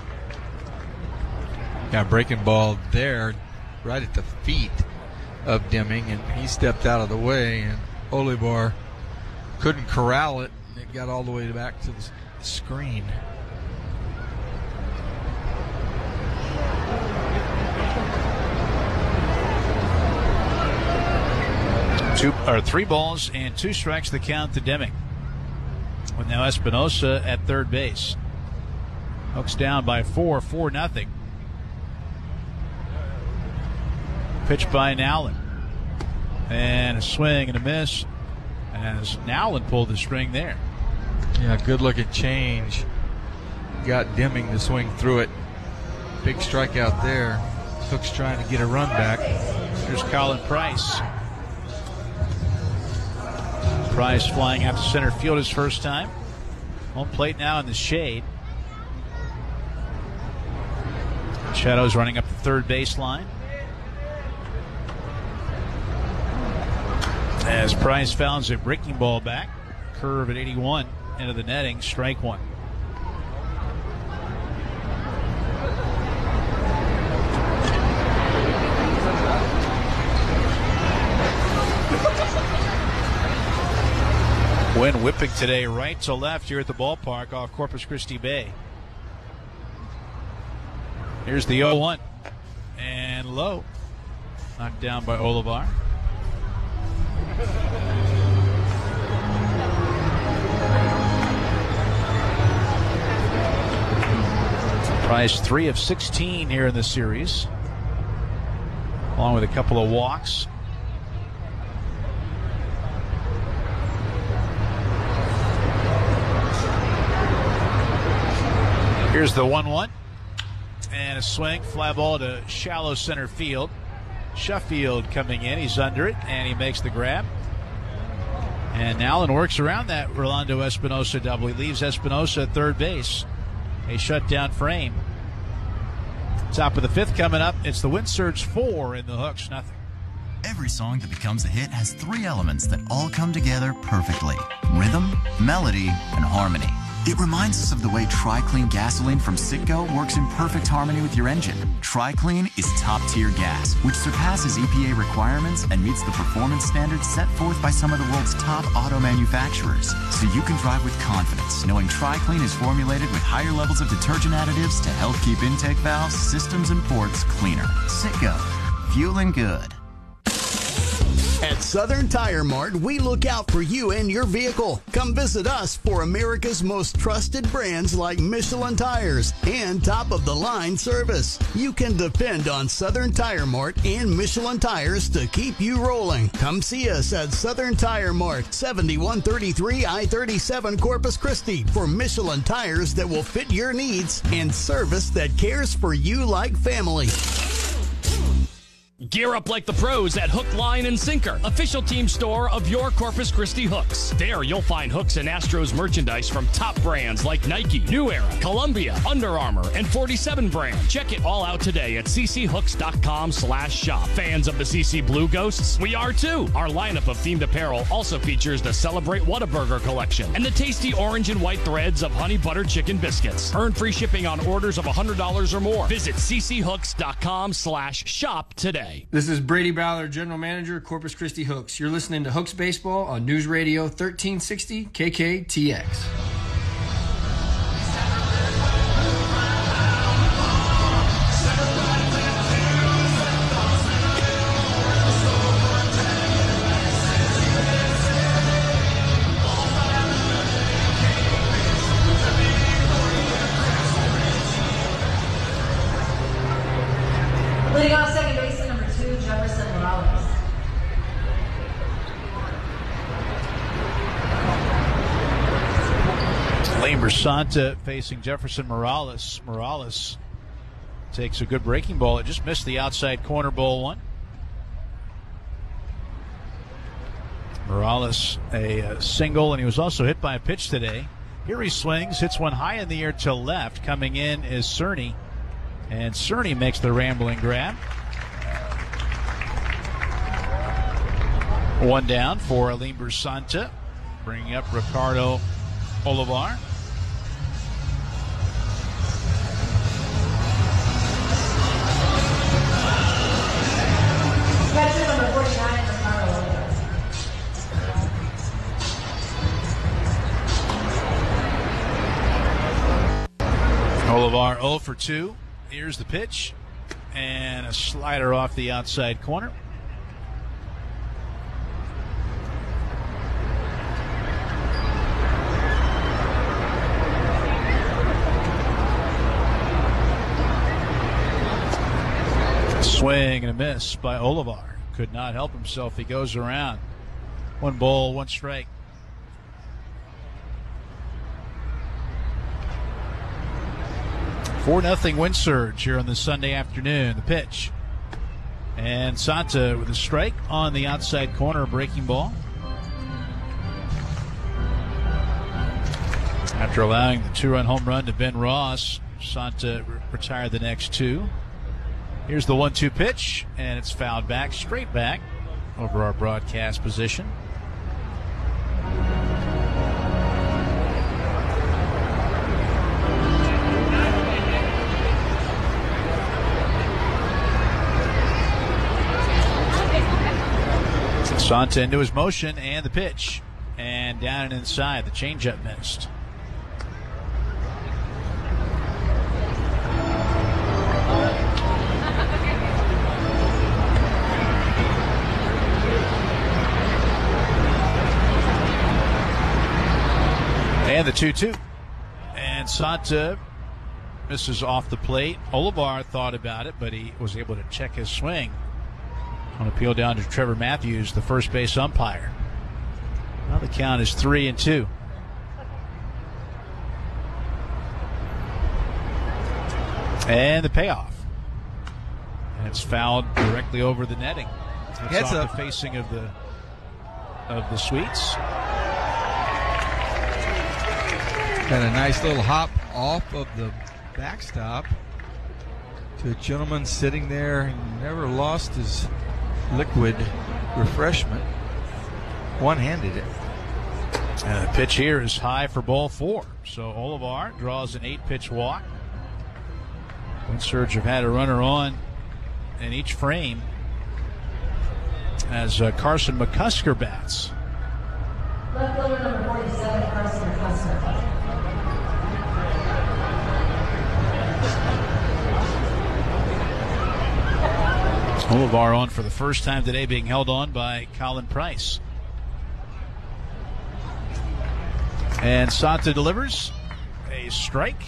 Yeah, breaking ball there right at the feet of Deming, and he stepped out of the way, and Olivar couldn't corral it. It got all the way back to the screen. Two or three balls and two strikes the count to Deming. With now Espinosa at third base. Hooks down by four, four nothing. Pitch by Nowlin. And a swing and a miss as Nowlin pulled the string there. Yeah, good looking change. Got Deming to swing through it. Big strikeout there. Hooks trying to get a run back. Here's Colin Price. Price flying out to center field his first time. Home plate now in the shade. Shadow's running up the third baseline. As Price fouls a breaking ball back. Curve at eighty-one into the netting. Strike one. Wind whipping today right to left here at the ballpark off Corpus Christi Bay. Here's the oh one. And low. Knocked down by Olivar. Price three of sixteen here in the series, along with a couple of walks. Here's the one one. And a swing, fly ball to shallow center field. Sheffield coming in, he's under it, and he makes the grab. And Nowlin works around that Rolando Espinosa double. He leaves Espinosa at third base. A shutdown frame. Top of the fifth coming up. It's the Wind Surge four in the Hooks, nothing. Every song that becomes a hit has three elements that all come together perfectly: rhythm, melody, and harmony. It reminds us of the way Tri-Clean gasoline from Citgo works in perfect harmony with your engine. Tri-Clean is top-tier gas, which surpasses E P A requirements and meets the performance standards set forth by some of the world's top auto manufacturers. So you can drive with confidence, knowing Tri-Clean is formulated with higher levels of detergent additives to help keep intake valves, systems, and ports cleaner. Citgo. Fueling good. At Southern Tire Mart, we look out for you and your vehicle. Come visit us for America's most trusted brands like Michelin Tires and top-of-the-line service. You can depend on Southern Tire Mart and Michelin Tires to keep you rolling. Come see us at Southern Tire Mart, seventy-one thirty-three I thirty-seven Corpus Christi, for Michelin tires that will fit your needs and service that cares for you like family. Gear up like the pros at Hook, Line, and Sinker, official team store of your Corpus Christi Hooks. There you'll find Hooks and Astros merchandise from top brands like Nike, New Era, Columbia, Under Armour, and forty-seven brand. Check it all out today at c c hooks dot com slash shop. Fans of the C C Blue Ghosts? We are too. Our lineup of themed apparel also features the Celebrate Whataburger collection and the tasty orange and white threads of honey butter chicken biscuits. Earn free shipping on orders of one hundred dollars or more. Visit c c hooks dot com slash shop today. This is Brady Ballard, General Manager, Corpus Christi Hooks. You're listening to Hooks Baseball on News Radio thirteen sixty K K T X. Leading off second baseman number two, Jefferson Morales. Lane Bersanta facing Jefferson Morales. Morales takes a good breaking ball. It just missed the outside corner, ball one. Morales a, a single, and he was also hit by a pitch today. Here he swings, hits one high in the air to left. Coming in is Cerny. And Cerny makes the rambling grab. One down for Alimber Santa, bringing up Ricardo Olivar. Catcher number forty-nine, Ricardo Olivar oh for two. Here's the pitch. And a slider off the outside corner. Swing and a miss by Olivar. Could not help himself. He goes around. One ball, one strike. four nothing win surge here on this Sunday afternoon. The pitch. And Santa with a strike on the outside corner, breaking ball. After allowing the two-run home run to Ben Ross, Santa re- retired the next two. Here's the one two pitch, and it's fouled back, straight back over our broadcast position. Santa into his motion, and the pitch. And down and inside, the changeup missed. And the two two. And Santa misses off the plate. Olivar thought about it, but he was able to check his swing. On appeal down to Trevor Matthews, the first base umpire. Now the count is three and two. And the payoff. And it's fouled directly over the netting. It's Heads off up. the facing of the of the Sweets. Got a nice little hop off of the backstop to a gentleman sitting there and never lost his liquid refreshment. One-handed it. And the pitch here is high for ball four. So Olivar draws an eight-pitch walk. Wind Surge have had a runner on in each frame as uh, Carson McCusker bats. Left fielder number forty-seven, Carson McCusker. Olivar on for the first time today, being held on by Colin Price. And Santa delivers a strike.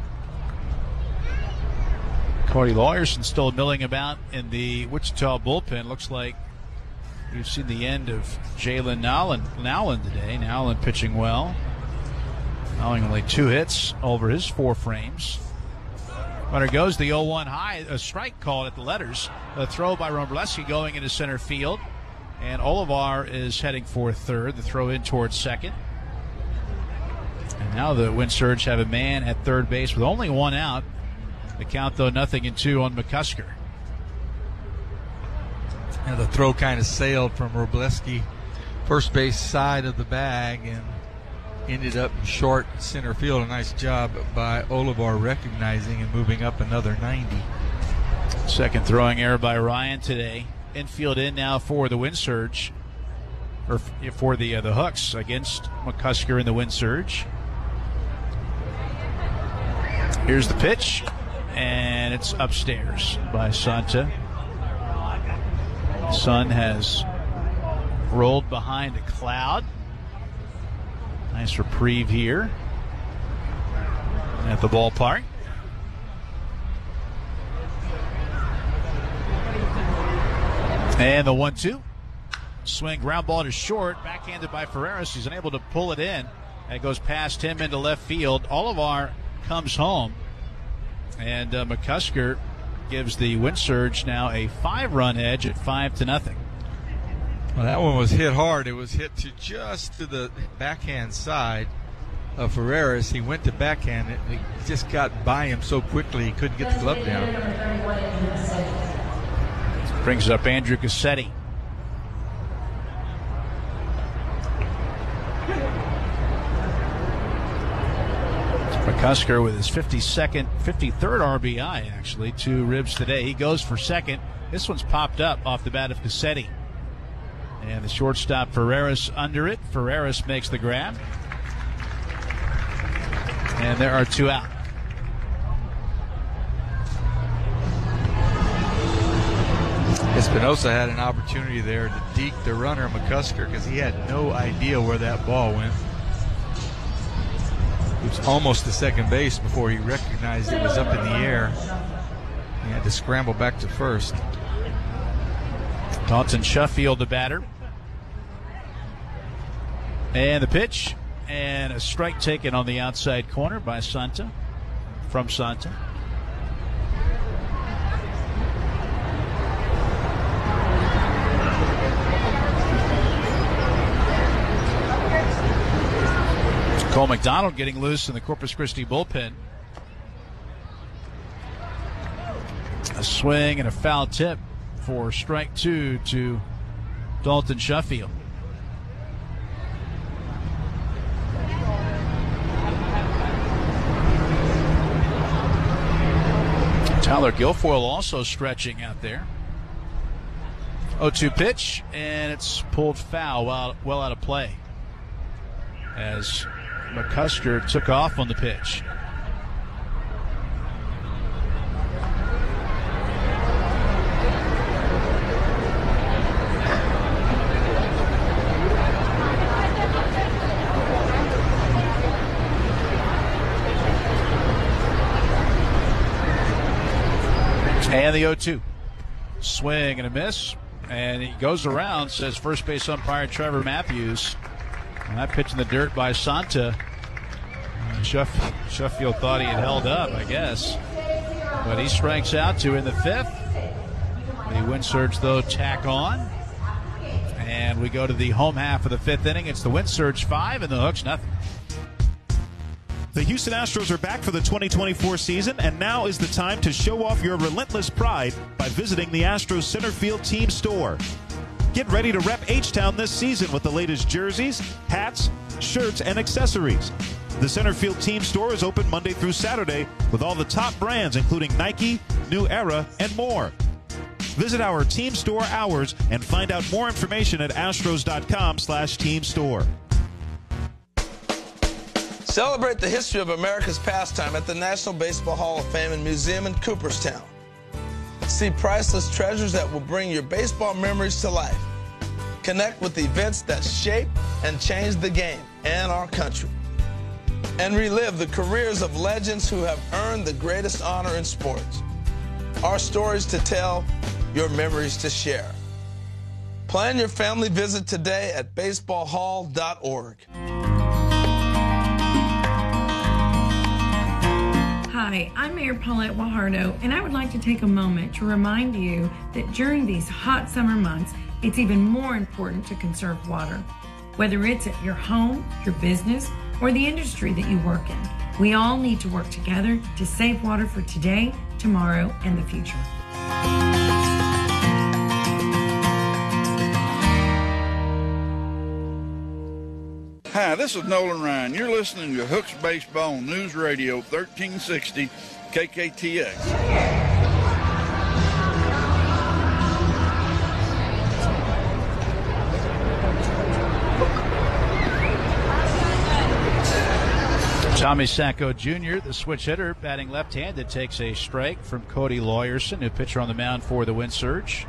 Cody Lawyerson still milling about in the Wichita bullpen. Looks like we've seen the end of Jalen Nowlin, Nowlin today. Nowlin pitching well. Allowing only two hits over his four frames. Runner goes the oh one high, a strike called at the letters. A throw by Robleski going into center field. And Olivar is heading for third. The throw in towards second. And now the Wind Surge have a man at third base with only one out. The count, though, nothing in two on McCusker. And the throw kind of sailed from Robleski, first base side of the bag, and ended up in short center field. A nice job by Olivar recognizing and moving up another ninety. Second throwing error by Ryan today. Infield in now for the Wind Surge, or for the uh, the Hooks against McCusker in the Wind Surge. Here's the pitch, and it's upstairs by Santa. Sun has rolled behind a cloud. Nice reprieve here at the ballpark. And the one two. Swing, ground ball to short, backhanded by Ferreras. He's unable to pull it in. And it goes past him into left field. Olivar comes home. And uh, McCusker gives the Wind Surge now a five-run edge at five to nothing. Well, that one was hit hard. It was hit to just to the backhand side of Ferreras. He went to backhand it. He just got by him so quickly he couldn't get the glove down. Brings up Andrew Cassetti. McCusker with his fifty-second, fifty-third R B I, actually. Two ribs today. He goes for second. This one's popped up off the bat of Cassetti. And the shortstop Ferreras under it. Ferreras makes the grab. And there are two out. Espinosa had an opportunity there to deke the runner, McCusker, because he had no idea where that ball went. He was almost to second base before he recognized it was up in the air. He had to scramble back to first. Dalton Sheffield, the batter. And the pitch. And a strike taken on the outside corner by Santa. From Santa. Cole McDonald getting loose in the Corpus Christi bullpen. A swing and a foul tip for strike two to Dalton Sheffield. Tyler Guilfoyle also stretching out there. oh two pitch, and it's pulled foul well, well out of play as McCusker took off on the pitch. And the oh two. Swing and a miss. And he goes around, says first base umpire Trevor Matthews. And that pitch in the dirt by Santa. Uh, Sheff- Sheffield thought he had held up, I guess. But he strikes out to in the fifth. The wind surge, though, tack on. And we go to the home half of the fifth inning. It's the wind surge five and the Hooks nothing. The Houston Astros are back for the twenty twenty-four season, and now is the time to show off your relentless pride by visiting the Astros Center Field Team Store. Get ready to rep H-Town this season with the latest jerseys, hats, shirts, and accessories. The Center Field Team Store is open Monday through Saturday with all the top brands including Nike, New Era, and more. Visit our Team Store hours and find out more information at astros.com slash team store. Celebrate the history of America's pastime at the National Baseball Hall of Fame and Museum in Cooperstown. See priceless treasures that will bring your baseball memories to life. Connect with events that shape and change the game and our country. And relive the careers of legends who have earned the greatest honor in sports. Our stories to tell, your memories to share. Plan your family visit today at baseball hall dot org. Hi, I'm Mayor Paulette Guajardo, and I would like to take a moment to remind you that during these hot summer months, it's even more important to conserve water. Whether it's at your home, your business, or the industry that you work in, we all need to work together to save water for today, tomorrow, and the future. Hi, this is Nolan Ryan. You're listening to Hooks Baseball on News Radio thirteen sixty K K T X. Tommy Sacco Junior, the switch hitter, batting left-handed, takes a strike from Cody Lawyerson, new pitcher on the mound for the Wind Surge.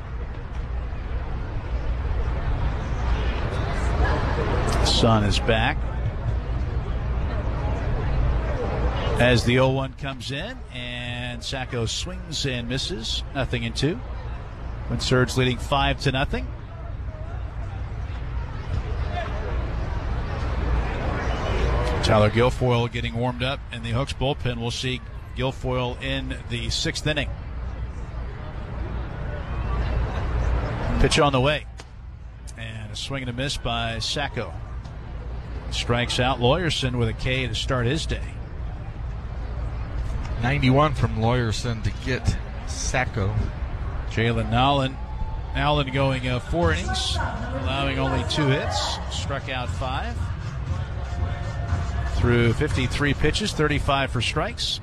Sun is back as the oh one comes in, and Sacco swings and misses. Nothing in two. Wind Surge leading five to nothing. Tyler Guilfoyle getting warmed up in the Hooks bullpen. We'll see Guilfoyle in the sixth inning. Pitch on the way. And a swing and a miss by Sacco. Strikes out Lawyerson with a K to start his day. ninety-one from Lawyerson to get Sacco. Jalen Nowlin. Nowlin going uh, four innings, allowing only two hits. Struck out five. through fifty-three pitches, thirty-five for strikes.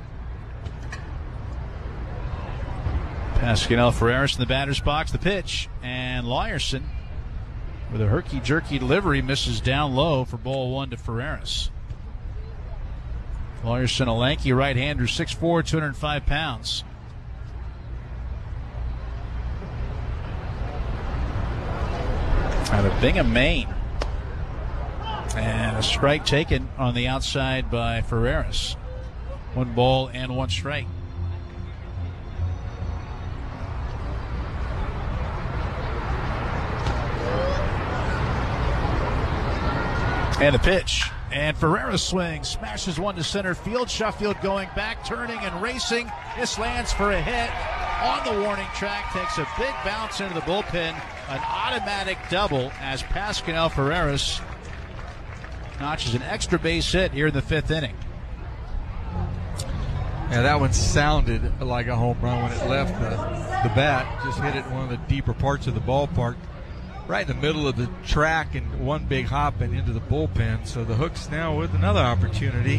Pascal Ferreras in the batter's box. The pitch, and Lawyerson with a herky-jerky delivery misses down low for ball one to Ferreras. Lawyerson, a lanky right-hander, six foot four, two hundred five pounds. Out of Bingham, Maine. And a strike taken on the outside by Ferreras. One ball and one strike. And the pitch. And Ferreras swings, smashes one to center field. Sheffield going back, turning and racing. This lands for a hit on the warning track. Takes a big bounce into the bullpen. An automatic double as Pascal Ferreras notches an extra base hit here in the fifth inning. Yeah, that one sounded like a home run when it left the, the bat. Just hit it in one of the deeper parts of the ballpark, right in the middle of the track, and one big hop and into the bullpen. So the Hooks now with another opportunity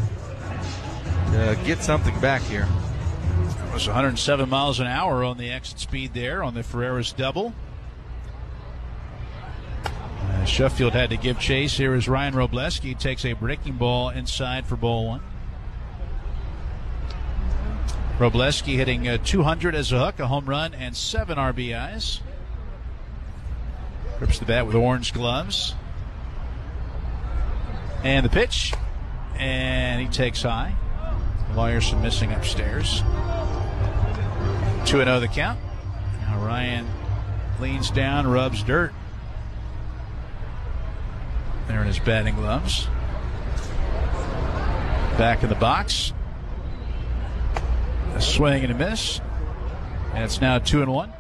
to get something back here. It was one hundred seven miles an hour on the exit speed there on the Ferreras double. Uh, Sheffield had to give chase. Here is Ryan Robleski. Takes a breaking ball inside for ball one. Robleski hitting uh, two hundred as a Hook, a home run, and seven R B Is. Grips the bat with orange gloves. And the pitch. And he takes high. Lawyerson missing upstairs. two and oh the count. Now Ryan leans down, rubs dirt. There in his batting gloves. Back in the box. A swing and a miss. And it's now two and one.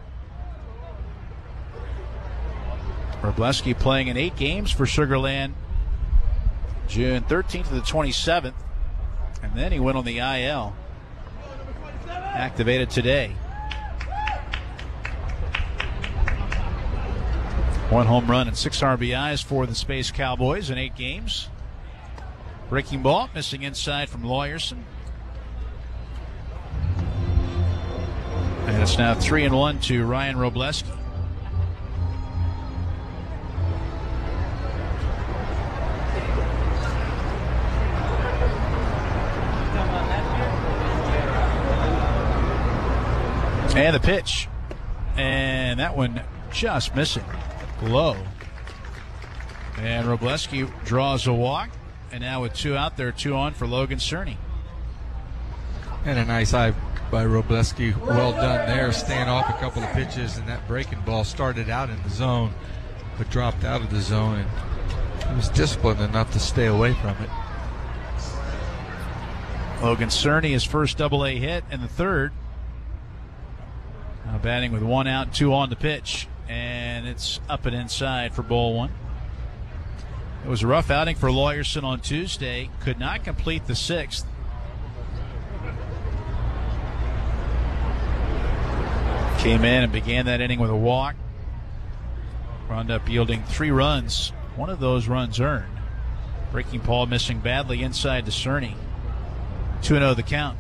Robleski playing in eight games for Sugar Land, June thirteenth to the twenty-seventh. And then he went on the I L. Activated today. One home run and six R B Is for the Space Cowboys in eight games. Breaking ball, missing inside from Lawyerson. And it's now three and one to Ryan Robleski. And the pitch. And that one just missing. Low. And Robleski draws a walk. And now with two out there, two on for Logan Cerny. And a nice eye by Robleski. Well done there. Staying off a couple of pitches. And that breaking ball started out in the zone, but dropped out of the zone. And he was disciplined enough to stay away from it. Logan Cerny, his first double A hit, and the third. Now batting with one out, two on the pitch, and it's up and inside for ball one. It was a rough outing for Lawyerson on Tuesday. Could not complete the sixth. Came in and began that inning with a walk. Wound up yielding three runs. One of those runs earned. Breaking ball missing badly inside to Cerny. two and oh the count.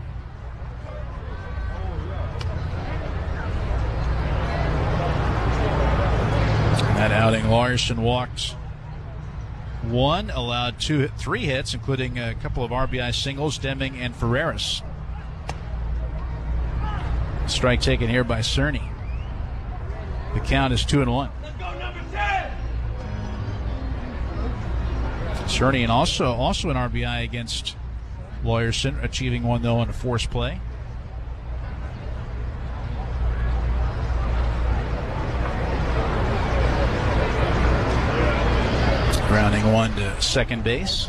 That outing, Lawyerson walked one, allowed two, three hits, including a couple of R B I singles, Deming and Ferreras. Strike taken here by Cerny. The count is two and one. Cerny and also also an R B I against Lawyerson, achieving one though on a force play. Grounding one to second base.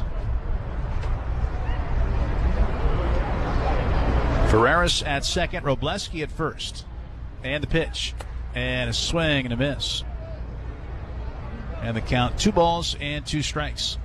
Ferreras at second, Robleski at first. And the pitch. And a swing and a miss. And the count, two balls and two strikes.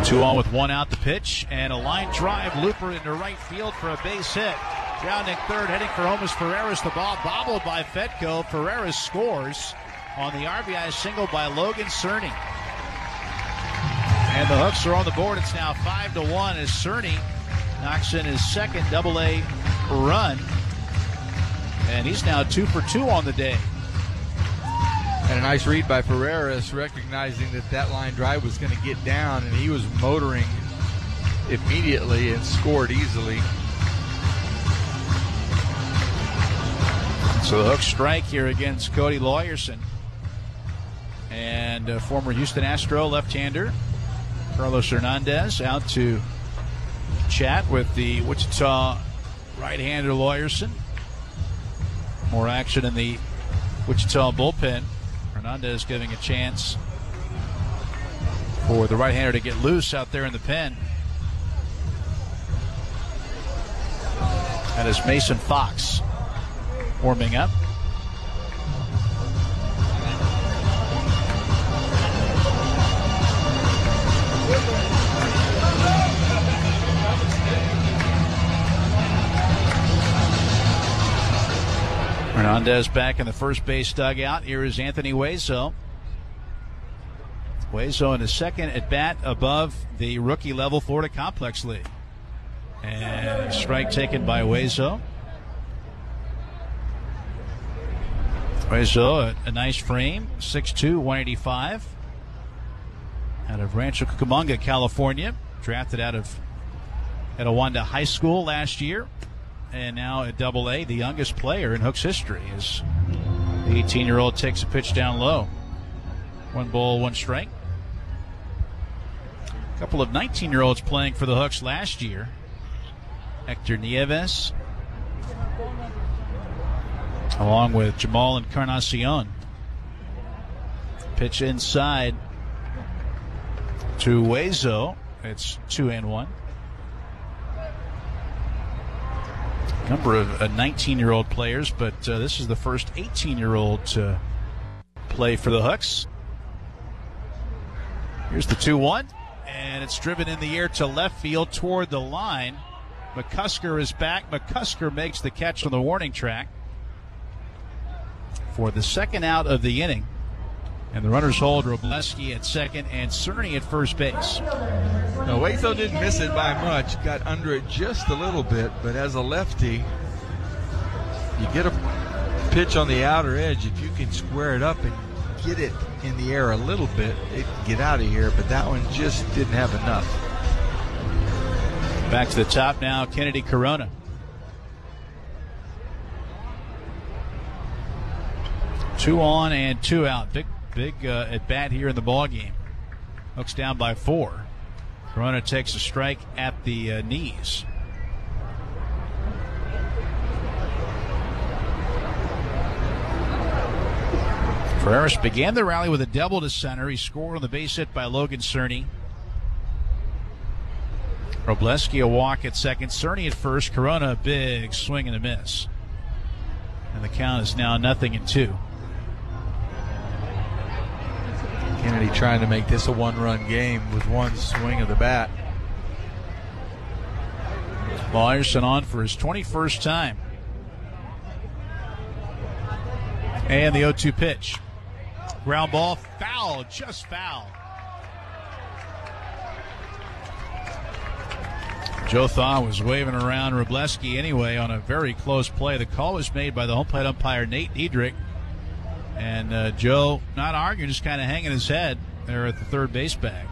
Two on with one out the pitch, and a line drive looper into right field for a base hit. Grounding third, heading for home is Ferreras. The ball bobbled by Fetco. Ferreras scores on the R B I single by Logan Cerny. And the Hooks are on the board. It's now five to one as Cerny knocks in his second double A run. And he's now two for two on the day. And a nice read by Ferreras, recognizing that that line drive was going to get down, and he was motoring immediately and scored easily. So the Hooks strike here against Cody Lawyerson. And uh, former Houston Astro left-hander Carlos Hernandez out to chat with the Wichita right-hander Lawyerson. More action in the Wichita bullpen. Hernandez giving a chance for the right-hander to get loose out there in the pen. That is Mason Fox warming up. Hernandez back in the first base dugout. Here is Anthony Hueso. Hueso in his second at bat above the rookie level Florida Complex League. And a strike taken by Hueso. Hueso, a, a nice frame, six two, one eighty-five. Out of Rancho Cucamonga, California. Drafted out of Etiwanda High School last year. And now at Double A, the youngest player in Hooks history, as the eighteen-year-old takes a pitch down low. One ball, one strike. A couple of nineteen-year-olds playing for the Hooks last year. Hector Nieves, along with Jamal Encarnacion. Pitch inside to Hueso. It's two and one. Number of uh, nineteen-year-old players, but uh, this is the first eighteen-year-old to play for the Hooks. Here's the two one, and it's driven in the air to left field toward the line. McCusker is back. McCusker makes the catch on the warning track for the second out of the inning. And the runners hold Robleski at second and Cerny at first base. No, Hueso didn't miss it by much. Got under it just a little bit, but as a lefty, you get a pitch on the outer edge. If you can square it up and get it in the air a little bit, it can get out of here, but that one just didn't have enough. Back to the top now, Kennedy Corona. Two on and two out. Big Big uh, at bat here in the ball game. Hooks down by four. Corona takes a strike at the uh, knees. Ferreras began the rally with a double to center. He scored on the base hit by Logan Cerny. Robleski a walk at second. Cerny at first. Corona a big swing and a miss. And the count is now nothing and two. Kennedy trying to make this a one-run game with one swing of the bat. Lawyerson on for his twenty-first time. And the oh two pitch. Ground ball, foul, just foul. Joe Thaw was waving around Robleski anyway on a very close play. The call was made by the home plate umpire, Nate Diedrich. And uh, Joe, not arguing, just kind of hanging his head there at the third base bag.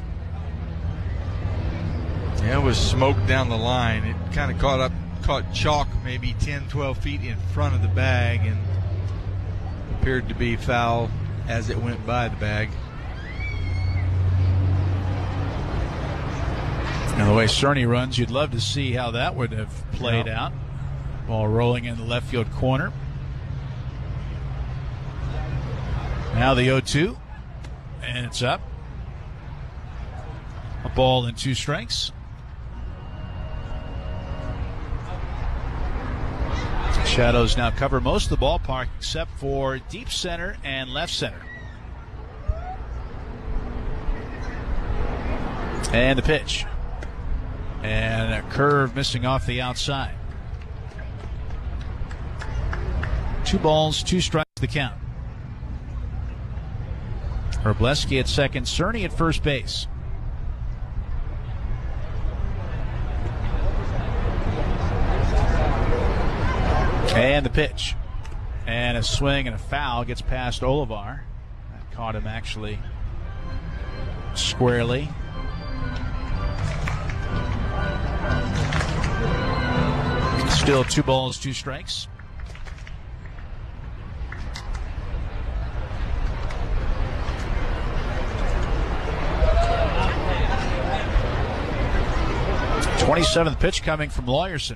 Yeah, it was smoke down the line. It kind of caught up, caught chalk maybe ten, twelve feet in front of the bag and appeared to be foul as it went by the bag. And the way Cerny runs, you'd love to see how that would have played yeah. out. Ball rolling in the left field corner. Now the oh two, and it's up. A ball and two strikes. Shadows now cover most of the ballpark except for deep center and left center. And the pitch. And a curve missing off the outside. Two balls, two strikes, the count. Wrobleski at second, Cerny at first base. And the pitch. And a swing and a foul gets past Olivar. That caught him actually squarely. Still two balls, two strikes. twenty-seventh pitch coming from Lawyerson.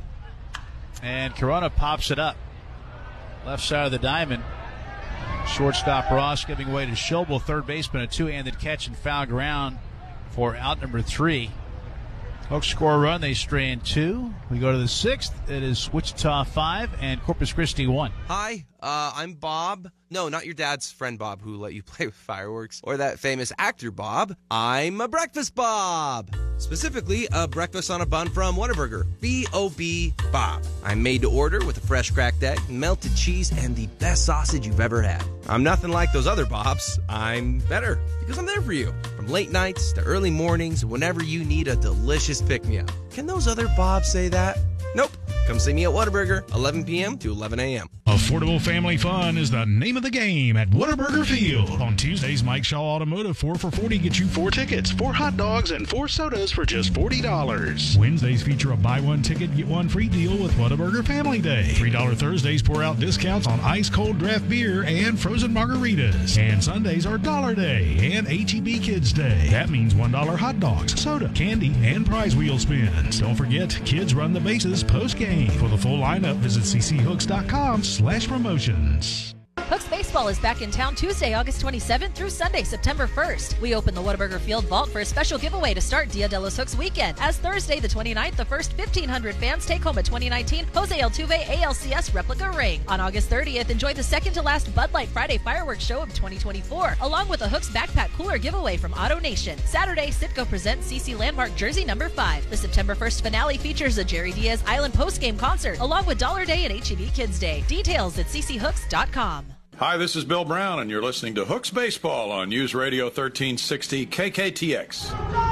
And Corona pops it up. Left side of the diamond. Shortstop Ross giving way to Schobel. Third baseman, a two-handed catch and foul ground for out number three. Hooks score a run. They strand two. We go to the sixth. It is Wichita five and Corpus Christi one. Hi, uh, I'm Bob. No, not your dad's friend Bob who let you play with fireworks. Or that famous actor Bob. I'm a breakfast Bob. Specifically, a breakfast on a bun from Whataburger. B O B Bob. I'm made to order with a fresh cracked egg, melted cheese, and the best sausage you've ever had. I'm nothing like those other Bobs. I'm better because I'm there for you. From late nights to early mornings, whenever you need a delicious pick-me-up. Can those other Bobs say that? Nope. Come see me at Whataburger, eleven p.m. to eleven a.m. Affordable family fun is the name of the game at Whataburger Field. On Tuesdays, Mike Shaw Automotive four for forty gets you four tickets, four hot dogs, and four sodas for just forty dollars. Wednesdays feature a buy one ticket, get one free deal with Whataburger Family Day. three dollar Thursdays pour out discounts on ice-cold draft beer and frozen margaritas. And Sundays are Dollar Day and H E B Kids Day. That means one dollar hot dogs, soda, candy, and prize wheel spins. Don't forget, kids run the bases post-game. For the full lineup, visit c c hooks dot com slash promotions. Hooks Baseball is back in town Tuesday, August twenty-seventh through Sunday, September first. We open the Whataburger Field Vault for a special giveaway to start Dia de los Hooks weekend. As Thursday, the twenty-ninth, the first fifteen hundred fans take home a twenty nineteen Jose Altuve A L C S replica ring. On August thirtieth, enjoy the second-to-last Bud Light Friday fireworks show of twenty twenty-four, along with a Hooks backpack cooler giveaway from Auto Nation. Saturday, Citgo presents C C Landmark jersey number five. The September first finale features a Jerry Diaz Island postgame concert, along with Dollar Day and H E B Kids Day. Details at c c hooks dot com. Hi, this is Bill Brown, and you're listening to Hooks Baseball on News Radio thirteen sixty K K T X.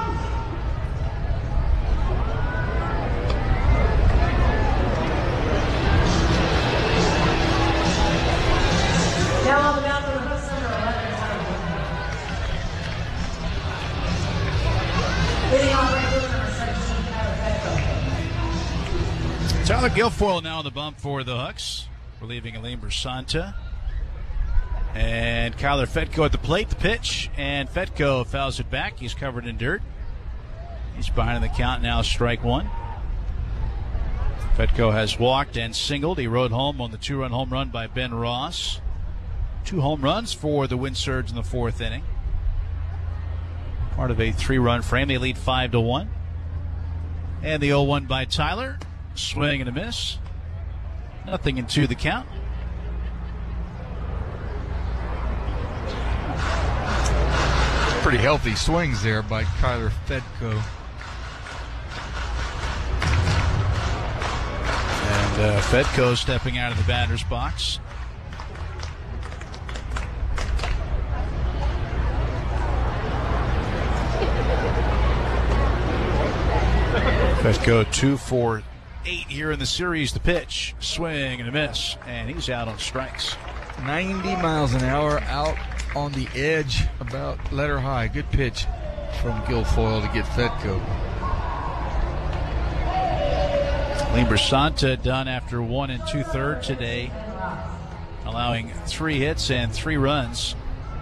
Now on the mound for the Hooks number eleven, leading off right field number seventeen, Tyler Petco. Tyler Guilfoyle now on the bump for the Hooks, relieving Elaine Santa. And Kyler Fetko at the plate, the pitch, and Fetko fouls it back. He's covered in dirt. He's behind the count now, strike one. Fetko has walked and singled. He rode home on the two-run home run by Ben Ross. Two home runs for the Wind Surge in the fourth inning. Part of a three-run frame. They lead five to one. And the oh one by Tyler. Swing and a miss. Nothing into the count. Pretty healthy swings there by Kyler Fetko. And uh, Fetko stepping out of the batter's box. Fetko two for eight here in the series. The pitch, swing and a miss, and he's out on strikes. ninety miles an hour out on the edge, about letter high. Good pitch from Guilfoyle to get Fetko. Elaine Santa done after one and two-thirds today, allowing three hits and three runs.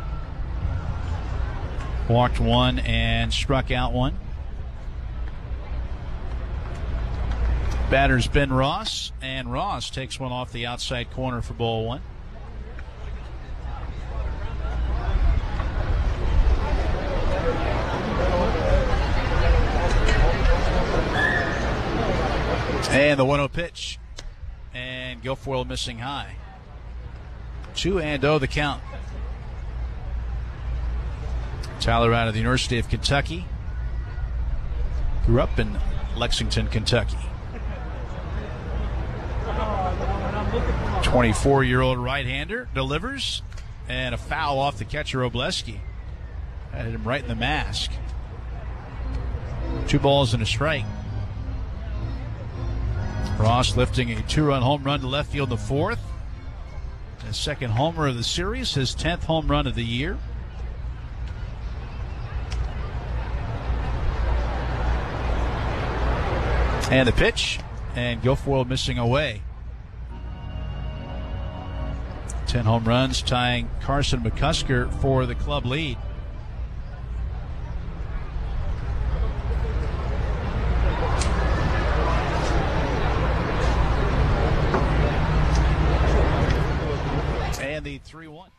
Walked one and struck out one. Batter's Ben Ross, and Ross takes one off the outside corner for ball one. And the one oh pitch. And Guilfoyle missing high. two and oh the count. Tyler out of the University of Kentucky. Grew up in Lexington, Kentucky. twenty-four-year-old right-hander delivers, and a foul off the catcher, Obleski. Had him right in the mask. Two balls and a strike. Ross lifting a two-run home run to left field in the fourth. His second homer of the series, his tenth home run of the year. And the pitch, and Guilfoyle missing away. Ten home runs, tying Carson McCusker for the club lead. And the three one.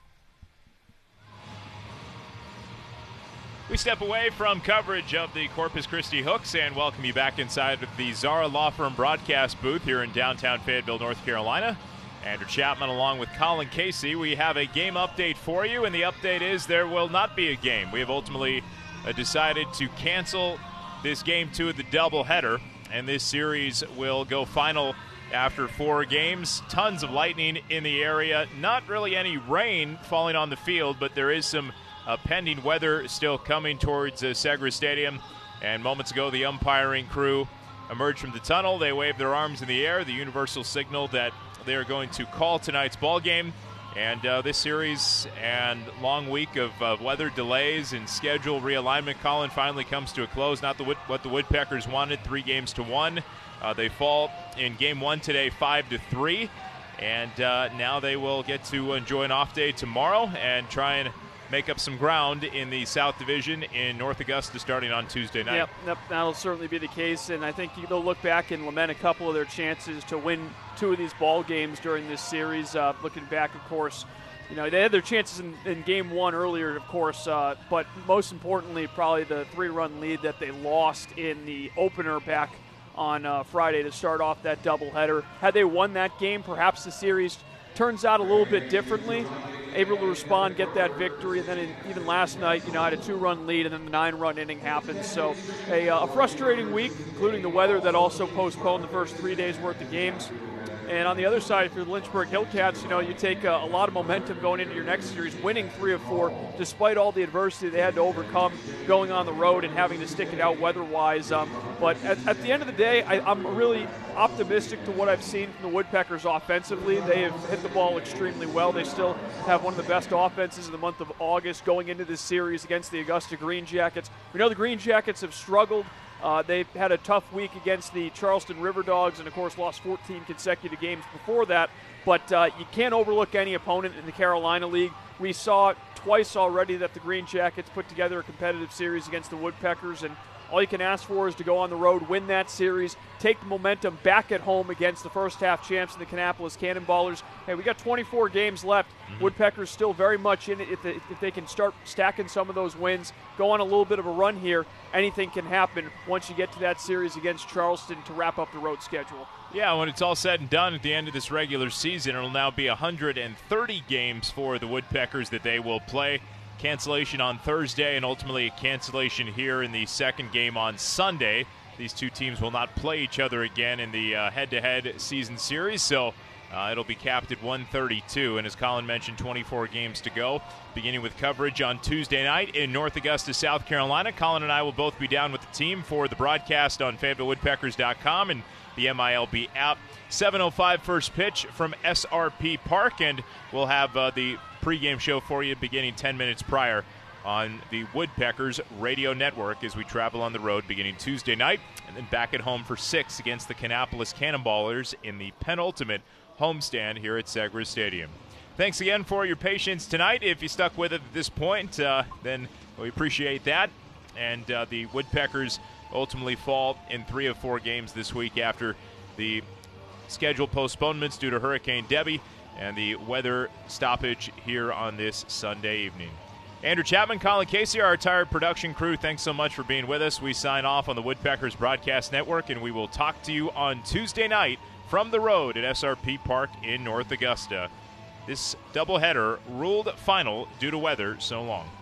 We step away from coverage of the Corpus Christi Hooks and welcome you back inside of the Zara Law Firm broadcast booth here in downtown Fayetteville, North Carolina. Andrew Chapman along with Colin Casey. We have a game update for you, and the update is there will not be a game. We have ultimately uh, decided to cancel this game two of the doubleheader, and this series will go final after four games. Tons of lightning in the area. Not really any rain falling on the field, but there is some uh, pending weather still coming towards uh, Segra Stadium. And moments ago, the umpiring crew emerged from the tunnel. They waved their arms in the air, the universal signal that they are going to call tonight's ball game. And uh, this series and long week of uh, weather delays and schedule realignment, Colin, finally comes to a close. Not the what the Woodpeckers wanted, three games to one. Uh, they fall in game one today, five to three, and uh, now they will get to enjoy an off day tomorrow and try and make up some ground in the South Division in North Augusta starting on Tuesday night. Yep, yep, that'll certainly be the case, and I think they'll look back and lament a couple of their chances to win two of these ball games during this series. Uh, looking back, of course, you know, they had their chances in, in game one earlier, of course, uh, but most importantly, probably the three-run lead that they lost in the opener back on uh, Friday to start off that doubleheader. Had they won that game, perhaps the series turns out a little bit differently. Able to respond, get that victory, and then in, even last night, you know, had a two-run lead, and then the nine-run inning happened. So a, uh, a frustrating week, including the weather that also postponed the first three days' worth of games. And on the other side, if you're the Lynchburg Hillcats, you know, you take a, a lot of momentum going into your next series, winning three of four, despite all the adversity they had to overcome going on the road and having to stick it out weather-wise. Um, but at, at the end of the day, I, I'm really optimistic to what I've seen from the Woodpeckers offensively. They have hit the ball extremely well. They still have one of the best offenses in the month of August going into this series against the Augusta Green Jackets. We know the Green Jackets have struggled. Uh, they've had a tough week against the Charleston River Dogs and, of course, lost fourteen consecutive games before that. But uh, you can't overlook any opponent in the Carolina League. We saw twice already that the Green Jackets put together a competitive series against the Woodpeckers, and all you can ask for is to go on the road, win that series, take the momentum back at home against the first-half champs in the Kannapolis Cannonballers. Hey, we got twenty-four games left. Mm-hmm. Woodpeckers still very much in it. If they, if they can start stacking some of those wins, go on a little bit of a run here, anything can happen once you get to that series against Charleston to wrap up the road schedule. Yeah, when it's all said and done at the end of this regular season, it'll now be one hundred thirty games for the Woodpeckers that they will play. Cancellation on Thursday and ultimately a cancellation here in the second game on Sunday. These two teams will not play each other again in the uh, head-to-head season series, so uh, it'll be capped at one thirty-two. And as Colin mentioned, twenty-four games to go, beginning with coverage on Tuesday night in North Augusta, South Carolina. Colin and I will both be down with the team for the broadcast on Fayetteville Woodpeckers dot com and the M I L B app. seven oh five first pitch from S R P Park, and we'll have uh, the pregame show for you beginning ten minutes prior on the Woodpeckers radio network as we travel on the road beginning Tuesday night and then back at home for six against the Kannapolis Cannonballers in the penultimate homestand here at Segra Stadium. Thanks again for your patience tonight. If you stuck with it at this point, uh, then we appreciate that. And uh, the Woodpeckers ultimately fall in three of four games this week after the scheduled postponements due to Hurricane Debbie and the weather stoppage here on this Sunday evening. Andrew Chapman, Colin Casey, our retired production crew, thanks so much for being with us. We sign off on the Woodpeckers Broadcast Network, and we will talk to you on Tuesday night from the road at S R P Park in North Augusta. This doubleheader ruled final due to weather. So long.